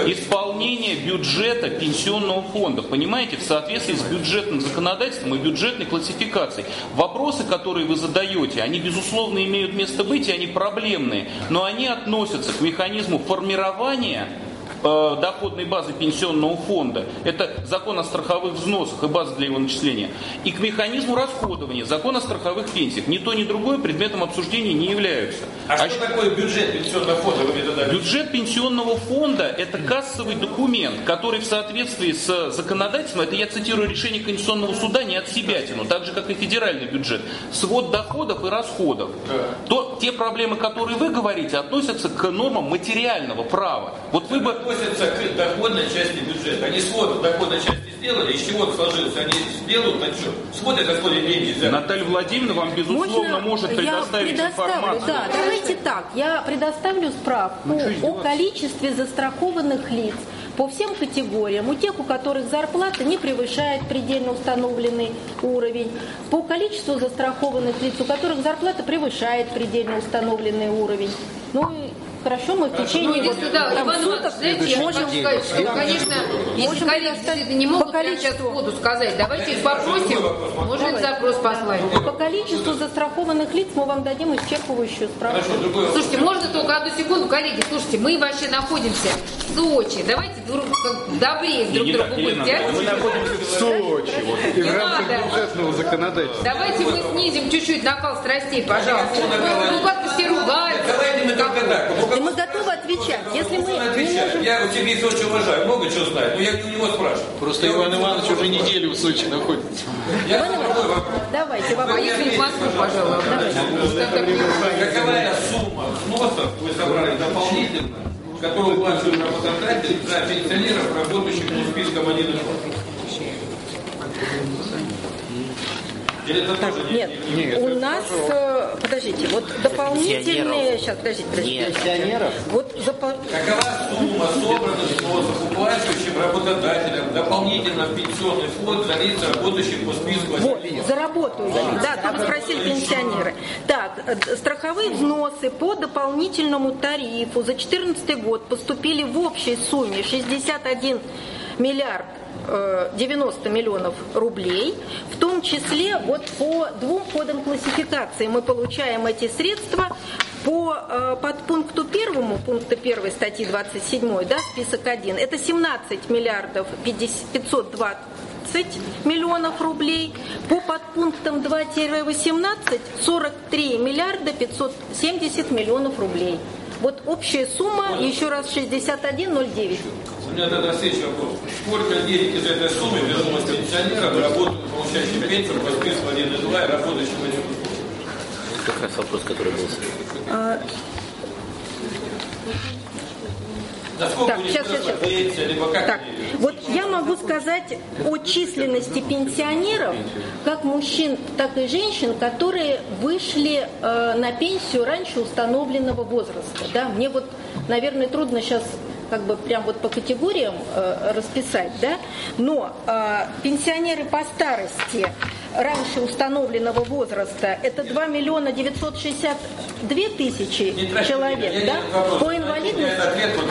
бюджета пенсионного фонда, понимаете, в соответствии с бюджетным законодательством и бюджетной классификацией. Вопросы, которые вы задаете, они, безусловно, имеют место быть, и они проблемные, но они относятся к механизму формирования доходной базы пенсионного фонда, это закон о страховых взносах и база для его начисления, и к механизму расходования, закон о страховых пенсиях. Ни то, ни другое предметом обсуждения не являются. А что такое бюджет пенсионного фонда? Бюджет пенсионного фонда – это кассовый документ, который в соответствии с законодательством, это я цитирую решение Конституционного суда, не от себя тяну, так же, как и федеральный бюджет, свод доходов и расходов. То те проблемы, которые вы говорите, относятся к нормам материального права. Вот вы бы относятся к доходной части бюджета. Они свод доходной части сделали, из чего сложился, они сделают отчет. Смотрят, откуда деньги взяли. Наталья Владимировна вам, безусловно, может предоставить информацию. Да, давайте так. Я предоставлю справку о количестве застрахованных лиц по всем категориям, у тех, у которых зарплата не превышает предельно установленный уровень, по количеству застрахованных лиц, у которых зарплата превышает предельно установленный уровень. Ну хорошо, мы в течение суток, знаете, я можем сказать, что, конечно, если количество не могут сейчас сходу сказать, давайте их попросим, можем запрос послать. По количеству застрахованных лиц мы вам дадим исчерпывающую справку. Слушайте, можно только одну секунду, коллеги, слушайте, мы вообще находимся в Сочи, давайте добрее друг к другу будьте. Мы находимся в Сочи, и в рамках бюджетного законодательства. Давайте мы снизим чуть-чуть накал страстей, пожалуйста. Ну как-то все ругаются. И мы готовы отвечать. Если мы Я Сергея Федоровича уважаю, много чего знает, но я у него спрашиваю. Просто Иван Иванович уже неделю в Сочи находится. Давайте, а если в Москву, пожалуйста, какая сумма взносов вы собрали дополнительно, которую платят работодатели за пенсионеров, работающих по спискам 1 и 2? Нет, у нас, подождите, вот дополнительные, сейчас, подождите. Пенсионеров? Вот какова сумма собранных взносов уплачивающим работодателям дополнительно в пенсионный фонд за лиц, работающих по списку? Вот, заработающие, да, тут спросили пенсионеры. Так, страховые взносы по дополнительному тарифу за 2014 год поступили в общей сумме 61 миллиард 90 миллионов рублей, в том числе вот по 2 кодам классификации мы получаем эти средства по подпункту 1, пункта 1 статьи 27, да, список 1, это 17 миллиардов 520 миллионов рублей, по подпунктам 2-18 43 миллиарда 570 миллионов рублей. Вот общая сумма, еще раз, 61,09. У меня тогда следующий вопрос. Сколько денег из этой суммы вернулось пенсионерам, работающим, получающим пенсию по списку 1 и 2 и работающим в этих условиях? Как раз вопрос, который был. Так, сейчас. Так, вот я могу сказать о численности пенсионеров, как мужчин, так и женщин, которые вышли на пенсию раньше установленного возраста. Да? Мне вот, наверное, трудно сейчас как бы прям вот по категориям расписать, да? Но пенсионеры по старости раньше установленного возраста это 2 миллиона 962 тысячи человек, да? По инвалидности,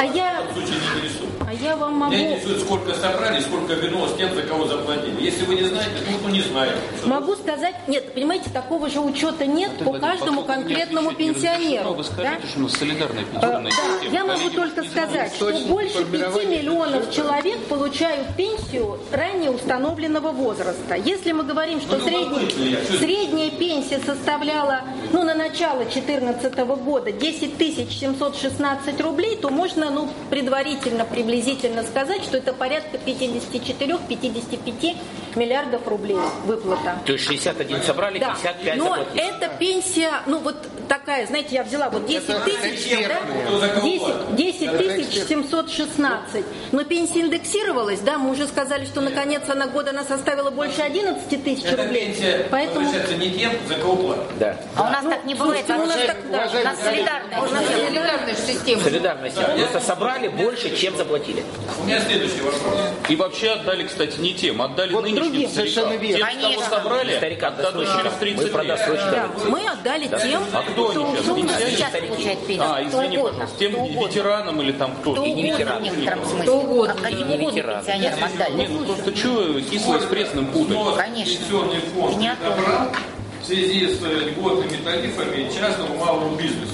я вам могу... Меня интересует, сколько собрали, сколько вернулось тем, за кого заплатили. Если вы не знаете, то не знаете. Могу сказать, нет, понимаете, такого же учета нет по каждому конкретному пенсионеру. Вы скажите, что у нас солидарная пенсионная система. Я могу только сказать, что больше 5 миллионов человек получают пенсию ранее установленного возраста. Если мы говорим, что средняя пенсия составляла, на начало 2014 года 10 716 рублей, то можно, предварительно, приблизительно сказать, что это порядка 54-55 миллиардов рублей выплата. То есть 61 собрали, 55 но заплатили. это пенсия, вот такая, знаете, я взяла вот 10 тысяч, да? 10 716. Но пенсия индексировалась, да, мы уже сказали, что наконец она составила больше 11 тысяч рублей. Пенсия возвращается не тем, за кого платят. Да. А у нас так не бывает. У нас солидарная система. Солидарная система. Просто собрали больше, чем заплатили. У меня следующий вопрос. И вообще отдали, кстати, не тем, отдали вот нынешним старикам. Тем, кого собрали, отдадут через 30 лет. Да, мы отдали тем, а кто они сейчас получает пенсию. Извини, пожалуйста, тем ветеранам или там кто-то? И не ветеранам. Кто угодно. А ему пенсионерам отдали. Просто что кислое с пресным путать? Конечно. Пенсионный фонд забрал в связи с льготными тарифами частному малому бизнесу.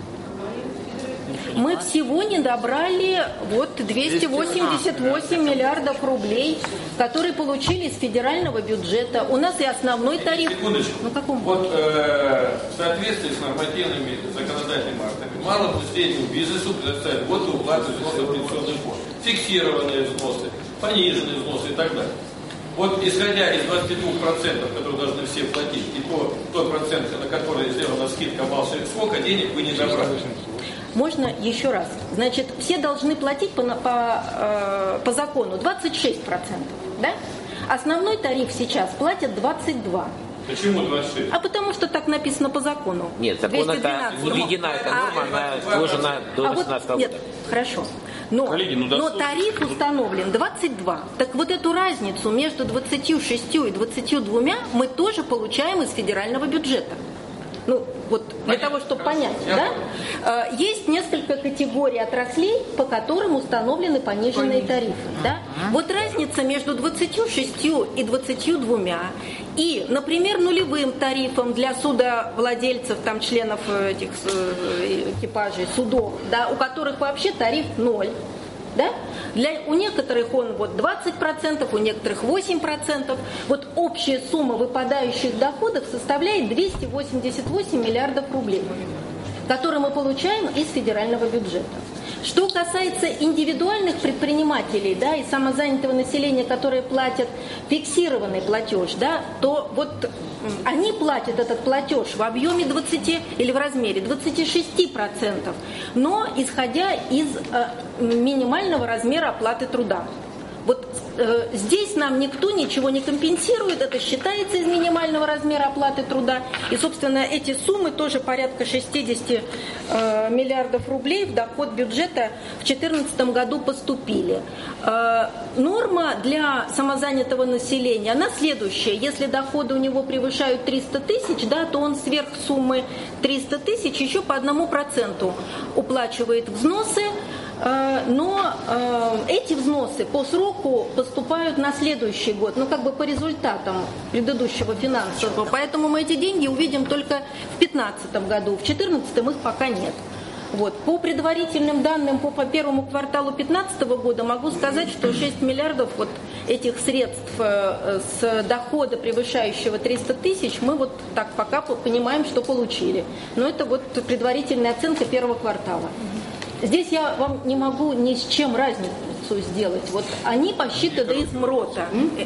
Мы всего не добрали 288 миллиардов рублей, которые получили из федерального бюджета. У нас и основной тариф. Секундочку. Вот в соответствии с нормативными законодательными актами малому и среднему бизнесу предоставят уплаты взносов в пенсионный фонд. Фиксированные взносы, пониженные взносы и так далее. Вот исходя из 22%, которые должны все платить, и тот процент, на который сделана скидка малше, сколько денег вы не добрали? Можно еще раз. Значит, все должны платить по закону 26%, да? Основной тариф сейчас платят 22%. Почему 26? А потому что так написано по закону. Нет, закон это не введена эта норма, она вложена до 2018 года. Нет, хорошо. Но тариф установлен 22. Так вот эту разницу между 26 и 22 мы тоже получаем из федерального бюджета. Ну, вот для того, чтобы понять, да? Есть несколько категорий отраслей, по которым установлены пониженные тарифы, да? Вот разница между 26 и 22 и, например, нулевым тарифом для судовладельцев, там, членов этих экипажей, судов, да, у которых вообще тариф 0, да? У некоторых он вот 20%, у некоторых 8%. Вот общая сумма выпадающих доходов составляет 288 миллиардов рублей, которые мы получаем из федерального бюджета. Что касается индивидуальных предпринимателей, да, и самозанятого населения, которые платят фиксированный платеж, да, то вот они платят этот платеж в объеме 20 или в размере 26%, но исходя из минимального размера оплаты труда. Вот здесь нам никто ничего не компенсирует, это считается из минимального размера оплаты труда. И, собственно, эти суммы тоже порядка 60 миллиардов рублей в доход бюджета в 2014 году поступили. Норма для самозанятого населения, она следующая. Если доходы у него превышают 300 тысяч, да, то он сверх суммы 300 тысяч еще по 1% уплачивает взносы. Но эти взносы по сроку поступают на следующий год, ну как бы по результатам предыдущего финансового. Поэтому мы эти деньги увидим только в 2015 году, в 2014 их пока нет. Вот. По предварительным данным по первому кварталу 2015 года могу сказать, что 6 миллиардов вот этих средств с дохода, превышающего 300 тысяч, мы вот так пока понимаем, что получили. Но это вот предварительная оценка первого квартала. Здесь я вам не могу ни с чем разницу сделать. Вот они посчитаны из МРОТа.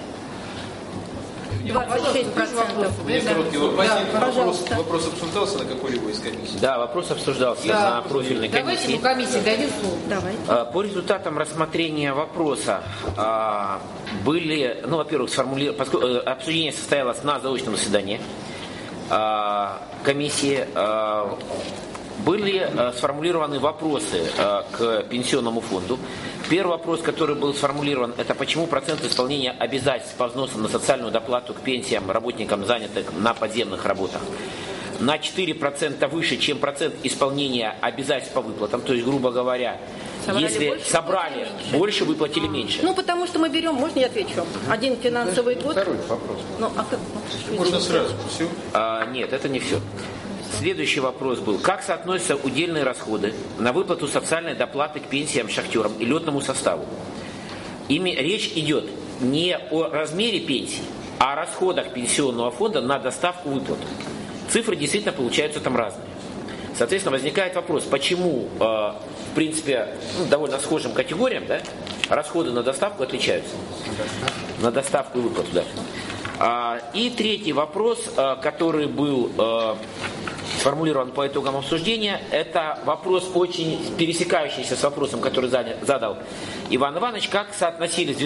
26%. Мне короткий вопрос. Да, вопрос обсуждался на какой-либо из комиссий? Да, вопрос обсуждался на профильной комиссии. Давайте комиссии дадим слово. Давай. По результатам рассмотрения вопроса были, ну, во-первых, обсуждение состоялось на заочном заседании комиссии. Были сформулированы вопросы к пенсионному фонду. Первый вопрос, который был сформулирован, это почему процент исполнения обязательств по взносам на социальную доплату к пенсиям работникам, занятых на подземных работах, на 4% выше, чем процент исполнения обязательств по выплатам. То есть, грубо говоря, если собрали больше, выплатили меньше. Ну, потому что мы берем, можно я отвечу? Один финансовый год. Второй вопрос. Ну, можно сразу. Все? Нет, это не все. Следующий вопрос был, как соотносятся удельные расходы на выплату социальной доплаты к пенсиям, шахтерам и летному составу? Речь идет не о размере пенсий, а о расходах пенсионного фонда на доставку выплаты. Цифры действительно получаются там разные. Соответственно, возникает вопрос, почему, в принципе, довольно схожим категориям, да, расходы на доставку отличаются? На доставку и выплату, да. И третий вопрос, который был сформулирован по итогам обсуждения, это вопрос, очень пересекающийся с вопросом, который задал Иван Иванович, как соотносились в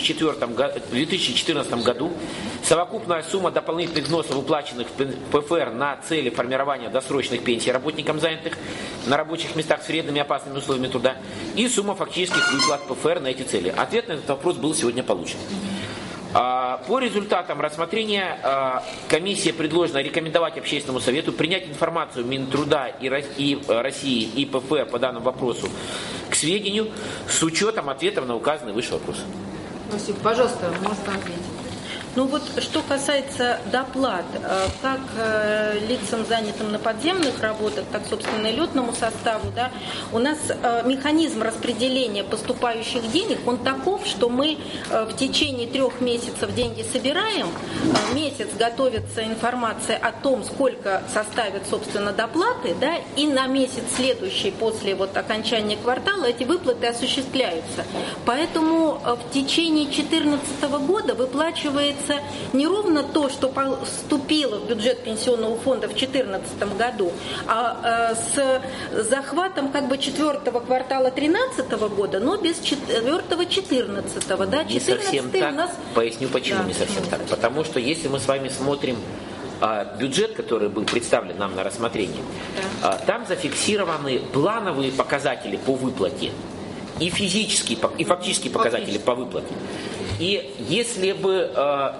2014 году совокупная сумма дополнительных взносов, выплаченных в ПФР на цели формирования досрочных пенсий работникам, занятых на рабочих местах с вредными и опасными условиями труда, и сумма фактических выплат ПФР на эти цели. Ответ на этот вопрос был сегодня получен. По результатам рассмотрения комиссия предложена рекомендовать Общественному совету принять информацию Минтруда и России и ПФР по данному вопросу к сведению с учетом ответов на указанный выше вопрос. Спасибо. Пожалуйста, можете ответить. Ну вот, что касается доплат, как лицам, занятым на подземных работах, так, собственно, и летному составу, да, у нас механизм распределения поступающих денег, он таков, что мы в течение 3 месяцев деньги собираем, месяц готовится информация о том, сколько составят, собственно, доплаты, да, и на месяц следующий после вот окончания квартала эти выплаты осуществляются. Поэтому в течение 2014 года выплачивается не ровно то, что поступило в бюджет пенсионного фонда в 2014 году, а с захватом как бы 4-го квартала 2013 года, но без 4-го 2014. Да? Не совсем так. Нас... Поясню, почему не совсем так. Потому что если мы с вами смотрим бюджет, который был представлен нам на рассмотрение, там зафиксированы плановые показатели по выплате и физические, и фактические показатели по выплате. И если бы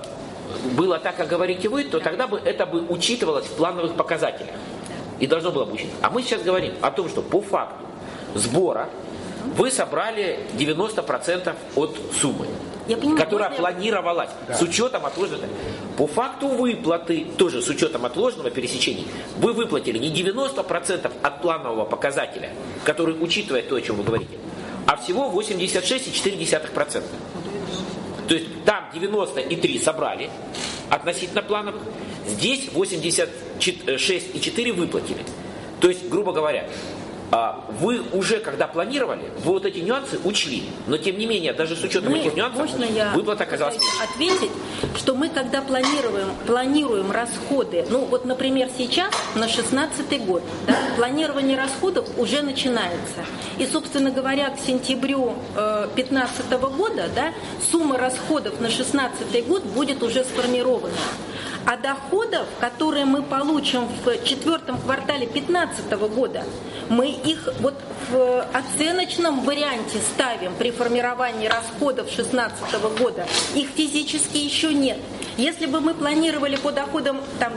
было так, как говорите вы, то тогда бы это бы учитывалось в плановых показателях. И должно было бы учитываться. А мы сейчас говорим о том, что по факту сбора вы собрали 90% от суммы, которая планировалась с учетом отложенного. По факту выплаты, тоже с учетом отложенного пересечения, вы выплатили не 90% от планового показателя, который учитывает то, о чем вы говорите, а всего 86,4%. То есть там 93 собрали относительно плановых, здесь 86,4 выплатили. То есть, грубо говоря, вы уже, когда планировали, вы вот эти нюансы учли. Но, тем не менее, даже с учетом этих нюансов, выплата оказалась меньше. Ответить, что мы, когда планируем расходы, ну вот, например, сейчас, на 2016 год, да, планирование расходов уже начинается. И, собственно говоря, к сентябрю 2015 года, да, сумма расходов на 2016 год будет уже сформирована. А доходов, которые мы получим в четвертом квартале 2015 года, мы их вот в оценочном варианте ставим при формировании расходов 2016 года. Их физически еще нет. Если бы мы планировали по доходам там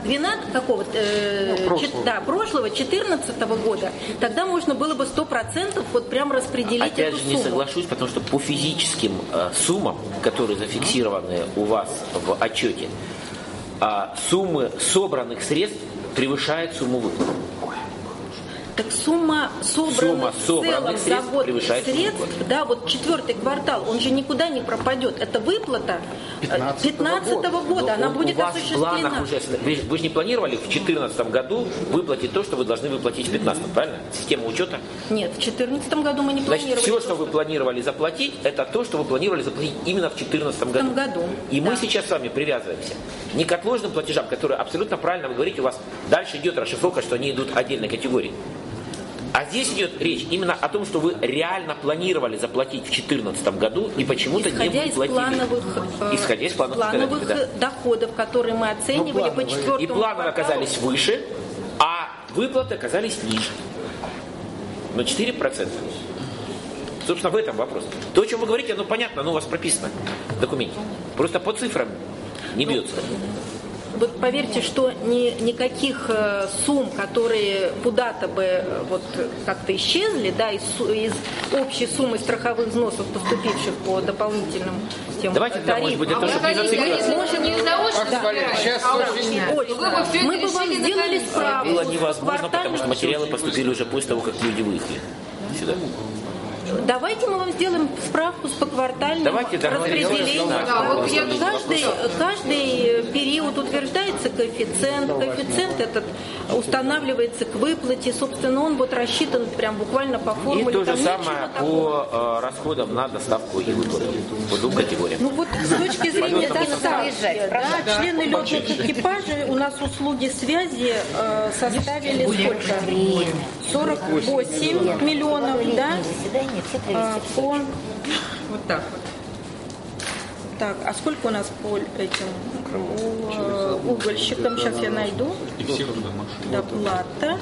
2014 года, тогда можно было бы 100% вот прям распределить Опять эту же сумму. не соглашусь, потому что по физическим суммам, которые зафиксированы у вас в отчете, суммы собранных средств превышает сумму выплат. Так сумма собранных в целом за год средств, да, вот четвертый квартал, он же никуда не пропадет. Это выплата 2015 года, она будет осуществлена. Вы же не планировали в 2014 году выплатить то, что вы должны выплатить в 2015, правильно? Система учета? Нет, в 2014 году мы не планировали. Значит, все, что вы планировали заплатить, это то, что вы планировали заплатить именно в 2014 году. И мы сейчас с вами привязываемся не к отложенным платежам, которые абсолютно правильно вы говорите, у вас дальше идет расшифровка, что они идут отдельной категории. А здесь идет речь именно о том, что вы реально планировали заплатить в 2014 году и почему-то не выплатили. Исходя из плановых доходов, которые мы оценивали по четвертому и планы оказались выше, а выплаты оказались ниже. На 4%. Собственно, в этом вопрос. То, о чем вы говорите, оно понятно, оно у вас прописано в документе. Просто по цифрам не бьется. Вы поверьте, что никаких сумм, которые куда-то бы вот как-то исчезли, да, из общей суммы страховых взносов, поступивших по дополнительным тем тарифам. Может быть, это чтобы не зацикливаться. Может, не заочно, мы бы вам сделали справку. Было невозможно, потому что материалы поступили уже после того, как люди выехали сюда. Давайте мы вам сделаем справку с поквартальным распределением. Каждый период утверждается коэффициент. Коэффициент этот устанавливается к выплате. Собственно, он вот рассчитан прям буквально по формуле. И то же самое по расходам на доставку и выплату по двум категориям. Ну вот с точки зрения доставки, да, члены летных экипажей у нас услуги связи составили сколько? 48 миллионов, да? Вот так вот. Так, а сколько у нас по этим угольщикам? Сейчас я найду. Доплата.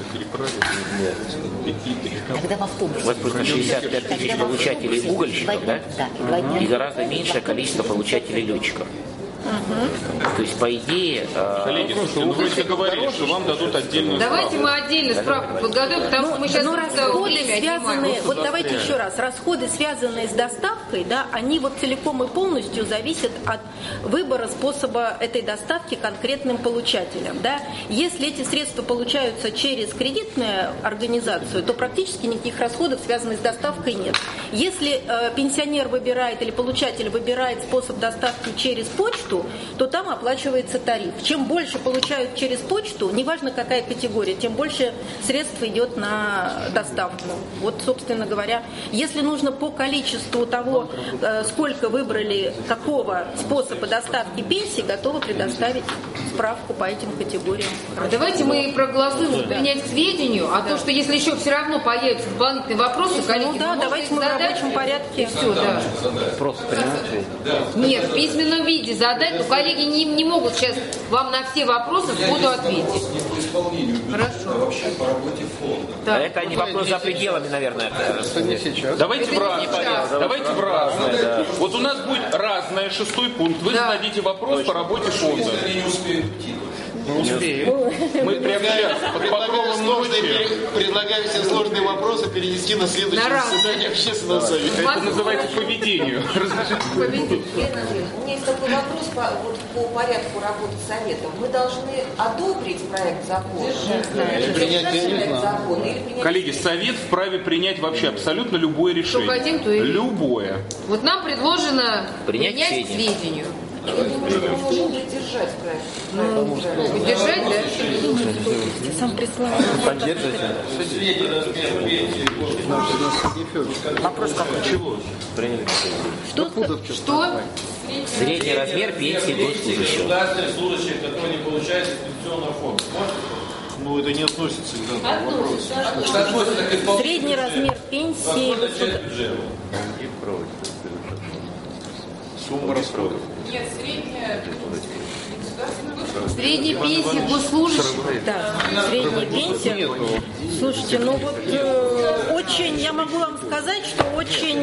У вас просто 65 тысяч получателей угольщиков, да? И гораздо меньшее количество получателей летчиков. То есть, по идее... Коллеги, слушайте, вы же говорили, что вам дадут отдельную Давайте справку. мы отдельно справку подготовим, потому что мы сейчас... расходы связанные... Вот давайте еще раз. Расходы, связанные с доставкой, да, они вот целиком и полностью зависят от выбора способа этой доставки конкретным получателям. Да. Если эти средства получаются через кредитную организацию, то практически никаких расходов, связанных с доставкой, нет. Если пенсионер выбирает или получатель выбирает способ доставки через почту, то там оплачивается тариф. Чем больше получают через почту, неважно какая категория, тем больше средств идет на доставку. Вот, собственно говоря, если нужно по количеству того, сколько выбрали, какого способа доставки пенсии, готовы предоставить справку по этим категориям. Давайте мы проголосуем, принять к сведению, а то, что если еще все равно появятся дополнительные вопросы, коллеги, давайте мы в рабочем порядке. Все, да. Просто Нет, в письменном виде задать, но коллеги не могут сейчас вам на все вопросы сходу ответить. Хорошо. Вообще по работе фонда. Это не вопрос за пределами, наверное. Это не сейчас. Давайте в разное. Да. Вот у нас будет разное, 6-й пункт. Вы зададите вопрос по работе фонда. Не успеют. Успеем. Мы прямо сейчас под покровом ночи. Предлагаю все сложные вопросы перенести на следующее заседание общественного совета. Это называется поведению. У меня есть такой вопрос по порядку работы совета. Мы должны одобрить проект закона? Коллеги, совет вправе принять вообще абсолютно любое решение. Что хотим, то и... Любое. Вот нам предложено принять к сведению. Я думаю, что мы можем придержать проект. Поддержать, да? Сам прислал. Поддержать. Вопрос какой? Чего? Что? Средний размер пенсии госслужащих. Государственные служащие, которые не получают из пенсионного фонда. Ну, это не относится к данному вопросу. Средний размер пенсии. Сумма расходов. Нет, средняя Средняя пенсия госслужащих. Да, средняя пенсия. Слушайте, ну вот очень, я могу вам сказать, что очень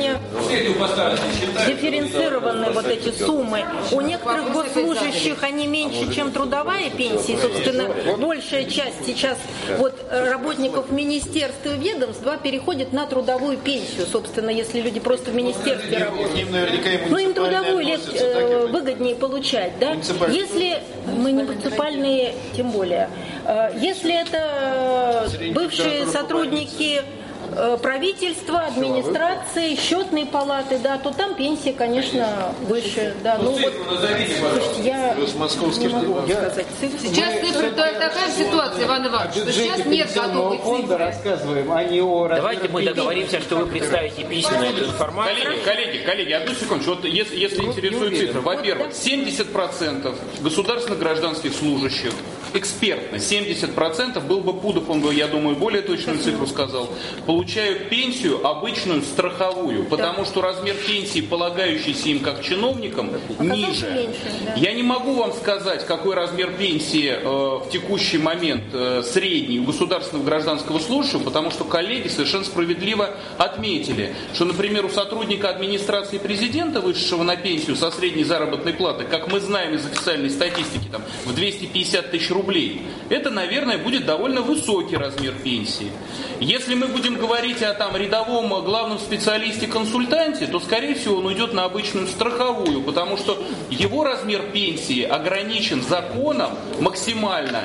дифференцированы вот эти суммы. У некоторых госслужащих они меньше, чем трудовая пенсия. И, собственно, большая часть сейчас вот работников министерств и ведомств переходит на трудовую пенсию. Собственно, если люди просто в министерстве работают. Ну, им трудовую выгоднее получать, да? Если мы не муниципальные, тем более. Если это бывшие сотрудники правительства, администрации, счетные палаты, да, то там пенсия, конечно, выше. Да. Ну, вот, слушайте, я не могу вам сказать цифры. Сейчас цифры, такая ситуация, Иван Иванович, что сейчас нет готовой цифры. Рассказываем, а не о Давайте мы договоримся, что вы представите письменно эту информацию. Коллеги, одну секундочку. Вот если интересует цифра. Во-первых, 70% государственных гражданских служащих, экспертно, 70% был бы Пудов, он бы, я думаю, более точную цифру сказал, получают пенсию обычную страховую, потому что размер пенсии, полагающийся им как чиновникам, ниже. Меньше, да. Я не могу вам сказать, какой размер пенсии в текущий момент средний у государственного гражданского служащего, потому что коллеги совершенно справедливо отметили, что, например, у сотрудника администрации президента, вышедшего на пенсию со средней заработной платы, как мы знаем из официальной статистики, там, в 250 тысяч рублей, это, наверное, будет довольно высокий размер пенсии. Если мы будем говорить о там, рядовом главном специалисте-консультанте, то, скорее всего, он уйдет на обычную страховую, потому что его размер пенсии ограничен законом максимально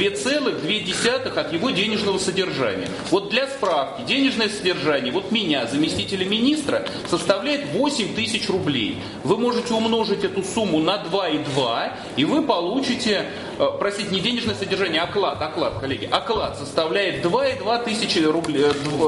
2,2 от его денежного содержания. Вот для справки, денежное содержание, вот меня, заместителя министра, составляет 8 тысяч рублей. Вы можете умножить эту сумму на 2,2, и вы получите, простите, не денежное содержание, оклад, коллеги, оклад составляет 2,2 тысячи рублей,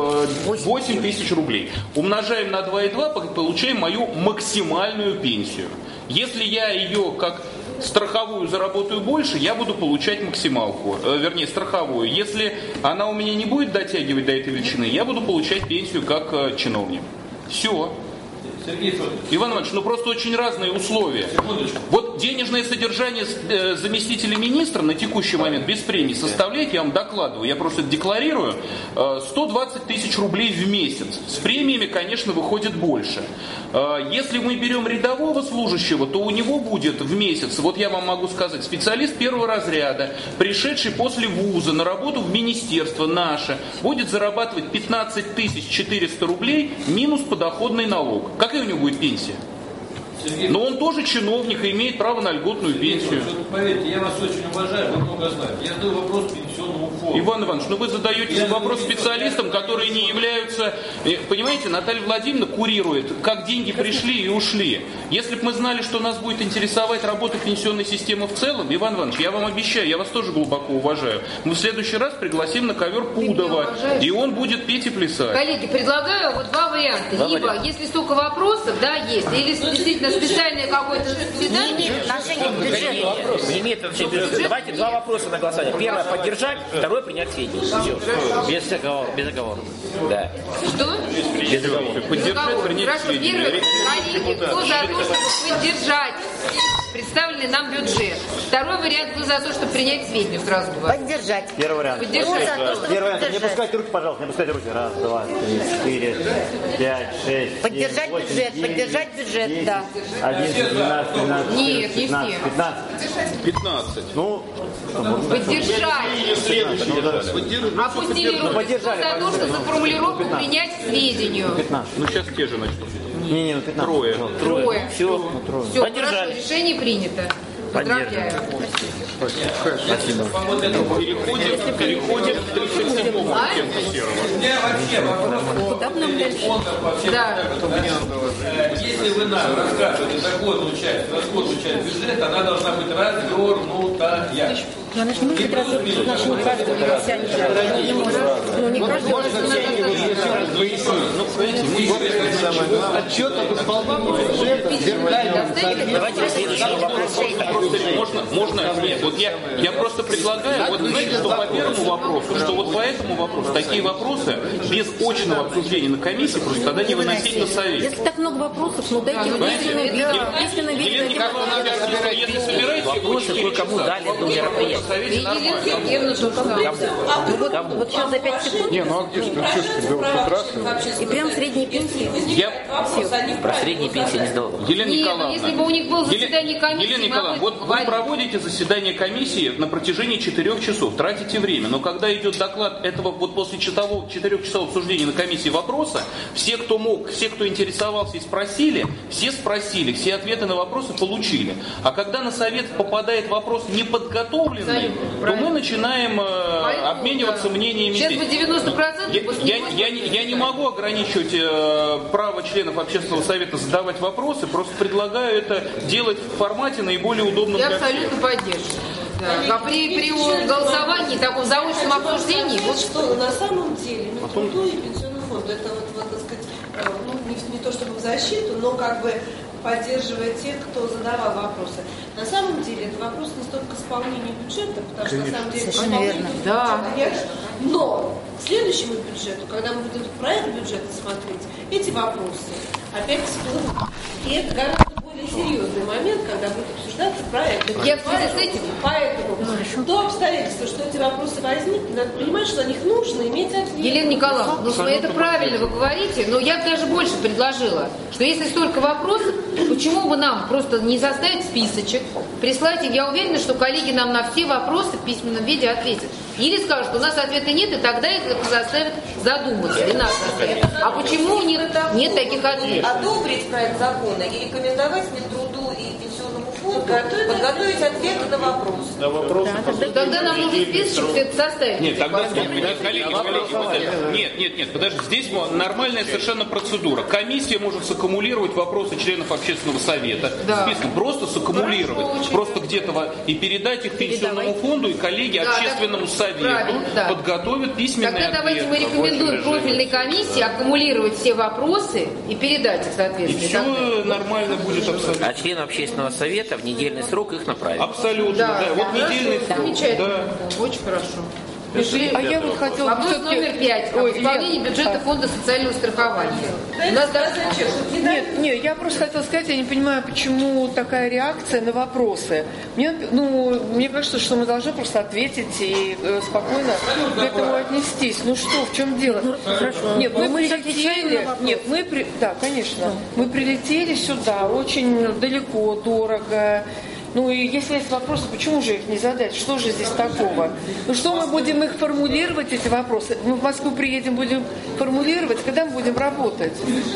8 тысяч рублей. Умножаем на 2,2, получаем мою максимальную пенсию. Если я ее как страховую заработаю больше, я буду получать максималку, вернее страховую. Если она у меня не будет дотягивать до этой величины, я буду получать пенсию как чиновник. Все. Иван Иванович, ну просто очень разные условия. Вот денежное содержание заместителя министра на текущий момент без премии составляет, я вам докладываю, я просто это декларирую, 120 тысяч рублей в месяц. С премиями, конечно, выходит больше. Если мы берем рядового служащего, то у него будет в месяц, вот я вам могу сказать, специалист первого разряда, пришедший после вуза на работу в министерство наше, будет зарабатывать 15 400 рублей минус подоходный налог. Какая у него будет пенсия? Но он тоже чиновник и имеет право на льготную пенсию. Поверьте, я вас очень уважаю, вы много знаете. Я задаю вопрос пенсионному фонду. Иван Иванович, ну вы задаете вопрос специалистам, которые не являются... Понимаете, Наталья Владимировна курирует, как деньги пришли и ушли. Если бы мы знали, что нас будет интересовать работа пенсионной системы в целом, Иван Иванович, я вам обещаю, я вас тоже глубоко уважаю, мы в следующий раз пригласим на ковер Пудова, и он будет петь и плясать. Коллеги, предлагаю вот два варианта. Либо, если столько вопросов, да, есть, или действительно специальное какое-то заседание. Не имеет отношения к бюджету. Не имеет отношения к бюджету. Давайте два вопроса на голосование. Первое — поддержать, второе — принять сведения. Без оговоров. Да. Что? Без оговоров. Поддержать, принять сведения. Коллеги, кто за то, чтобы поддержать представленный нам бюджет. Второй вариант, кто за то, чтобы принять к сведению, сразу говорю. Поддержать. Первый вариант. Поддержать. Первый вариант. Не пускайте руки, пожалуйста, не пускайте руки. Раз, два, три, 4, 5, 6, Поддержать 7, 8, бюджет, 9, поддержать бюджет, 10, да. 11, 12, 13, Нет, 14, 15, 15. Ну, Поддержать. Опустили руку поддержали, за то, что за формулировку принять к сведению. 15. Ну сейчас те же начнут. Не, 15. Трое. Все, Все, хорошо, решение принято. Поздравляю. Спасибо. Переходим к 37-му оттенку серого. У меня вообще вопрос. Да. Если вы нам рассказываете доходную часть, расходную часть бюджета, она должна быть развернутая. Но она же не может быть развернута, потому что не каждый университет не может. Ну, не каждый Отчет об исполнении бюджета. Давайте следующий вопрос. Можно? Нет, вот я просто предлагаю, вот знаете, что по первому вопросу, что вот по этому вопросу, такие вопросы без очного обсуждения на комиссии просто тогда не выносить на совет. Если так много вопросов, ну дайте письменный вид. Елена Николаевна, если собираете, Вопросы кое-кому дали до мероприятия. Вот сейчас за 5 секунд. Не, ну а где же прекрасно. И прям средние пенсии. Про средние пенсии не сдавал. Елена Нет, Николаевна, если бы у них было заседание комиссии... Елена Николаевна, вот вы проводите заседание комиссии на протяжении 4 часов, тратите время, но когда идет доклад этого, вот после 4 часов обсуждения на комиссии вопроса, все, кто мог, все, кто интересовался и спросили, все ответы на вопросы получили. А когда на совет попадает вопрос неподготовленный, то мы начинаем обмениваться мнениями. Сейчас бы 90%... Я не могу ограничивать право членов общественного совета задавать вопросы, просто предлагаю это делать в формате наиболее удобном для всех. Я абсолютно поддерживаю. Да. А при голосовании, таком заочном обсуждении... Вот что на самом деле МИТРУДу и Пенсионный фонд, это вот, так сказать, ну, не то чтобы в защиту, но как бы поддерживает тех, кто задавал вопросы. На самом деле это вопрос не столько к исполнению бюджета, потому что на самом деле исполнение бюджета есть, но к следующему бюджету, когда мы будем проект бюджета смотреть, эти вопросы опять всплывут. И это гораздо более серьезный момент, когда будет обсуждаться проект. Я в связи с этим. Поэтому то обстоятельство, что эти вопросы возникли, надо понимать, что на них нужно иметь ответ. Елена Николаевна, ну это правильно вы говорите, но я бы даже больше предложила, что если столько вопросов, почему бы нам просто не составить списочек, прислать их? Я уверена, что коллеги нам на все вопросы в письменном виде ответят. Или скажут, у нас ответа нет, и тогда их заставят задуматься, и нас заставят. А почему у них нет таких ответов? Одобрить проект закона и рекомендовать МИТРУДу и Пенсионному фонду подготовить ответы на вопросы. На вопросы. Тогда нам нужен списочек все это составить. Нет, тогда коллеги, нет, подожди, здесь нормальная совершенно процедура. Комиссия может саккумулировать вопросы членов общественного совета. Список просто саккумулировать, просто где-то и передать их Пенсионному фонду, и коллеги общественному совету подготовят письменные ответы. Тогда давайте мы рекомендуем профильной комиссии аккумулировать все вопросы и передать их соответственно. И все нормально будет абсолютно. А члены общественного совета в недельный срок их направят. Абсолютно, да. Вот недельный срок. Замечательно. Да. Очень хорошо. А я вот хотела... Вопрос номер 5. Исполнение бюджета фонда социального страхования. У нас Нет, я просто хотела сказать, я не понимаю, почему такая реакция на вопросы. Мне кажется, что мы должны просто ответить и спокойно к этому отнестись. Ну что, в чем дело? Хорошо. Нет, мы прилетели... Да, конечно. Мы прилетели сюда очень далеко, дорого. Ну и если есть вопросы, почему же их не задать? Что же здесь такого? Ну что мы будем их формулировать, эти вопросы? Мы в Москву приедем, будем формулировать, когда мы будем работать?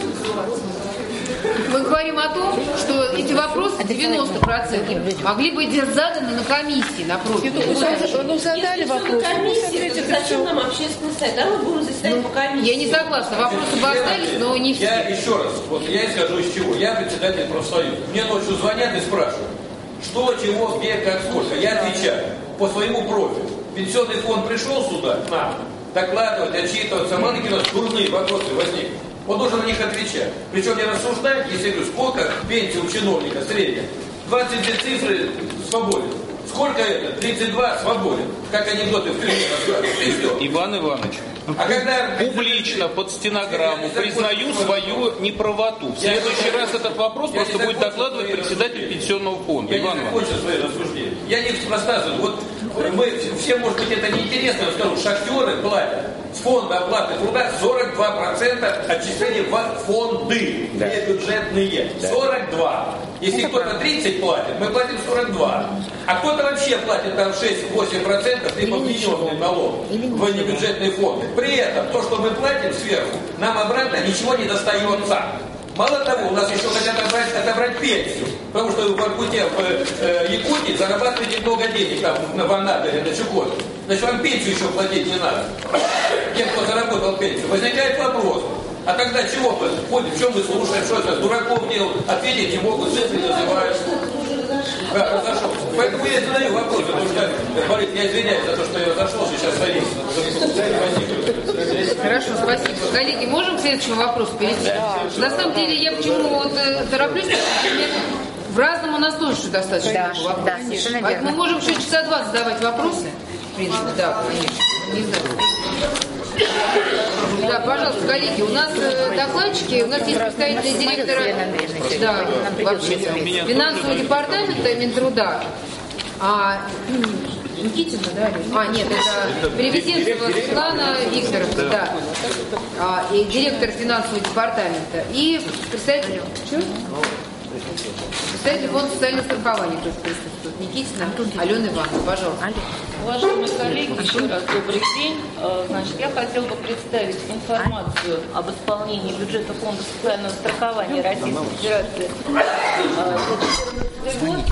Мы говорим о том, что эти вопросы 90% могли быть заданы на комиссии, напротив. Задали вопросы. Комиссия, зачем нам общественный совет? Да, мы будем заседать по комиссии. Я не согласна. Вопросы бы остались, но не все. Я еще раз, вот я исхожу из чего? Я председатель профсоюза. Мне ночью звонят и спрашивают, что, чего, где, как, сколько. Я отвечаю по своему профилю. Пенсионный фонд пришел сюда, докладывать, отчитываться, маленькие у нас дурные вопросы возникли. Он должен на них отвечать. Причем не рассуждать, если я говорю, сколько пенсия у чиновника средняя. 22 цифры свободен. Сколько это? 32 свободен. Как анекдоты в фильме рассказывают. Иван Иванович, А когда публично, под стенограмму, признаю свою неправоту. В следующий раз этот вопрос просто будет докладывать председатель пенсионного фонда. Иван Иванович. Я не рассказываю. Вот мы, всем, может быть, это неинтересно, я скажу, шахтеры платят с фонда оплаты труда 42% отчислений в фонды, не бюджетные. 42. Если кто-то 30 платит, мы платим 42. А кто-то вообще платит там 6-8%, либо вмененный налог в небюджетные фонды. При этом то, что мы платим сверху, нам обратно ничего не достается. Мало того, у нас еще хотят отобрать пенсию, потому что в Воркуте, в Якутии зарабатываете много денег там в Анадыре, на Чукотке. Значит, вам пенсию еще платить не надо. Тем, кто заработал пенсию. Возникает вопрос, а тогда чего мы ходим, чем мы слушаем, что это, дураков делают, ответить не могут, цифры называют. Да, разошелся. Поэтому я задаю вопрос, потому что, Борис, я извиняюсь за то, что я разошелся, сейчас стоит. Хорошо, спасибо. Коллеги, можем к следующему вопросу перейти? На самом деле, я почему вот тороплюсь, в разном у нас тоже достаточно вопросов. Да, совершенно верно. Мы можем еще часа 2 задавать вопросы. В принципе, да, конечно. Не знаю. Да, пожалуйста, коллеги, у нас докладчики, у нас есть представители директора финансового департамента Минтруда. Никитина, да? Нет, это Перевезенцева Светлана Викторовна, да. И директор финансового департамента. И представитель фонда социального страхования присутствует. Никитина Алена Ивановна, пожалуйста. Уважаемые коллеги, еще раз добрый день. Значит, я хотела бы представить информацию об исполнении бюджета Фонда социального страхования Российской Федерации за 2014 год.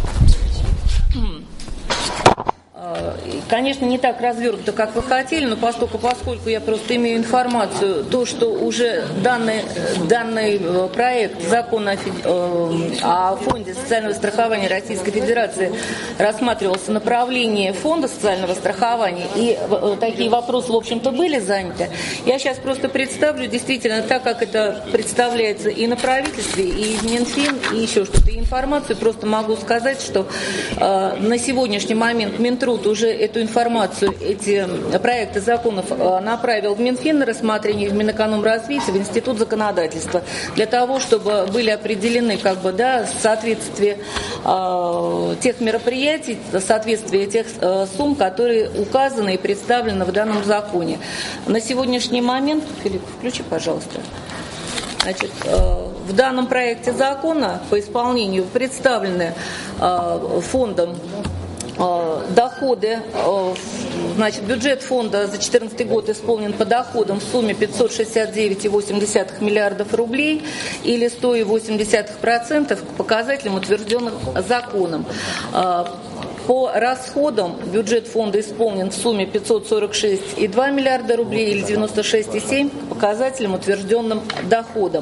Конечно, не так развернуто, как вы хотели, но поскольку я просто имею информацию, то, что уже данный проект закона о Фонде социального страхования Российской Федерации рассматривался направление Фонда социального страхования, и такие вопросы, в общем-то, были заняты. Я сейчас просто представлю, действительно, так как это представляется и на правительстве, и в Минфин, и еще что-то, и информацию, просто могу сказать, что на сегодняшний момент Минтруд уже эту информацию, эти проекты законов направил в Минфин на рассмотрение, в Минэкономразвития, в Институт законодательства, для того, чтобы были определены соответствие тех мероприятий, соответствие тех сумм, которые указаны и представлены в данном законе. На сегодняшний момент, Филипп, включи, пожалуйста. Значит, в данном проекте закона по исполнению представлены фондом доходы, значит, бюджет фонда за 2014 год исполнен по доходам в сумме 569,8 миллиардов рублей или 100,8% к показателям, утвержденным законом. По расходам бюджет фонда исполнен в сумме 546,2 миллиарда рублей или 96,7% к показателям, утвержденным доходом.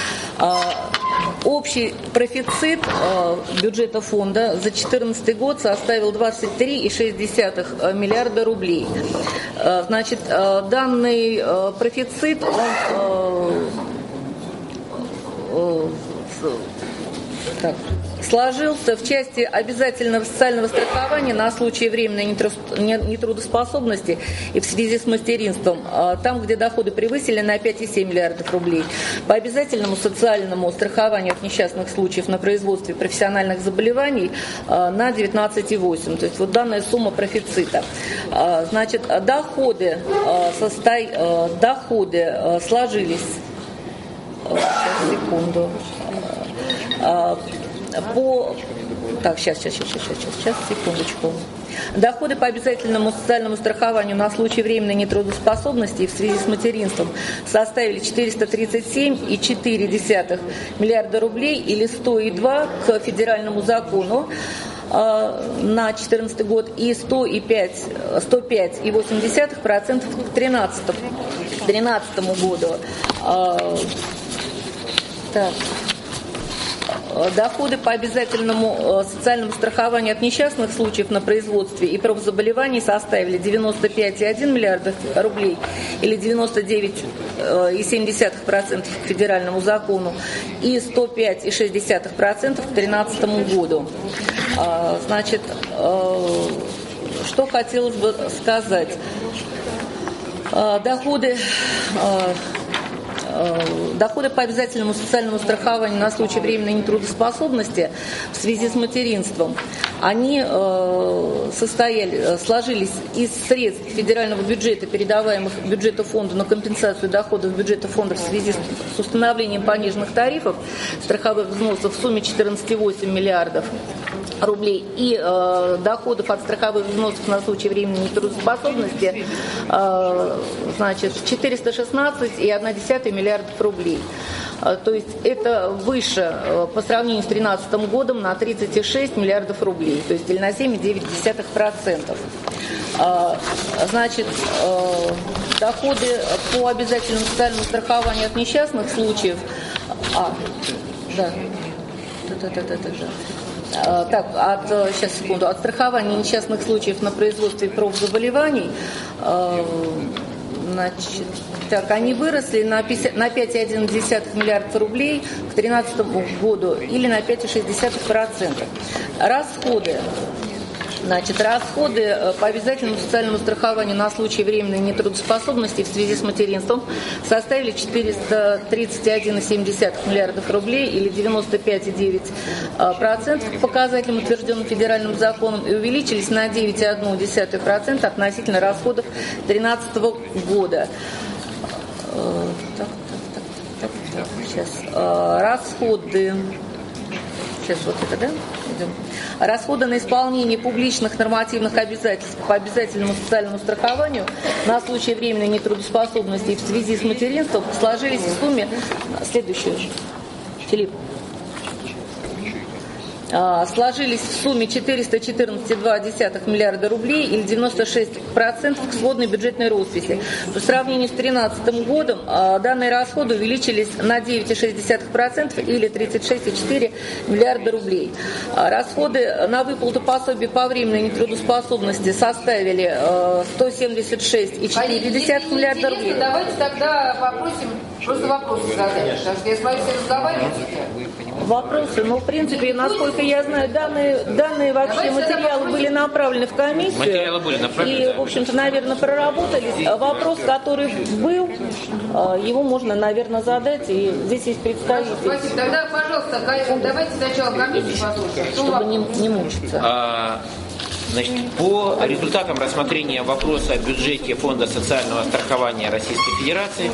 Общий профицит бюджета фонда за 2014 год составил 23,6 миллиарда рублей. Значит, данный профицит сложился в части обязательного социального страхования на случай временной нетрудоспособности и в связи с материнством, там, где доходы превысили на 5,7 миллиардов рублей. По обязательному социальному страхованию от несчастных случаев на производстве профессиональных заболеваний на 19,8. То есть вот данная сумма профицита. Значит, доходы сложились. Секунду. Секундочку. Доходы по обязательному социальному страхованию на случай временной нетрудоспособности и в связи с материнством составили 437,4 миллиарда рублей или 100,2 к федеральному закону на 2014 год и 105,8% к 2013 году. Доходы по обязательному социальному страхованию от несчастных случаев на производстве и профзаболеваний составили 95,1 миллиарда рублей или 99,7% к федеральному закону и 105,6% к 2013 году. Значит, что хотелось бы сказать. Доходы по обязательному социальному страхованию на случай временной нетрудоспособности в связи с материнством, они сложились из средств федерального бюджета, передаваемых бюджету фонда на компенсацию доходов бюджета фонда в связи с установлением пониженных тарифов страховых взносов в сумме 14,8 миллиардов рублей и доходов от страховых взносов на случай временной нетрудоспособности, значит, 416,1 миллиардов рублей. То есть это выше по сравнению с 2013 годом на 36 миллиардов рублей, то есть или на 7,9%. Значит, доходы по обязательному социальному страхованию от несчастных случаев, сейчас, секунду, от страхования несчастных случаев на производстве профзаболеваний, значит, так, они выросли на 5,1 миллиарда рублей к 2013 году или на 5,6%. Расходы по обязательному социальному страхованию на случай временной нетрудоспособности в связи с материнством составили 431,7 миллиардов рублей или 95,9% по показателям, утвержденным федеральным законом, и увеличились на 9,1% относительно расходов 2013 года. Расходы на исполнение публичных нормативных обязательств по обязательному социальному страхованию на случай временной нетрудоспособности и в связи с материнством сложились в сумме сложились в сумме 414,2 миллиарда рублей или 96% к сводной бюджетной росписи. По сравнению с 2013 годом данные расходы увеличились на 9,6% или 36,4 миллиарда рублей. Расходы на выплату пособий по временной нетрудоспособности составили 176,4 миллиарда рублей. Давайте тогда попросим просто вопросы задать, потому что я смотрю, все разговариваете. Вопросы, в принципе, насколько я знаю, данные вообще материалы были направлены в комиссию. Материалы были направлены. И, в общем-то, наверное, проработались. Вопрос, который был, его можно, наверное, задать, и здесь есть представитель. Спасибо. Тогда, пожалуйста, давайте сначала комиссию послушаем. Чтобы не мучиться. Значит, по результатам рассмотрения вопроса о бюджете Фонда социального страхования Российской Федерации,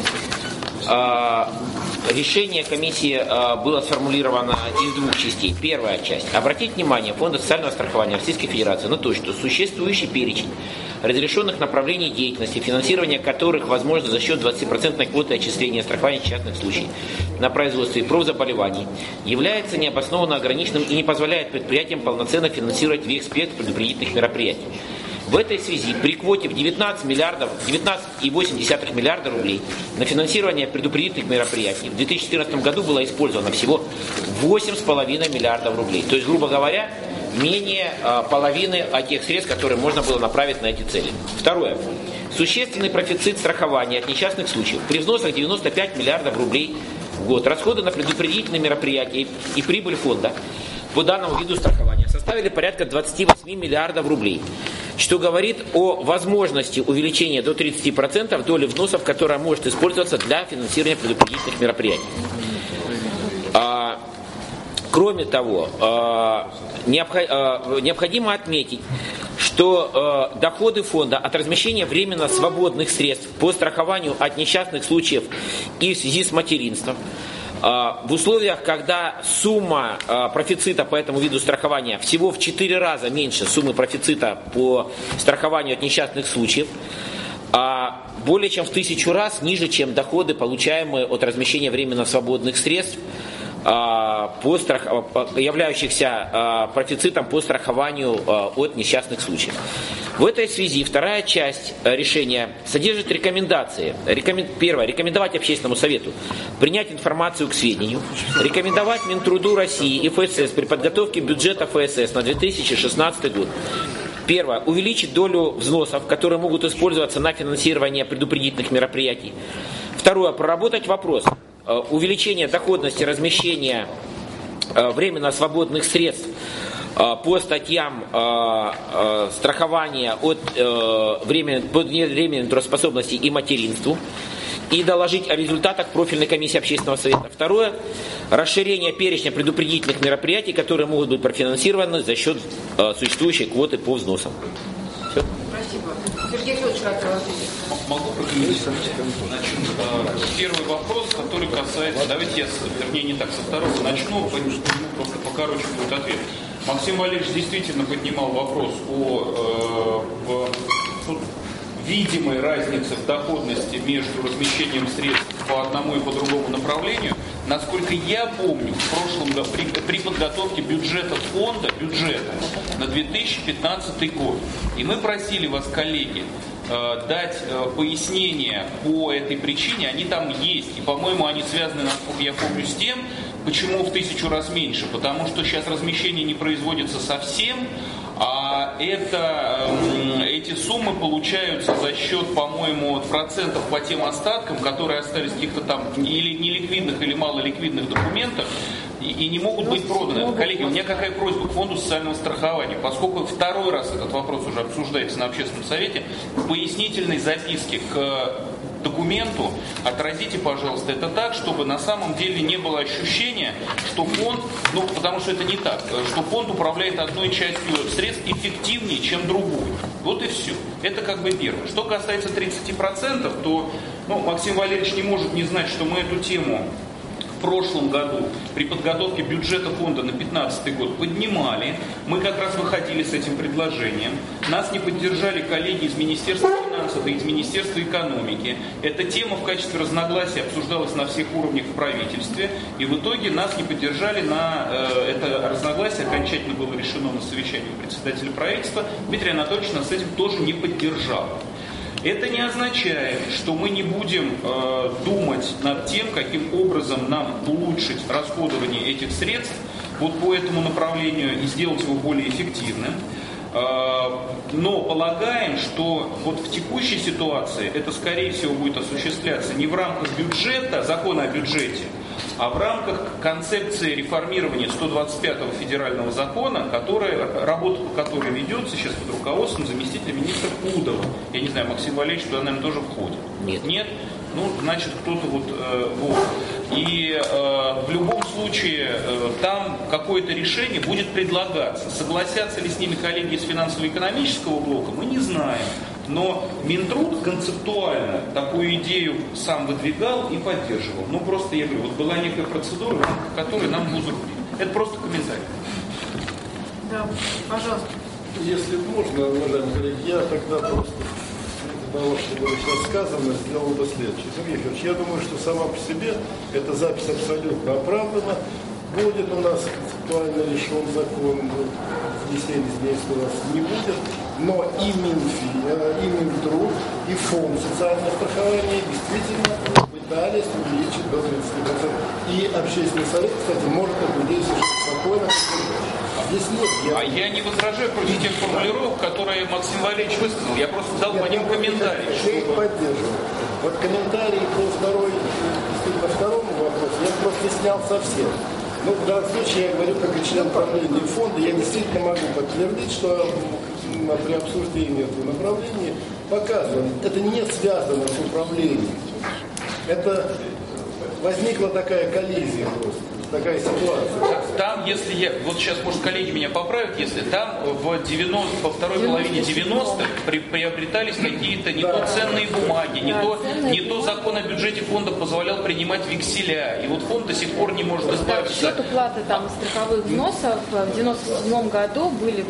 решение комиссии было сформулировано из двух частей. Первая часть. Обратить внимание Фонда социального страхования Российской Федерации на то, что существующий перечень разрешенных направлений деятельности, финансирование которых возможно за счет 20% квоты отчисления страхования частных случаев на производстве профзаболеваний, является необоснованно ограниченным и не позволяет предприятиям полноценно финансировать весь спектр предупредительных мероприятий. В этой связи при квоте в 19,8 миллиарда рублей на финансирование предупредительных мероприятий в 2014 году было использовано всего 8,5 миллиардов рублей. То есть, грубо говоря, менее половины тех средств, которые можно было направить на эти цели. Второе. Существенный профицит страхования от несчастных случаев. При взносах 95 миллиардов рублей в год расходы на предупредительные мероприятия и прибыль фонда по данному виду страхования составили порядка 28 миллиардов рублей, что говорит о возможности увеличения до 30% доли взносов, которая может использоваться для финансирования предупредительных мероприятий. Кроме того, необходимо отметить, что доходы фонда от размещения временно свободных средств по страхованию от несчастных случаев и в связи с материнством в условиях, когда сумма профицита по этому виду страхования всего в 4 раза меньше суммы профицита по страхованию от несчастных случаев, более чем в 1000 раз ниже, чем доходы, получаемые от размещения временно свободных средств, являющихся профицитом по страхованию от несчастных случаев. В этой связи вторая часть решения содержит рекомендации. Первое. Рекомендовать Общественному совету принять информацию к сведению. Рекомендовать Минтруду России и ФСС при подготовке бюджета ФСС на 2016 год. Первое. Увеличить долю взносов, которые могут использоваться на финансирование предупредительных мероприятий. Второе. Проработать вопрос увеличения доходности размещения временно свободных средств по статьям страхования от временной трудоспособности и материнству и доложить о результатах профильной комиссии общественного совета. Второе. Расширение перечня предупредительных мероприятий, которые могут быть профинансированы за счет существующей квоты по взносам. Все. Спасибо. Сергей Федорович, могу прокомментировать? Первый вопрос, который касается, давайте я, вернее не так, со второго начну, просто покороче будет ответ. Максим Валерьевич действительно поднимал вопрос о видимой разнице в доходности между размещением средств по одному и по другому направлению. Насколько я помню, в прошлом году при подготовке бюджета фонда, на 2015 год, и мы просили вас, коллеги, дать пояснения по этой причине, они там есть, и, по-моему, они связаны, насколько я помню, с тем, почему в 1000 раз меньше, потому что сейчас размещение не производится совсем, а эти суммы получаются за счет, по-моему, процентов по тем остаткам, которые остались в каких-то там или неликвидных, или малоликвидных документах, и не могут быть проданы. Коллеги, у меня какая просьба к фонду социального страхования. Поскольку второй раз этот вопрос уже обсуждается на общественном совете, в пояснительной записке к документу отразите, пожалуйста, это так, чтобы на самом деле не было ощущения, что фонд, потому что это не так, что фонд управляет одной частью средств эффективнее, чем другой. Вот и все. Это как бы первое. Что касается 30%, то Максим Валерьевич не может не знать, что мы эту тему в прошлом году при подготовке бюджета фонда на 2015 год поднимали. Мы как раз выходили с этим предложением. Нас не поддержали коллеги из Министерства финансов и из Министерства экономики. Эта тема в качестве разногласия обсуждалась на всех уровнях в правительстве. И в итоге нас не поддержали это разногласие. Окончательно было решено на совещании председателя правительства. Дмитрий Анатольевич нас с этим тоже не поддержал. Это не означает, что мы не будем думать над тем, каким образом нам улучшить расходование этих средств вот по этому направлению и сделать его более эффективным. Но полагаем, что вот в текущей ситуации это, скорее всего, будет осуществляться не в рамках бюджета, закона о бюджете, а в рамках концепции реформирования 125-го федерального закона, работа по которой ведется сейчас под руководством заместителя министра Пудова. Я не знаю, Максим Валерьевич туда, наверное, тоже входит. Нет. Нет? Значит, кто-то вот. И в любом случае там какое-то решение будет предлагаться. Согласятся ли с ними коллеги из финансово-экономического блока, мы не знаем. Но Минтруд концептуально такую идею сам выдвигал и поддерживал. Просто я говорю, вот была некая процедура, в рамках которой нам будут. Это просто комментарий. Да, пожалуйста. Если можно, уважаемые коллеги, я тогда просто того, что было сейчас сказано, сделал бы следующее. Сергей Федорович, я думаю, что сама по себе эта запись абсолютно оправдана. Будет у нас концептуально решен закон, внесения действия у нас не будет, но и Минтруд, и фонд социального страхования действительно пытались увеличить до 30%. И общественный совет, кстати, может эту идею совершенно спокойно. Здесь нет. Я не возражаю против тех формулировок, которые Максим Валерьевич высказал. Я просто дал по ним комментарий. Я их поддерживаю. Вот комментарий по второму вопросу я просто снял совсем. В данном случае я говорю как и член правления фонда. Я действительно могу подтвердить, что при обсуждении этого направления показано. Это не связано с управлением. Это возникла такая коллизия просто. Такая ситуация. Там, если вот сейчас, может, коллеги меня поправят, если там во второй половине 90-х приобретались какие-то не то ценные бумаги, не то закон о бюджете фонда позволял принимать векселя. И вот фонд до сих пор не может избавиться. Счет уплаты страховых взносов в 97 году были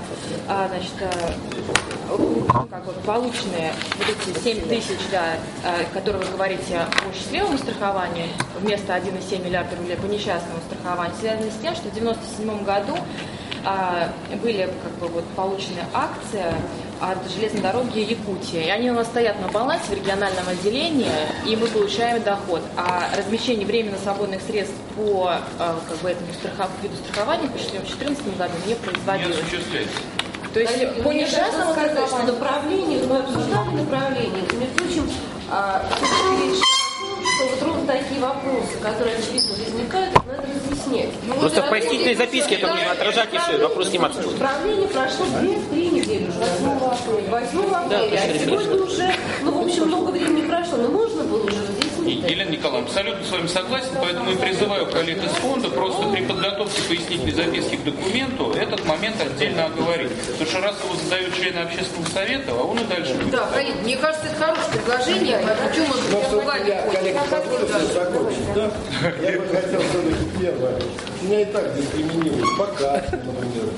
полученные вот эти 7 тысяч, которые вы говорите по счастливому страхованию, вместо 1,7 миллиарда рублей по несчастному страхованию, связано с тем, что в 97 году были получены акции от железной дороги Якутии. И они у нас стоят на балансе в региональном отделении, и мы получаем доход. А размещение временно свободных средств по этому виду страхования по счастливому в 2014 году не производилось. Не осуществляется. То есть по несчастному страхованию направление, мы обсуждали направление. Между прочим, что вот ровно такие вопросы, которые очевидно возникают, надо разъяснять. Просто в пояснительной записке это нужно отражать, и все, вопрос сниматься будет. Правление прошло 2-3 недели уже, 8 апреля, а сегодня уже, ну, в общем, много времени прошло, но можно было уже разъяснить. Елена Николаевна, абсолютно с вами согласен, поэтому и призываю коллег из фонда просто при подготовке пояснительной записки к документу этот момент отдельно оговорить. Потому что раз его задают члены общественного совета, а он и дальше будет. Да, коллеги, мне кажется, это хорошее предложение. Почему мы коллеги, позволите закончить, да? Я бы хотел все-таки первое. Меня и так дискриминируют по карте, например.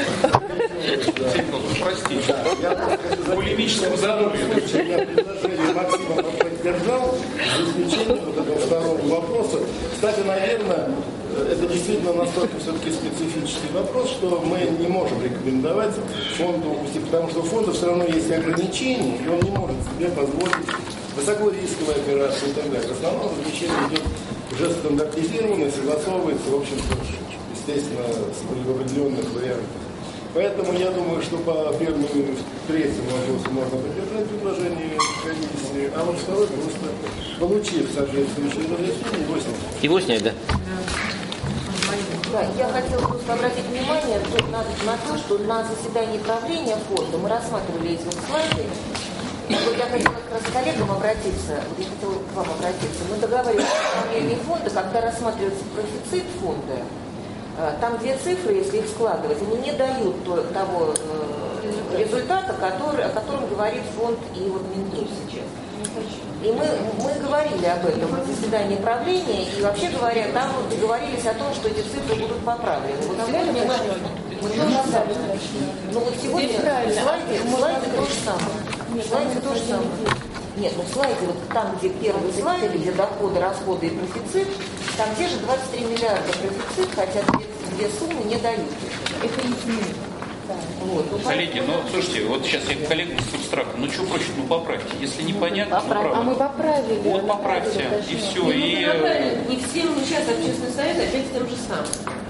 Простите. Полемического задумья. Я предложение Максима поддержал за исключением вот этого второго вопроса. Кстати, наверное, это действительно настолько все-таки специфический вопрос, что мы не можем рекомендовать фонду упустить, потому что у фонда все равно есть ограничения, и он не может себе позволить высокорисковые операции и так далее. В основном размещение идет уже стандартизированно и согласовывается, в общем-то, естественно, в определенных вариантах. Поэтому я думаю, что по первому и третьему вопросу можно поддержать предложение комиссии, а вот второй просто получив соответствующее разъяснение, его снять, да? Да, я хотела просто обратить внимание на то, что на заседании правления фонда мы рассматривали эти вот слайды. Вот я хотела как раз к коллегам обратиться, вот я хотела к вам обратиться. Мы договаривались о управлении фонда, когда рассматривается профицит фонда. Там две цифры, если их складывать, они не дают того результата, о котором говорит фонд и вот Минтруд сейчас. И мы говорили об этом на заседании правления, и вообще говоря, там договорились о том, что эти цифры будут поправлены. Вот сегодня мы тоже самое. Ну вот сегодня в слайде то же самое. Слайде то же самое. Нет, ну в слайде, вот там, где первый слайд, где доходы, расходы и профицит, там те же 23 миллиарда профицит, хотя две суммы не дают. Это изменение. Вот. Коллеги, ну слушайте, вот сейчас я коллегам с страхом, ну что проще, ну поправьте, если непонятно, ну правда. А мы поправили. Вот поправьте, и все. И все сейчас общественный совет опять тем же самым.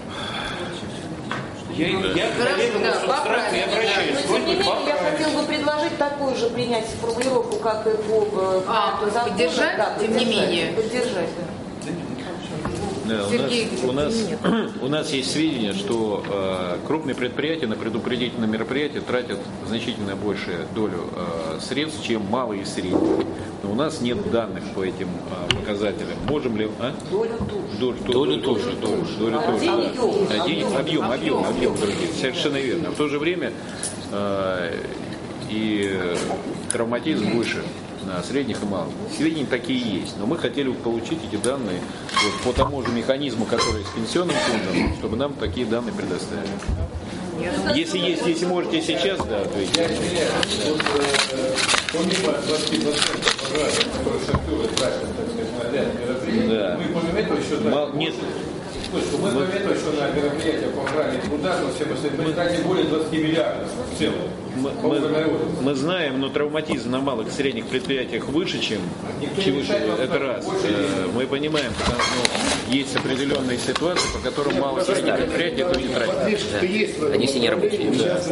Я коллегам с страхом и обращаюсь. Но тем не менее, я хотела бы предложить такую же принять формулировку, как и по закону. Поддержать, да, тем не менее. Поддержать, да. Да, у нас есть сведения, что крупные предприятия на предупредительные мероприятия тратят значительно большую долю средств, чем малые и средние. Но у нас нет данных по этим показателям. Можем ли... Долю тоже. Объем других. Совершенно верно. В то же время и травматизм выше на средних и малых. Сведения такие есть, но мы хотели бы получить эти данные вот, по тому же механизму, который с пенсионным фондом, чтобы нам такие данные предоставили. Если можете сейчас, да, то есть... Помимо 20%, которые шахтеры тратят, так сказать, на ряд мероприятий, да. мы помимо этого еще... Нет. Мы помимо этого еще на мероприятия по охране труда, мы тратим более 20 миллиардов в целом. Мы знаем, но травматизм на малых и средних предприятиях выше, чем выше. Это раз. Мы понимаем, потому что есть определенные ситуации, по которым малые и средние предприятия это не тратят. Они все не рабочие.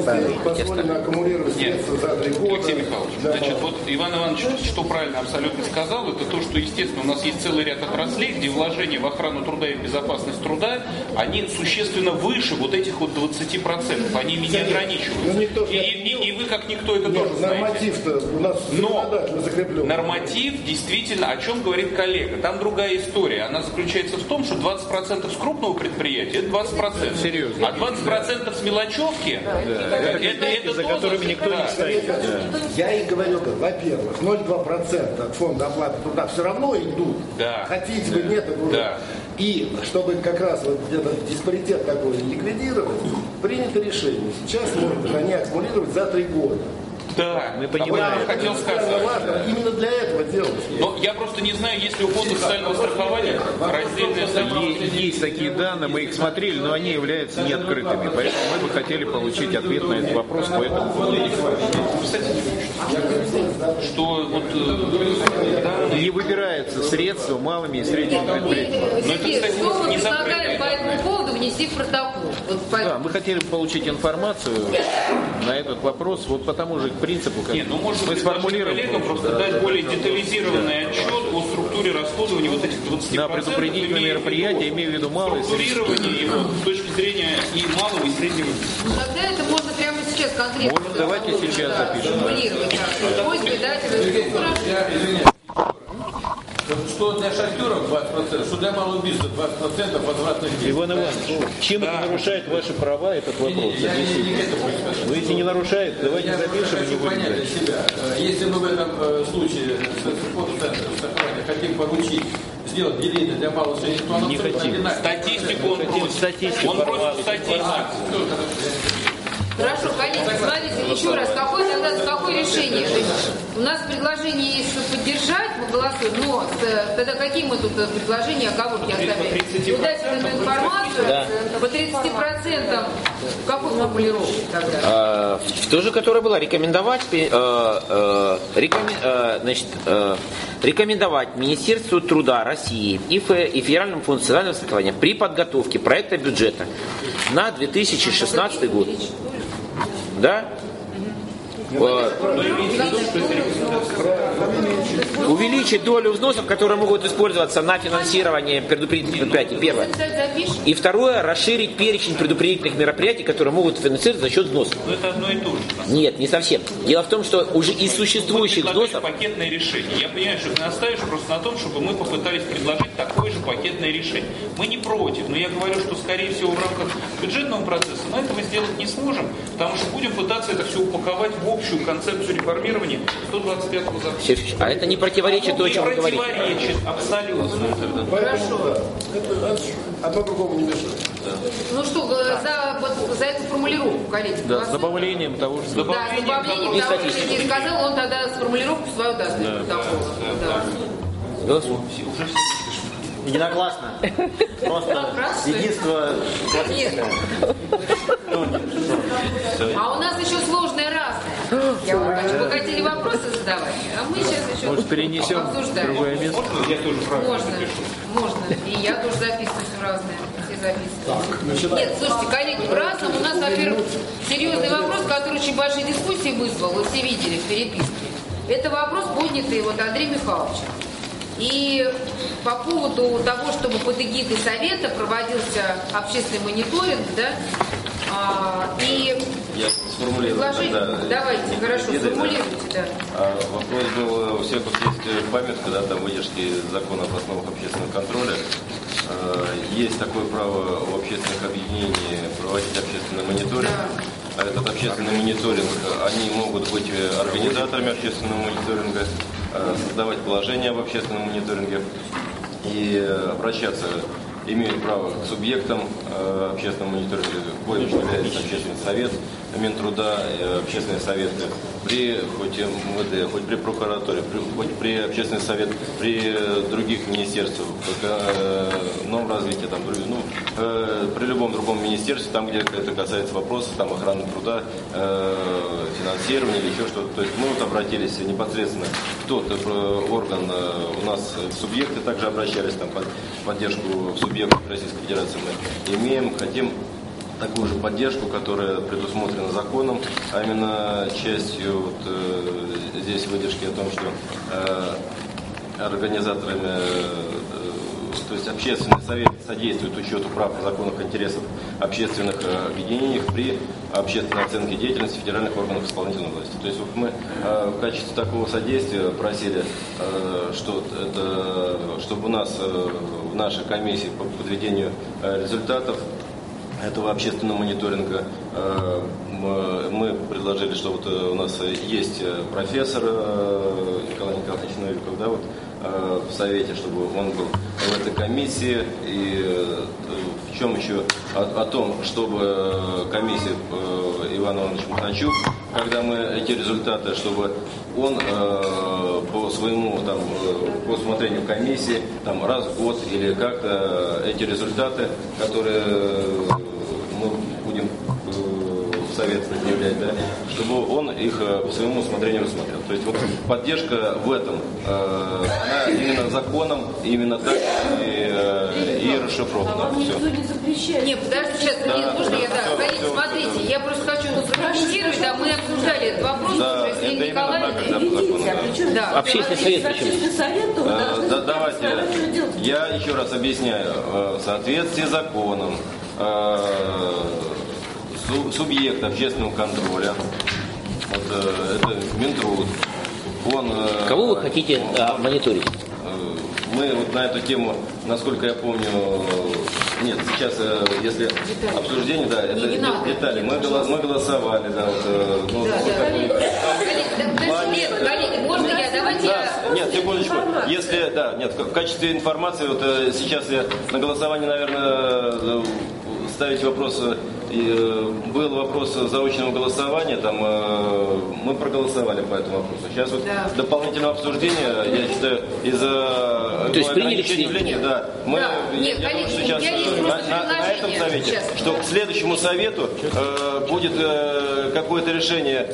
Нет, Алексей Михайлович, значит, вот Иван Иванович, что правильно абсолютно сказал, это то, что, естественно, у нас есть целый ряд отраслей, где вложения в охрану труда и безопасность труда, они существенно выше вот этих вот 20%. Они ими не ограничиваются. И вы, как никто, это тоже знаете. Норматив-то у нас закреплен. Норматив, действительно, о чем говорит коллега. Там другая история. Она заключается в том, что 20% с крупного предприятия – это 20%. Серьезно. А 20% с мелочевки это за которыми никто не стоит. Я и говорю, во-первых, 0,2% от фонда оплаты труда все равно идут. Да. Хотите вы, нет, это уже. Да. И чтобы как раз вот этот диспаритет такой ликвидировать, принято решение. Сейчас можно они аккумулировать за 3 года. Да, мы понимаем. Хотел сказать. Важно именно для этого делать. Но я просто не знаю, есть ли у фонда социального страхования раздельные союзы. Есть такие данные, мы их смотрели, но они являются неоткрытыми. Поэтому мы бы хотели получить ответ на этот вопрос по этому поводу. что вот не выбираются средства малыми и средними предприятиями. Что мы предлагаем по этому поводу внести в протокол? Да, мы хотели получить информацию на этот вопрос вот по тому же принципу, как мы сформулируем. Коллегам просто дать более детализированный отчет о структуре расходования вот этих 20%. На предупредительные мероприятия, имею в виду малые. Структурирование его с точки зрения и малого, и среднего. Тогда это можно прямо сейчас конкретно. Можно, давайте сейчас запишем. Что для шахтеров 20%, что для малого бизнеса 20% возвратных денег. Иван Иванович, чем это нарушает ваши права, этот вопрос? Но если не нарушает, давайте запишем и не будем дальше. Если мы в этом случае хотим поручить сделать деление для малого среднего, то оно не хотим. Статистику он просит. Он просит статистику. Хорошо, коллеги, смотрите, еще раз, какое решение? То есть у нас предложение есть, чтобы поддержать, мы голосуем, но тогда какие мы тут предложения, оговорки оставили? Удать эту информацию по 30%, какой формулировки тогда? В ту же, которая была, рекомендовать Министерству труда России и Федеральному фонду социального страхования при подготовке проекта бюджета на 2016 год. Да? Увеличить долю взносов, которые могут использоваться на финансирование предупредительных мероприятий. Первое. И второе, расширить перечень предупредительных мероприятий, которые могут финансироваться за счет взносов. Но это одно и то же. Нет, не совсем. Дело в том, что уже из существующих взносов... Пакетное решение. Я понимаю, что ты настаиваешь просто на том, чтобы мы попытались предложить такое же пакетное решение. Мы не против, но я говорю, что, скорее всего, в рамках бюджетного процесса мы этого сделать не сможем, потому что будем пытаться это все упаковать в общую концепцию реформирования 125-го закона. А это не противоречит то, о чем вы говорите? Не противоречит, абсолютно. Хорошо. Одно другому не мешает. Ну что, за эту формулировку, коллеги? Да, с добавлением того же. Да, с добавлением того, что я сказал, он тогда сформулировку свою даст. Единогласно. Просто единство. А у нас еще сложное разное. Вы хотели вопросы задавать, а мы сейчас еще может, перенесем обсуждаем. В другое место? Можно. И я тоже записываю все разное. Все записываю. Нет, слушайте, коллеги, в разном у нас, во-первых, серьезный вопрос, который очень большие дискуссии вызвал, вы все видели в переписке. Это вопрос, поднятый Андреем Михайловичем. И по поводу того, чтобы под эгидой Совета проводился общественный мониторинг, да, и предложить, давайте, хорошо, сформулируйте, да. Вопрос был, у всех вот есть памятка, да, там выдержки закона об основах общественного контроля. Есть такое право у общественных объединений проводить общественный мониторинг. А этот общественный мониторинг, они могут быть организаторами общественного мониторинга, создавать положение об общественном мониторинге и обращаться, имеют право к субъектам общественного мониторинга, коим является общественный совет, Минтруда, общественные советы при хоть МВД, хоть при прокуратуре, хоть при общественный совет, при других министерствах, новом развитии, там, при любом другом министерстве, там, где это касается вопросов там, охраны труда, финансирования или еще что-то. То есть мы вот обратились непосредственно, кто-то орган у нас субъекты также обращались, там, под поддержку субъектов Российской Федерации мы имеем, хотим такую же поддержку, которая предусмотрена законом, а именно частью здесь выдержки о том, что организаторами, то есть общественный совет содействует учету прав и законных интересов общественных объединений при общественной оценке деятельности федеральных органов исполнительной власти. То есть вот мы в качестве такого содействия просили, чтобы у нас в нашей комиссии по подведению результатов этого общественного мониторинга мы предложили, что вот у нас есть профессор Николай Николаевич Новиков, да, вот, в Совете, чтобы он был в этой комиссии, и в чем еще о том, чтобы комиссия Иван Иванович Махачук, когда мы эти результаты, чтобы он по своему там, по усмотрению комиссии там, раз в год или как-то эти результаты, которые мы будем в Совет предъявлять, да, чтобы он их по своему усмотрению рассмотрел. То есть вот поддержка в этом, она именно законом, именно так и расшифрована. А вам никто не запрещает? Нет, подожди, сейчас, можно я, коллеги, смотрите, я просто хочу прокомментировать, да, мы обсуждали этот вопрос уже с Еленой Николаевной. Да. Общественный совет почему? Давайте, я еще раз объясняю. В соответствии с законом субъект общественного контроля, вот, это Минтруд, он... Кого вы хотите мониторить? Мы вот на эту тему, насколько я помню, нет, сейчас, если обсуждение, да, это детали. Мы голосовали, да, вот, ну, коллеги, можно я, давайте я... Нет, секундочку, если, да, нет, в качестве информации, вот сейчас я на голосовании, наверное, ставить вопрос, был вопрос заочного голосования, там мы проголосовали по этому вопросу. Сейчас вот дополнительного обсуждения, я считаю, из-за ограничения явления, да, мы, я думаю, что сейчас на этом совете, что к следующему совету будет какое-то решение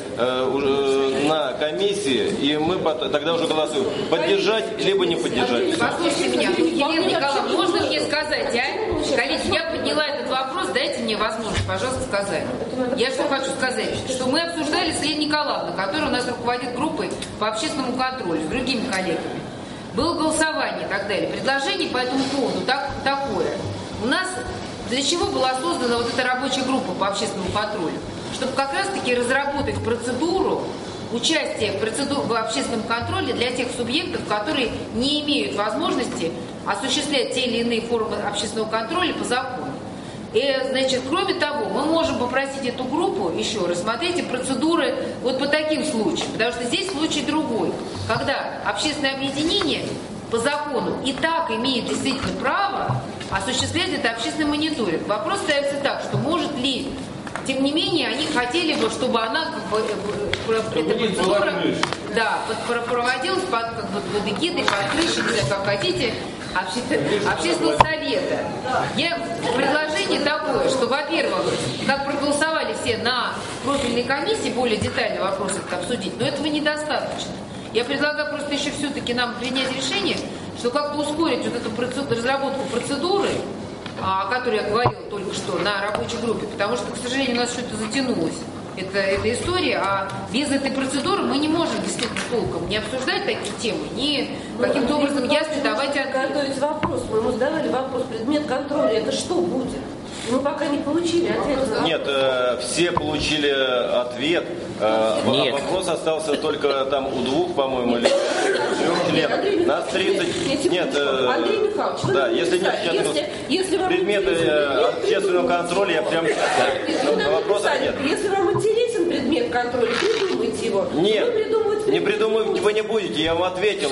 на комиссии, и мы тогда уже голосуем, поддержать либо не поддержать. Послушайте меня, Елена Николаевна, можно мне сказать, а? Коллеги, я подняла этот вопрос, дайте мне возможность, пожалуйста, сказать. Я что хочу сказать, что мы обсуждали с Еленой Николаевной, которая у нас руководит группой по общественному контролю, с другими коллегами. Было голосование и так далее. Предложение по этому поводу такое. У нас для чего была создана вот эта рабочая группа по общественному контролю? Чтобы как раз-таки разработать процедуру участия в общественном контроле для тех субъектов, которые не имеют возможности осуществлять те или иные формы общественного контроля по закону. И, значит, кроме того, мы можем попросить эту группу еще рассмотреть процедуры вот по таким случаям, потому что здесь случай другой, когда общественное объединение по закону и так имеет действительно право осуществлять это общественный мониторинг. Вопрос ставится так, что может ли, тем не менее, они хотели бы, чтобы она, эта процедура, да, проводилась под эгидой, под крышей, не знаю, как хотите, общественного совета. Предложение такое, что, во-первых, как проголосовали все на профильной комиссии, более детально вопросы обсудить, но этого недостаточно. Я предлагаю просто еще все-таки нам принять решение, что как-то ускорить вот эту разработку процедуры, о которой я говорила только что на рабочей группе, потому что, к сожалению, у нас что-то затянулось. Это история, а без этой процедуры мы не можем действительно толком не обсуждать такие темы, ни каким-то образом ясно давать ответ. Готовить вопрос, мы ему задавали вопрос, предмет контроля, это что будет? Мы пока не получили ответ. Нет, все получили ответ. Вопрос остался только там у двух, по-моему, или 3 членов. Нас 30. Нет, Андрей Михайлович, да, если нет если предметы общественного контроля, я прям вопросов нет. Если вам интересен предмет контроля, придумайте его. Нет, не придумывать вы не будете, я вам ответил.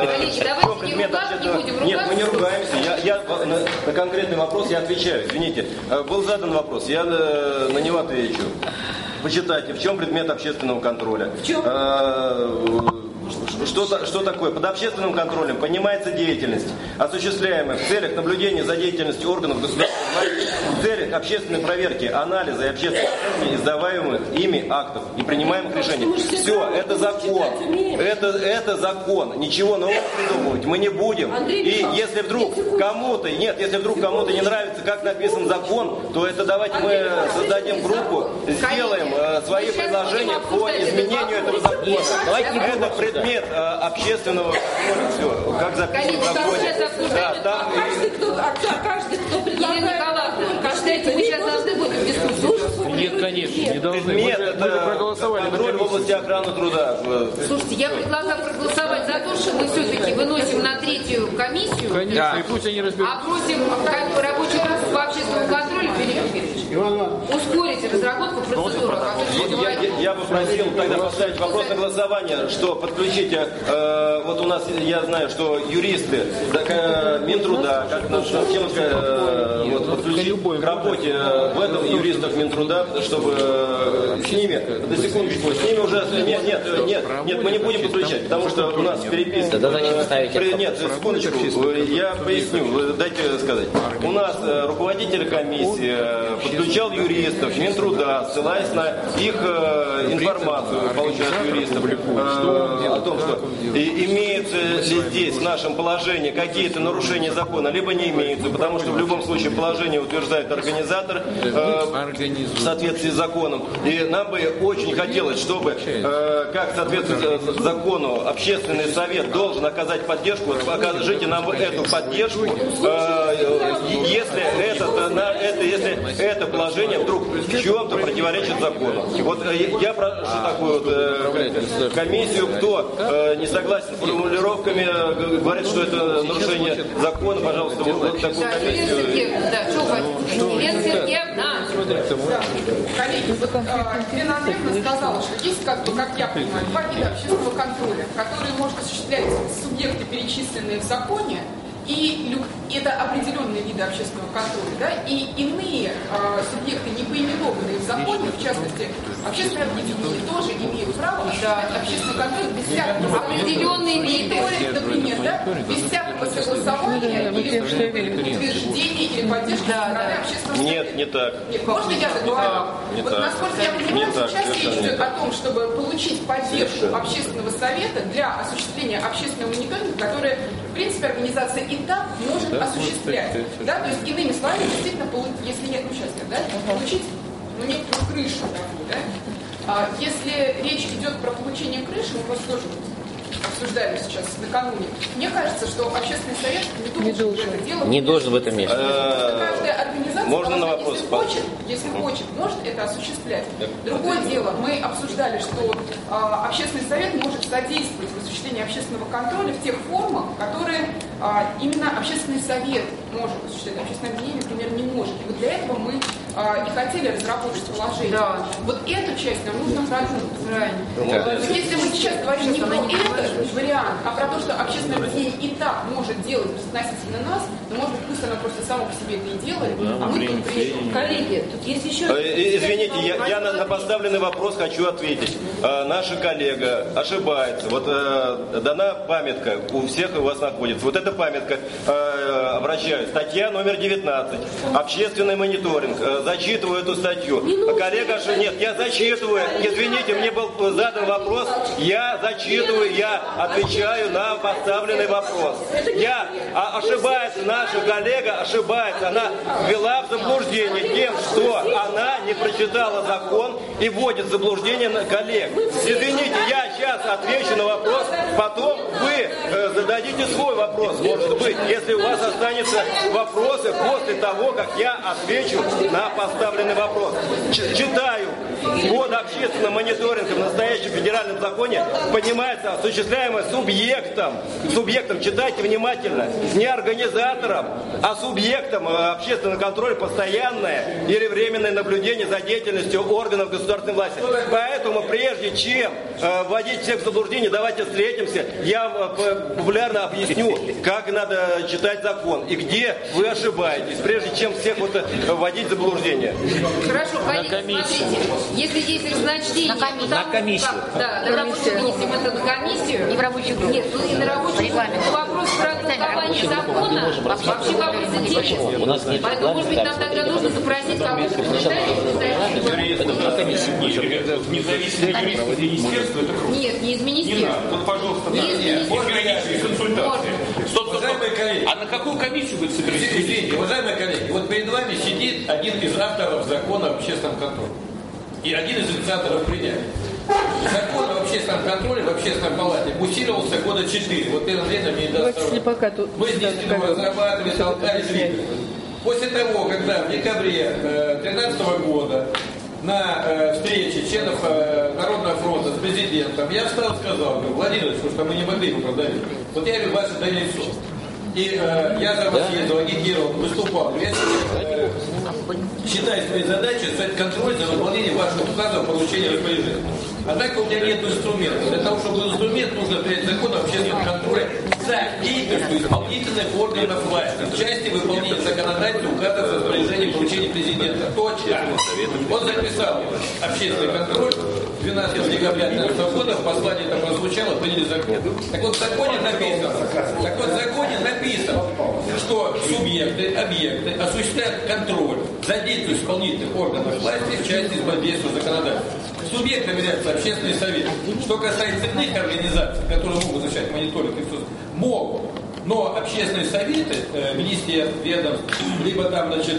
Нет, мы не ругаемся. Я на конкретный вопрос я отвечаю. Извините, был задан вопрос, я на него отвечу. Почитайте, в чем предмет общественного контроля? В чем? Что такое? Под общественным контролем понимается деятельность, осуществляемая в целях наблюдения за деятельностью органов государственной власти, в целях общественной проверки, анализа и общественной оценки издаваемых ими актов и принимаемых решений. Все, это закон. Это закон. Ничего нового придумывать мы не будем. И если вдруг кому-то не нравится, как написан закон, то это давайте мы создадим группу, сделаем свои предложения по изменению этого закона. Это предмет общественного контроля. Все, как записано в законе. Да, каждый, кто предлагает... Елена Николаевна, считаете, мы сейчас должны будем в дискуссию? Нет, конечно, не должны. Предмет это контроль в области охраны труда. Слушайте, я предлагаю проголосовать за то, что мы все-таки выносим на 3-ю комиссию. Конечно, и пусть они разберутся. А просим рабочую группу по общественному контролю, Филипп Юрьевич, ускорить разработку процедуры. Я бы просил тогда поставить вопрос на голосование, что подключите, вот у нас, я знаю, что юристы, Минтруда, как подключить к работе в этом юристов Минтруда, чтобы с ними, до секундочку, с ними уже, нет, мы не будем подключать, потому что у нас переписка. Нет, секундочку, я поясню, дайте сказать. У нас руководитель комиссии подключал юристов, Минтруда, ссылаясь на их информацию, полученную от юристов, о том, что имеются ли здесь в нашем положении какие-то нарушения закона, либо не имеются, потому что в любом случае положение утверждает организатор в соответствии с законом. И нам бы очень хотелось, чтобы, как соответствует закону, общественный совет должен оказать поддержку. Покажите нам эту поддержку, если это положение вдруг в чем-то противоречит закону. Вот я прошу такую вот комиссию, кто не согласен с формулировками, говорит, что это нарушение закона, пожалуйста, вот такую комиссию. Коллеги, вот Елена Андреевна сказала, что есть, как я понимаю, два вида общественного контроля, которые может осуществлять субъекты, перечисленные в законе, и это определенные виды общественного контроля, да, и иные субъекты, не поименованные в законе, в частности, общественные объединения тоже имеют право осуществлять общественный контроль без всякого определенные виды, например, да, без всякого согласования или утверждения или поддержки общественного совета. Нет, не так. Нет, можно я договорю? Вот насколько я понимаю, сейчас речь идет о том, чтобы получить поддержку общественного совета для осуществления общественного мониторинга, которое, в принципе, организация и так может осуществлять. Да? То есть, иными словами, действительно, если нет участия, да, получить некую крышу такую. Да? Если речь идет про получение крыши, мы просто тоже обсуждали сейчас накануне, мне кажется, что общественный совет не должен это делать. Не должен в этом месте. Каждая организация, можно на вопрос? если хочет, может это осуществлять. Другое дело, мы обсуждали, что общественный совет может содействовать в осуществлении общественного контроля в тех формах, которые именно общественный совет может осуществлять, общественное объединение, например, не может. И вот для этого мы и хотели разработать положение. Да. Вот эту часть нам нужно продумать. Если мы сейчас говорим не про этот вариант, а про то, что общественное объединение и так может делать относительно нас, то, может быть, пусть оно просто само по себе это и делает, а мы тут при... Коллеги, тут есть еще... Извините, я на поставленный вопрос хочу ответить. Наша коллега ошибается. Вот дана памятка, у всех у вас находится. Вот эта памятка, обращаюсь, статья номер 19. Общественный мониторинг. Зачитываю эту статью. Коллега, нет, я зачитываю. Извините, мне был задан вопрос. Я зачитываю, я отвечаю на поставленный вопрос. Ошибается, наша коллега ошибается. Она ввела в заблуждение тем, что она не прочитала закон и вводит в заблуждение коллег. Извините, я сейчас отвечу на вопрос, потом вы зададите свой вопрос, может быть, если у вас останутся вопросы после того, как я отвечу на поставленный вопрос. Читаю. Под общественным мониторингом в настоящем федеральном законе понимается осуществляемое субъектом, читайте внимательно, не организатором, а субъектом общественного контроля постоянное или временное наблюдение за деятельностью органов государственной власти. Поэтому прежде чем вводить всех в заблуждение, давайте встретимся, я популярно объясню, как надо читать закон и где вы ошибаетесь, прежде чем всех вводить в заблуждение. Хорошо, коллеги, смотрите, если есть разночтение... На комиссию. Допустим, вынесем это на комиссию. Не в рабочую группу. Нет, не на рабочую группу. Вопрос про толкование закона вообще вопрос интересен. Поэтому, может быть, нам тогда нужно запросить кого-то Нет, не из министерства. Вот, пожалуйста, юридические консультации. Уважаемые коллеги, а на какую комиссию вы собираетесь? Извините, уважаемые коллеги, вот перед вами сидит один из авторов закона об общественном контроле. И один из инициаторов принятия. Закон об общественном контроле в общественной палате усиливался года 4. Вот это время мне даст. Мы здесь разрабатывали, толкали, двигали. После того, когда в декабре 2013 года на встрече членов Народного фронта с президентом, я встал и сказал, Владимир, что мы не могли его продавить. Вот я вижу ваше лицо. И я за вас ездил, агитировал, выступал. Я считаю своей задачей стать контроль за выполнением ваших указов о получении распоряжения. Однако у тебя нет инструмента. Для того, чтобы был инструмент, нужно принять закон об общественном контроле за деятельностью исполнительных органов власти в части выполнения законодательства, указов, распоряжений, поручений президента. Точно. Он записал общественный контроль 12 декабря 2012 года, в послании там прозвучало, приняли закон. Так вот в законе написано, что субъекты, объекты осуществляют контроль за деятельностью исполнительных органов власти в части взаимодействия законодательства. Субъектами являются общественные советы. Что касается иных организаций, которые могут осуществлять мониторинг, могут. Но общественные советы, министерств, ведомств, либо там, значит,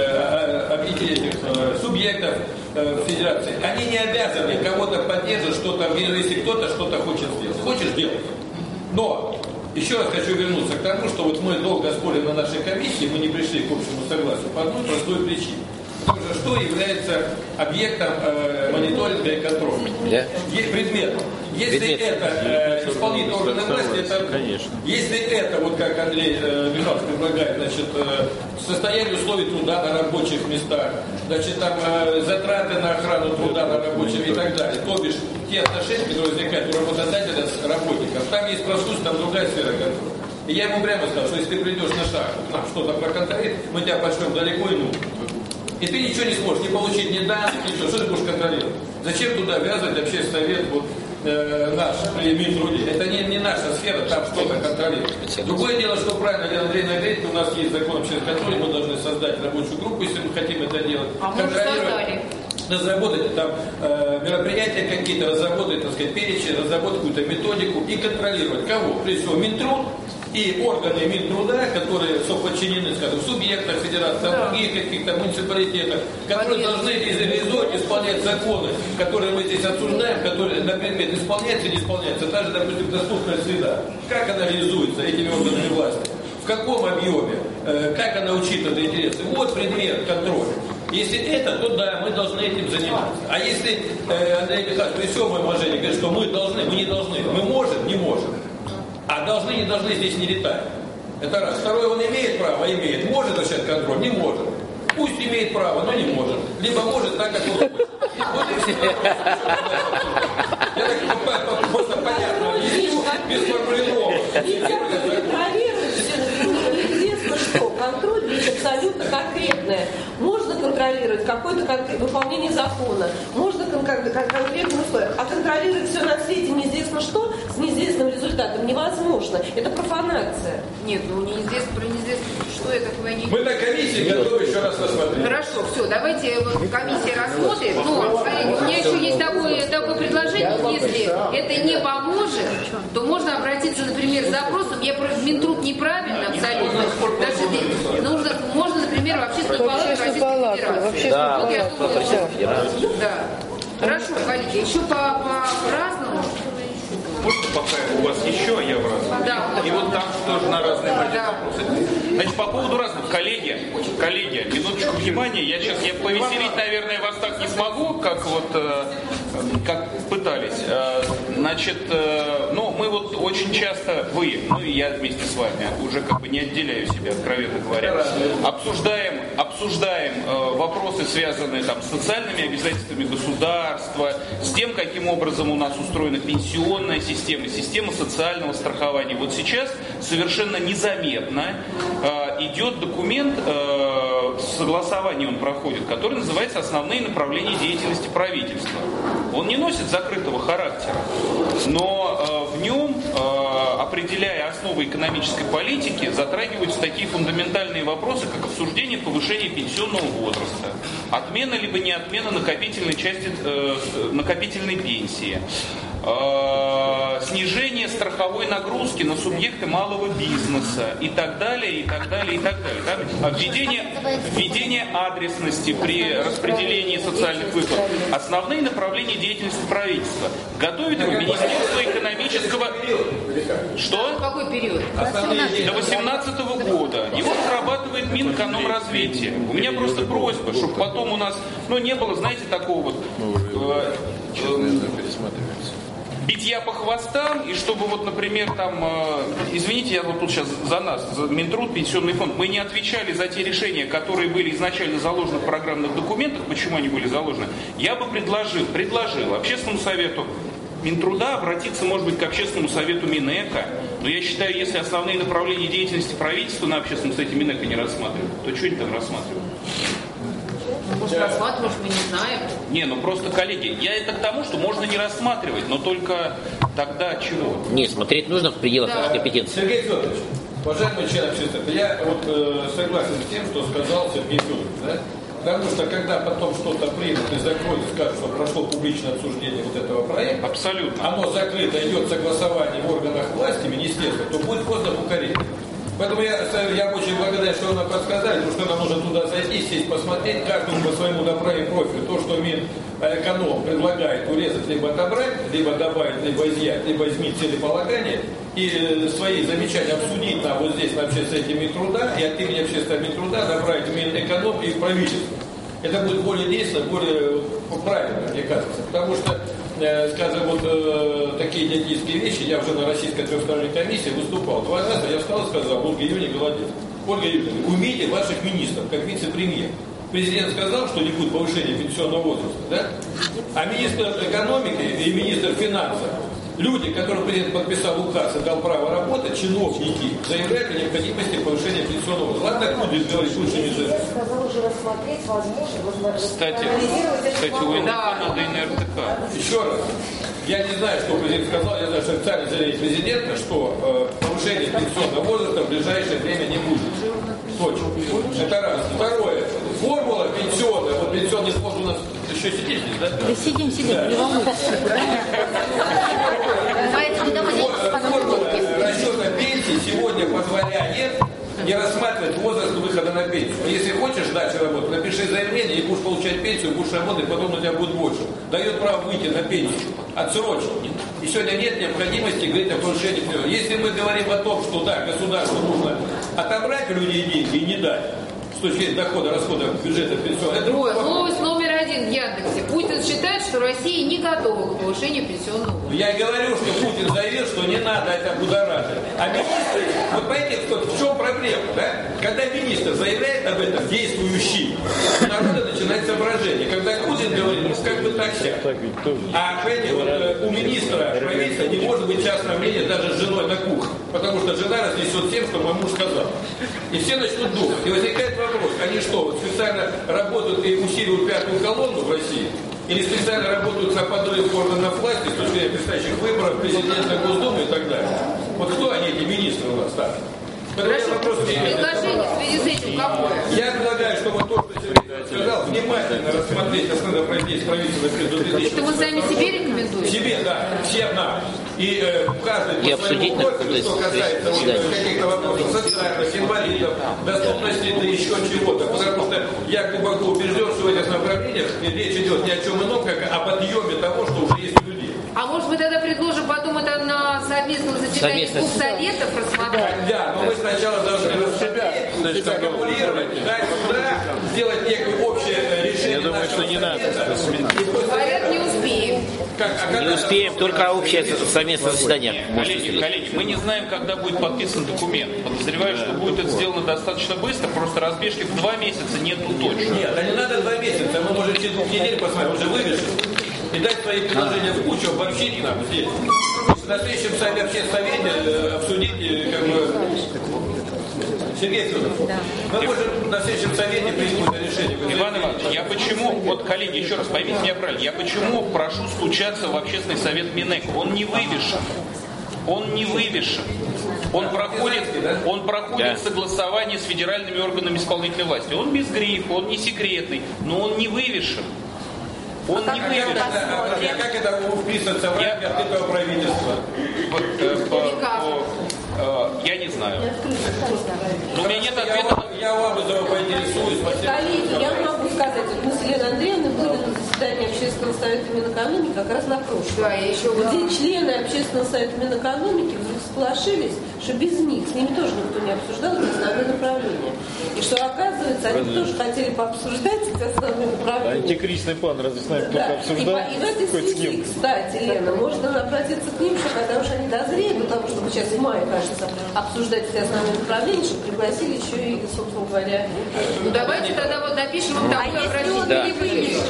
субъектов федерации, они не обязаны кого-то поддерживать, что-то, если кто-то что-то хочет сделать. Хочешь делать. Но еще раз хочу вернуться к тому, что вот мы долго спорили на нашей комиссии, мы не пришли к общему согласию по одной простой причине. Потому что что является объектом мониторинга и контроля? Предметом. Если это исполнительные органы власти, это, если это, вот как Андрей Михайлович предлагает, значит, состояние условий труда на рабочих местах, значит, там затраты на охрану труда на рабочем и так далее, то бишь те отношения, которые возникают у работодателя с работником, там есть просущность, там другая сфера контроля. И я ему прямо сказал, что если ты придешь на шаг, нам что-то проконтролировать, мы тебя пошлем далеко и ну. И ты ничего не сможешь, не получить ни данных, ничего. Что ты будешь контролировать? Зачем туда ввязывать общественный совет вот, наш при Минтруде? Это не наша сфера, там что-то контролировать. Другое дело, что правильно Андрей говорит, у нас есть закон общественного контроля, мы должны создать рабочую группу, если мы хотим это делать. А мы уже создали. Разработать там мероприятия какие-то, разработать, так сказать, перечень, разработать какую-то методику и контролировать кого? Прежде всего Минтруд и органы Минтруда, которые подчинены, скажем, субъектам федерации, других каких-то муниципалитетах, которые должны реализовать, исполнять законы, которые мы здесь обсуждаем, которые на предмет исполняются или не исполняются. Та же, допустим, доступная среда. Как она реализуется этими органами власти? В каком объеме? Как она учитывает интересы? Вот предмет контроля. Если это, то да, мы должны этим заниматься. А если Андрей Михайлович при всем моем уважении говорит, что мы должны, мы не должны, мы можем, не можем. А должны, не должны здесь не летать. Это раз. Второе, он имеет право, имеет. Может осуществлять контроль, не может. Пусть имеет право, но не может. Либо может так, как он хочет. Вот и все. Я так просто понятно объясню, без формулировок. Известно, что контроль есть абсолютно конкретное. Можно контролировать какое-то выполнение закона, можно конкретные условия. А контролировать все на свете неизвестно что, с неизвестным результатом невозможно. Это профанация. Нет, ну неизвестно про неизвестно, что это не... Мы на комиссии готовы еще раз рассмотреть. Хорошо, все, давайте комиссия рассмотрит. Но, смотрите, у меня еще есть такое предложение. Если это не поможет, то можно обратиться, например, с запросом. Я против Минтруд неправильно абсолютно. Даже можно, например, в общественную палату Российской Федерации. Да. Хорошо, коллеги, еще по-разному. Можно пока у вас еще, а я в разных? Да. И вот там тоже на разные вопросы. Значит, по поводу разных, коллеги, минуточку внимания, я повеселить, наверное, вас так не смогу, как пытались. Значит, мы вот очень часто, и я вместе с вами, уже как бы не отделяю себя, откровенно говоря, обсуждаем вопросы, связанные там с социальными обязательствами государства, с тем, каким образом у нас устроена пенсионная система социального страхования. Вот сейчас совершенно незаметно идет документ, согласование он проходит, который называется «Основные направления деятельности правительства». Он не носит закрытого характера, но в нем, определяя основы экономической политики, затрагиваются такие фундаментальные вопросы, как обсуждение повышения пенсионного возраста, отмена либо не отмена накопительной пенсии, снижение страховой нагрузки на субъекты малого бизнеса и так далее, и так далее, и так далее. Введение адресности при распределении социальных выплат. Основные направления деятельности правительства. Готовит его Министерство экономического... Что? Какой период? До 2018 года. Его разрабатывает Минэкономразвития. У меня просто просьба, чтобы потом у нас, не было, знаете, такого вот... битья по хвостам, и чтобы вот, например, там, извините, я вот тут сейчас за нас, за Минтруд, Пенсионный фонд, мы не отвечали за те решения, которые были изначально заложены в программных документах, почему они были заложены, я бы предложил Общественному совету Минтруда обратиться, может быть, к Общественному совету Минэко, но я считаю, если основные направления деятельности правительства на Общественном совете Минэко не рассматривают, то что они там рассматривают? Может, рассматриваешь, мы не знаем. Не, ну просто, коллеги, я это к тому, что можно не рассматривать, но только тогда чего? Не, смотреть нужно в пределах нашей компетенции. Сергей Федорович, уважаемый член общественного, я вот согласен с тем, что сказал Сергей Федорович, да? Потому что когда потом что-то примут и закроют, скажут, что прошло публичное обсуждение вот этого проекта, абсолютно, оно закрыто, идет согласование в органах власти, министерства, то будет поздно укорить. Поэтому я очень благодарен, что вы нам подсказали, потому что нам нужно туда зайти, сесть, посмотреть, каждому по своему направлению профилю. То, что Минэконом предлагает урезать, либо отобрать, либо добавить, либо изъять, либо изменить целеполагание, и свои замечания обсудить нам вот здесь на общественном совете Минтруда, и от имени общественного Минтруда направить в Минэконом и в правительство. Это будет более действенно, более правильно, мне кажется. Потому что, скажем, вот такие идиотические вещи, я уже на Российской трехсторонней комиссии выступал 2 раза, я встал и сказал: Ольга Юрьевна, молодец. Ольга Юрьевна, умейте ваших министров, как вице-премьер. Президент сказал, что не будет повышения пенсионного возраста, да? А министр экономики и министр финансов, люди, которым президент подписал указ и дал право работать, чиновники, заявляют о необходимости повышения пенсионного возраста. Ладно, будет говорить, лучше не жить. Сказал уже рассмотреть возможность. Кстати, у НРК надо и на РТК. Еще раз. Я не знаю, что президент сказал, я знаю, что официальное заявление президента, что повышение пенсионного возраста в ближайшее время не будет. Точно. Это раз. Второе. Формула пенсионная, вот пенсионный фонд у нас еще сидит здесь, да? Да сидим, не волнуйтесь. Формула расчета пенсии сегодня позволяет не рассматривать возраст выхода на пенсию. Если хочешь дальше работать, напиши заявление и будешь получать пенсию, будешь работать, потом у тебя будет больше. Дает право выйти на пенсию, отсрочку. И сегодня нет необходимости говорить о повышении пенсии. Если мы говорим о том, что да, государству нужно отобрать у людей деньги и не дать, с точки зрения дохода, расхода бюджета пенсионного. Новость номер 1 в Яндексе. Путин считает, что Россия не готова к повышению пенсионного возраста. Я и говорю, что Путин заявил, что не надо это будоражить. А министры, вот понимаете, в чем проблема, да? Когда министр заявляет об этом, действующий, у народа начинает соображение. Когда Путин говорит, ну как бы так вся. А понимаете, вот, у министра правительства не может быть частного мнения даже с женой на кухне. Потому что жена разнесет тем, что мой муж сказал. И все начнут думать. И возникает вопрос, они что, вот специально работают и усиливают пятую колонну в России? Или специально работают на подрыв органов власти, с точки зрения предстоящих выборов, президента, Госдумы и так далее? Вот кто они, эти министры у нас так? Хорошо, предложение в связи с этим какое? Я предлагаю, чтобы то, что Сергей сказал, внимательно рассмотреть, основное правительство до 2000. Это вы сами себе рекомендуете? Себе, да, всем нам. И каждый по своему профилю, что касается каких-то вопросов социальных, инвалидов, доступности до еще чего-то. Потому что я глубоко убежден, что в этих направлениях речь идет не о чем ином, как о подъеме того, что уже есть у людей. А может быть тогда предложим потом это на совместном заседании двух советов рассмотреть? Да, но мы сначала должны рассмотреть, аккумулировать, дать сюда, сделать некое общее решение. Я думаю, что не надо. Говорят, не успеем. Не успеем, только общее совместное заседание. Коллеги, мы не знаем, когда будет подписан документ. Подозреваю, что будет это сделано достаточно быстро, просто разбежки в 2 месяца нету точно. Нет, да не надо 2 месяца, мы можем через 2 недели посмотреть, уже вывешен. И дать свои предложения в кучу, обобщить нам здесь. На следующем совете обсудить, как бы, Сергей Федорович, мы можем на следующем совете принять это решение. Иван Иванович, я почему, вот, коллеги, еще раз поймите меня правильно, я почему прошу стучаться в общественный совет Минэко? Он не вывешен. Он не вывешен. Он проходит согласование с федеральными органами исполнительной власти. Он без грифа, он не секретный, но он не вывешен. Он не вывешен. Как это вписывается в рамки открытого правительства? Я не знаю. Но у меня нет ответа. Я вам этого поинтересуюсь. Коллеги, я могу сказать, вот мы с Еленой Андреевной были на заседании Общественного совета Минэкономики как раз на прошлом. Да, я еще где члены Общественного совета Минэкономики вдруг сполошились, что без них, с ними тоже никто не обсуждал эти основные направления. И что, оказывается, они тоже хотели пообсуждать эти основные направления. Антикризисный план разве с нами только обсуждал? И в этой связи, кстати, Лена, можно обратиться к ним, что когда уж они дозреют, потому что сейчас в мае, кажется, обсуждать эти основные направления, чтобы пригласили еще и, собственно говоря... Ну давайте тогда вот напишем им такое обращение.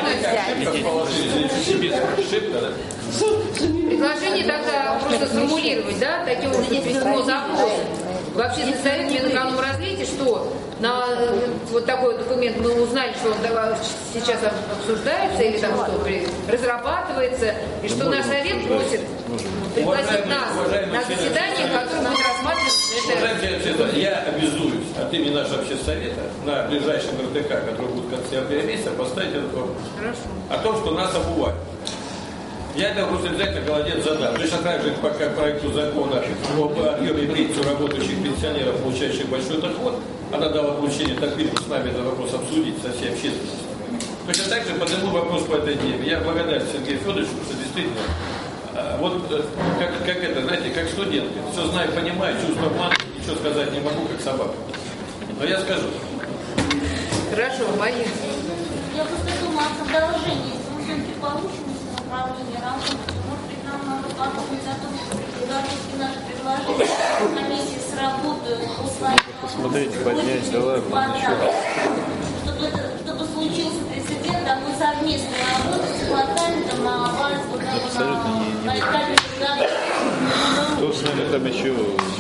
Предложение тогда просто сформулировать, да, таким образом письмо запрос в Общественный совет Минэкономразвития, что на вот такой документ мы узнали, что он сейчас обсуждается или там что разрабатывается, и что наш совет просит пригласить нас на заседание, которое будет рассматривать это. Я обязуюсь от имени нашего общественного совета на ближайшем РТК, который будет в конце апреля месяца, поставить этот вопрос. Хорошо. О том, что нас обувают. Я это просто обязательно голодец задам. Точно так же, по проекту закона об объеме пенсии работающих пенсионеров, получающих большой доход, она дала поручение Токвилеву с нами этот вопрос обсудить со всей общественностью. Точно так же подниму вопрос по этой теме. Я благодарен Сергею Федоровичу, что действительно, вот как это, знаете, как студент, все знаю, понимаю, чувство обмана, ничего сказать не могу, как собака. Но я скажу. Хорошо, Марина. Я просто думала о продолжении, если мы все-таки получим направление работы, может быть, нам надо подумать о том, что приготовить наши предложения, комиссии сработают по своим... Посмотрите, поднять, да ладно, чтобы случился прецедент такой совместной работы с департаментом на базе на этапе кто с нами там еще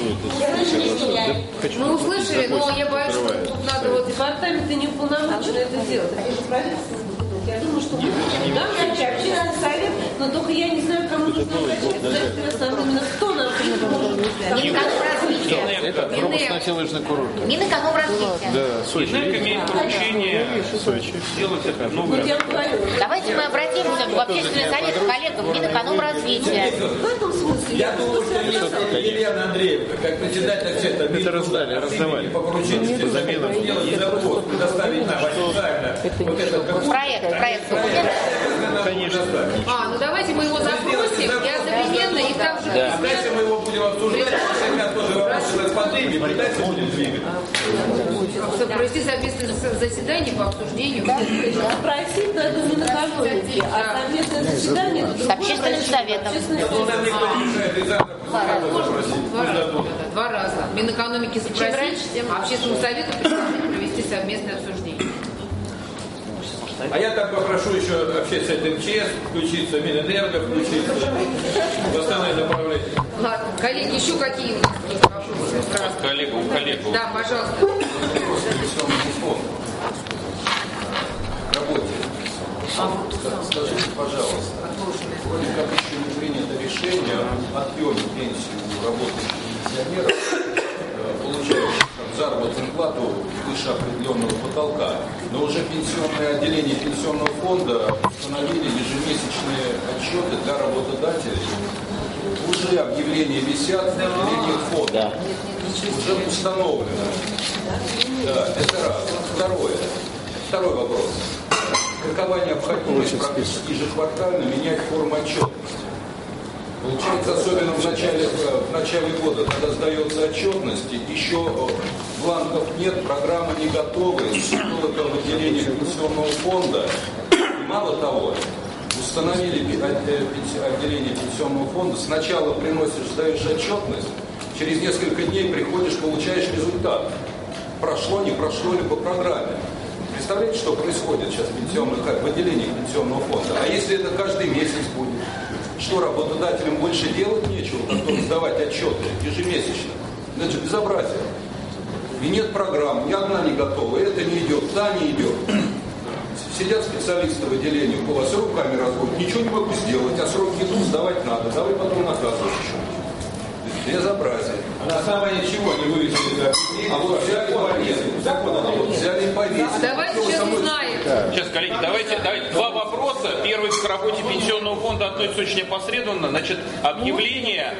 мы услышали, но я боюсь, что тут надо вот департаменты не уполномочены это делать. Это же правительство. Я думаю, что нам общественный совет, но только я не знаю, кому нужно обращаться, именно кто нам Минэкономразвития. Это промысловно-лыжный курорт. Минэкономразвития. Да, Сочи. Имеет поручение сделать это новое. Давайте мы обратимся в общественный совет к коллегам Минэкономразвития. В этом смысле Я думаю, что Елена Андреевна, как председатель совета, это раздавали. По поручению замены сделать запрос, предоставить нам официально вот этот проект. Конечно. ну давайте мы его запросим и одновременно, и там же... Дальше мы его будем обсуждать, тогда тоже вопрос поднимем, и дальше будем двигать. Провести совместное заседание по обсуждению. Спросить надо не на экономике, а совместное заседание с общественным советом. Два раза. Минэкономики запросить, а общественному совету провести совместное обсуждение. А я там попрошу еще общественный МЧС включиться, Минэнерго включиться, в остальные направления. Ладно, коллеги, еще какие вопросы? Коллегу. Да, пожалуйста. Скажите, пожалуйста, вроде как еще не принято решение о отъеме пенсии у работающих пенсионеров, получающих заработную плату выше определенного потолка. Но уже пенсионное отделение пенсионного фонда установили ежемесячные отчеты для работодателей. Уже объявления висят в отделениях фонда. Уже установлено. Да, это раз. Второй вопрос. Какова необходимость практически ежеквартально менять форму отчетности? Получается, особенно в начале года, когда сдается отчетность, еще бланков нет, программа не готова, только в отделении пенсионного фонда. И мало того, установили отделение пенсионного фонда, сначала приносишь, сдаешь отчетность, через несколько дней приходишь, получаешь результат. Прошло, не прошло ли по программе. Представляете, что происходит сейчас в отделении пенсионного фонда? А если это каждый месяц будет? Что, работодателям больше делать нечего, как только сдавать отчеты ежемесячно? Это же безобразие. И нет программ, ни одна не готова, это не идет, та не идет. Сидят специалисты в отделении, у вас руками разводят, ничего не могу сделать, а сроки идут, сдавать надо, давай потом наказывать еще. Безобразие. На основании чего они вывесили это? А вот взяли и повесили. Давайте сейчас узнаем. Сейчас, коллеги, давайте два вопроса. Первый к работе пенсионного фонда относится очень опосредованно. Значит, объявление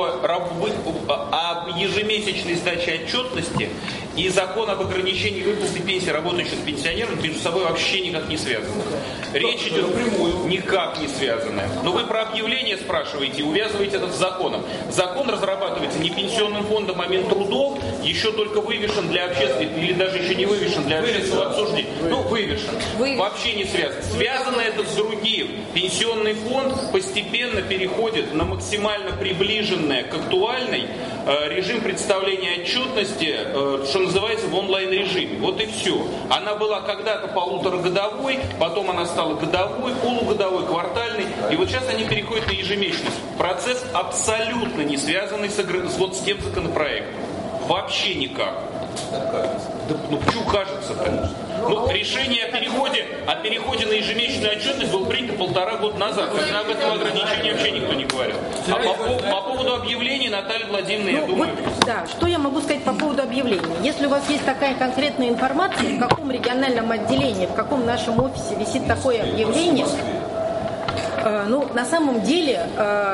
о ежемесячной сдаче отчетности и закон об ограничении выплаты пенсии работающим пенсионерам между собой вообще никак не связаны. Речь идет напрямую. Никак не связаны. Но вы про объявление спрашиваете и увязываете это с законом. Закон разрабатывается не пенсионным фондом, а Минтрудом, еще только вывешен для общественного, или даже еще не вывешен для общественного обсуждения. Ну, вывешен. Вообще не связано. Связано это с другим. Пенсионный фонд постепенно переходит на максимально приближенный к актуальной режим представления отчетности, что называется, в онлайн-режиме. Вот и все. Она была когда-то полуторагодовой, потом она стала годовой, полугодовой, квартальной, и вот сейчас они переходят на ежемесячность. Процесс абсолютно не связанный с тем законопроектом. Вообще никак. Да, почему кажется-то? Решение о переходе на ежемесячную отчетность было принято 1,5 года назад. Когда об этом ограничении вообще никто не говорил. А по поводу объявлений, Наталья Владимировна, я думаю... Да, что я могу сказать по поводу объявлений? Если у вас есть такая конкретная информация, в каком региональном отделении, в каком нашем офисе висит такое объявление, на самом деле...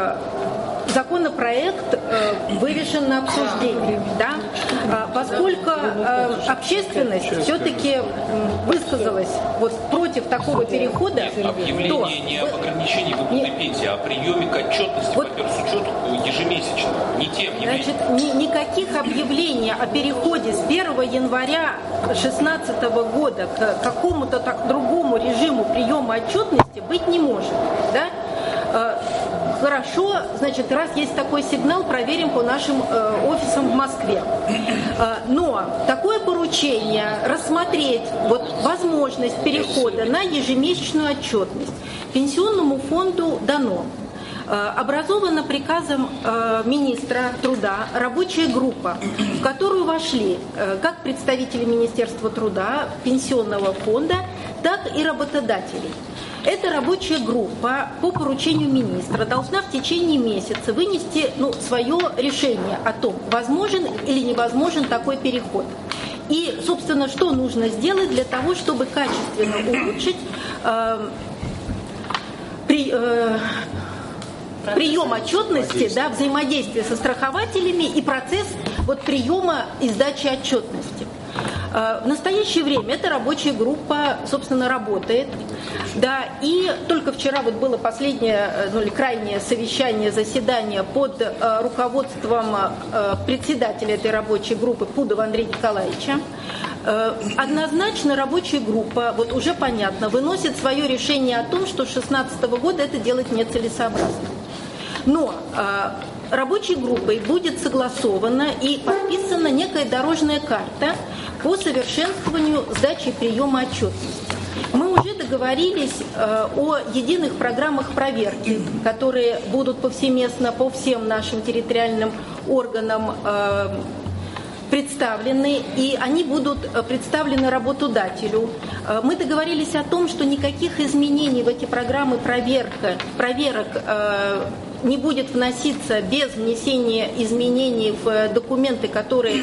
Законопроект вывешен на обсуждение, да? Поскольку общественность все-таки высказалась вот против такого перехода. Объявление не об ограничении выплаты пенсии, а о приеме к отчетности, во-первых, с учетом ежемесячно. Не те объявления. Значит, никаких объявлений о переходе с 1 января 2016 года к какому-то другому режиму приема отчетности быть не может, да? Хорошо, значит, раз есть такой сигнал, проверим по нашим офисам в Москве. Но такое поручение рассмотреть вот возможность перехода на ежемесячную отчетность Пенсионному фонду дано. Образована приказом министра труда рабочая группа, в которую вошли как представители Министерства труда, Пенсионного фонда, так и работодателей. Эта рабочая группа по поручению министра должна в течение месяца вынести свое решение о том, возможен или невозможен такой переход. И, собственно, что нужно сделать для того, чтобы качественно улучшить прием отчетности, да, взаимодействие со страхователями и процесс приема и сдачи отчетности. В настоящее время эта рабочая группа, собственно, работает. Да, и только вчера было последнее, крайнее совещание, заседание под руководством председателя этой рабочей группы Пудова Андрея Николаевича. Однозначно рабочая группа, уже понятно, выносит свое решение о том, что с 2016 года это делать нецелесообразно. Но рабочей группой будет согласована и подписана некая дорожная карта по совершенствованию сдачи и приема отчетности. Мы уже договорились о единых программах проверки, которые будут повсеместно по всем нашим территориальным органам представлены, и они будут представлены работодателю. Мы договорились о том, что никаких изменений в эти программы проверок не будет вноситься без внесения изменений в документы, которые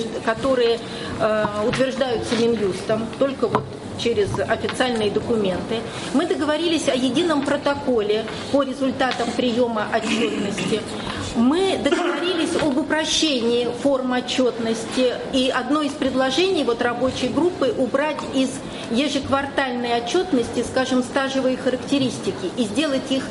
утверждаются Минюстом, только через официальные документы. Мы договорились о едином протоколе по результатам приема отчетности. Мы договорились об упрощении форм отчетности, и одно из предложений рабочей группы убрать из ежеквартальной отчетности, скажем, стажевые характеристики и сделать их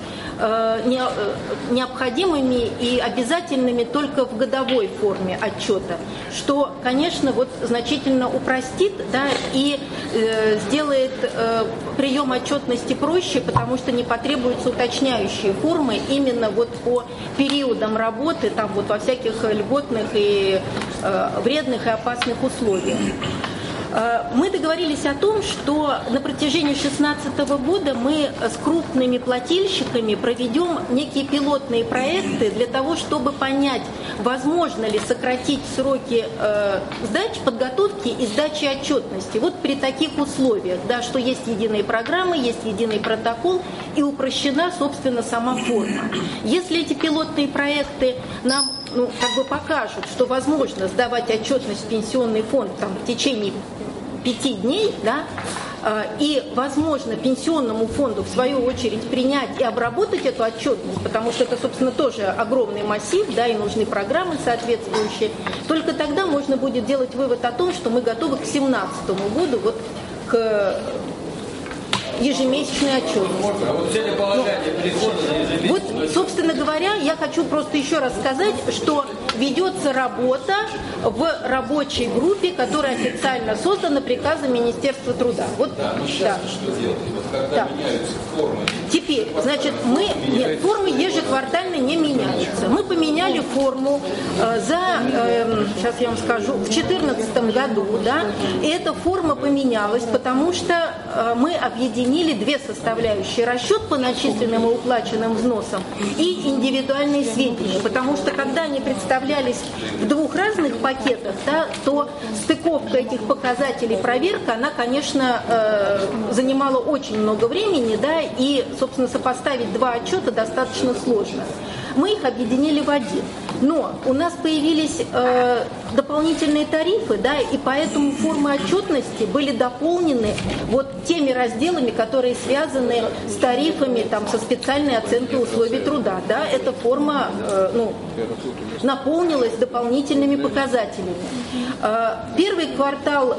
необходимыми и обязательными только в годовой форме отчета, что, конечно, значительно упростит, да, и сделает прием отчетности проще, потому что не потребуются уточняющие формы именно по периодам работы, во всяких льготных и вредных и опасных условиях. Мы договорились о том, что на протяжении 2016 года мы с крупными плательщиками проведем некие пилотные проекты для того, чтобы понять, возможно ли сократить сроки подготовки и сдачи отчетности. При таких условиях, да, что есть единые программы, есть единый протокол и упрощена, собственно, сама форма. Если эти пилотные проекты нам покажут, что возможно сдавать отчетность в пенсионный фонд там, в течение 5 дней, да, и, возможно, пенсионному фонду, в свою очередь, принять и обработать эту отчетность, потому что это, собственно, тоже огромный массив, да, и нужны программы соответствующие, только тогда можно будет делать вывод о том, что мы готовы к 2017 году, вот, к ежемесячной отчетности. Вот, собственно говоря, я хочу просто еще раз сказать, что ведется работа в рабочей группе, которая официально создана приказом Министерства труда. Вот, да, но сейчас что делать? Вот когда меняются формы. Теперь, значит, формы ежеквартально не меняются. Мы поменяли форму сейчас я вам скажу, в 2014 году, да, и эта форма поменялась, потому что мы объединили две составляющие: расчет по начисленным и уплаченным взносам и индивидуальные сведения, потому что когда они представлялись в двух разных пакетах, да, то стыковка этих показателей, проверка, она, конечно, занимала очень много времени, да, и, собственно, сопоставить два отчета достаточно сложно. Мы их объединили в один. Но у нас появились дополнительные тарифы, да, и поэтому формы отчетности были дополнены вот теми разделами, которые связаны с тарифами, там, со специальной оценкой условий труда. Да. Эта форма наполнилась дополнительными показателями. Первый квартал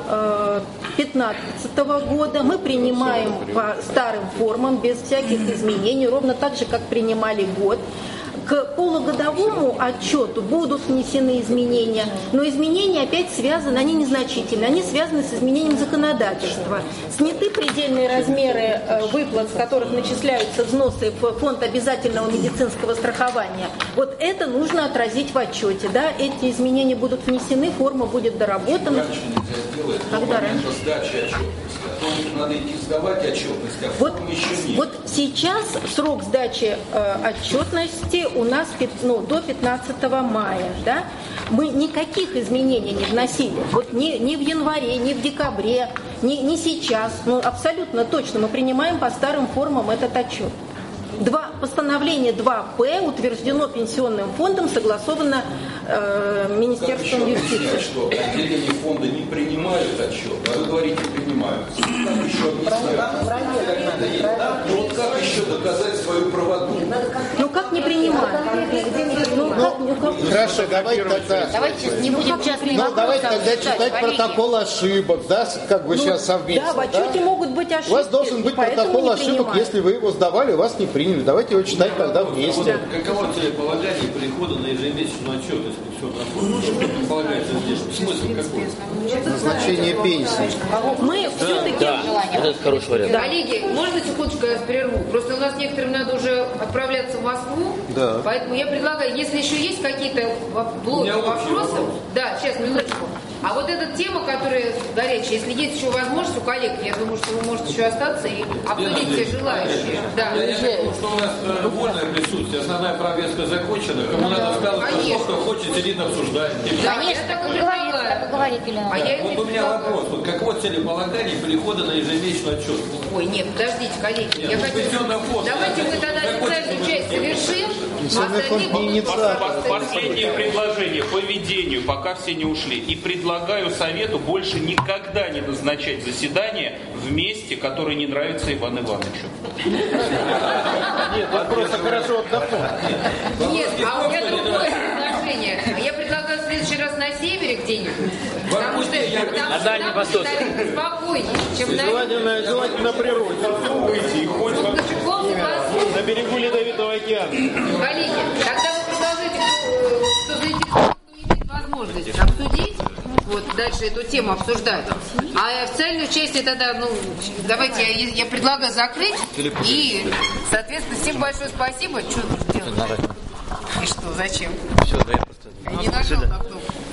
2015 года мы принимаем по старым формам, без всяких изменений, ровно так же, как принимали год. К полугодовому отчету будут внесены изменения, но изменения опять связаны, они незначительны, они связаны с изменением законодательства. Сняты предельные размеры выплат, с которых начисляются взносы в фонд обязательного медицинского страхования. Вот это нужно отразить в отчете. Да? Эти изменения будут внесены, форма будет доработана. Раньше нельзя сделать, до момента сдачи отчетности. Надо идти сдавать отчетность, а формы еще нет. Вот сейчас срок сдачи отчетности у нас до 15 мая. Да? Мы никаких изменений не вносили. Вот ни в январе, ни в декабре, ни сейчас. Абсолютно точно мы принимаем по старым формам этот отчет. Постановление 2П утверждено Пенсионным фондом, согласовано Министерством юстиции. Что отделения фонда не принимают отчет, а вы говорите принимают. Как еще объяснять? Вот как еще доказать свою правоту? Как не принимают? Хорошо, давайте тогда. Давайте не будем частные вопросы. Давайте тогда читать протокол ошибок, да, как бы сейчас совместно. Да, в отчете могут быть ошибки. У вас должен быть протокол ошибок, если вы его сдавали, вас не приняли. Давайте его читать тогда вместе. Каково целеполагание перехода на ежемесячную отчетность? Что предполагается здесь? Смысл какой? Назначение пенсии. Мы все-таки... это хороший вариант. Коллеги, можно секундочку я прерву? Просто у нас некоторым надо уже отправляться в Москву. Да. Поэтому я предлагаю, если еще есть какие-то блоки вопросов... Да, сейчас, минуточку. А вот эта тема, которая горячая, если есть еще возможность у коллег, я думаю, что вы можете еще остаться и обсудить все желающие. Да. Я думаю, что у нас вольное присутствие, основная повестка закончена. Кому надо сказать, кто хочет, сидит, обсуждает. Конечно, так говорит Елена. Вот у меня вопрос. Вот каково целеполагание перехода на ежемесячную отчетность? Ой, нет, подождите, коллеги. Я хочу... Давайте мы тогда официальную часть совершим. Последнее предложение по ведению, пока все не ушли. И предлагаю Совету больше никогда не назначать заседание в месте, которое не нравится Ивану Ивановичу. Нет, он просто хорошо отдохнул. Нет, а у меня другое предложение. Я предлагаю в следующий раз на севере где-нибудь. Потому что на Дальнем Востоке. Спокойнее, чем Желательно на природе. на берегу Ледовитого океана. Коллеги, тогда вы продолжите, кто заинтересован, кто имеет возможность обсудить, вот дальше эту тему обсуждать. А официальную часть тогда, давайте я предлагаю закрыть. И, соответственно, всем большое спасибо. Что делать? И что, зачем? Все, да, я просто... Не нажал на кнопку.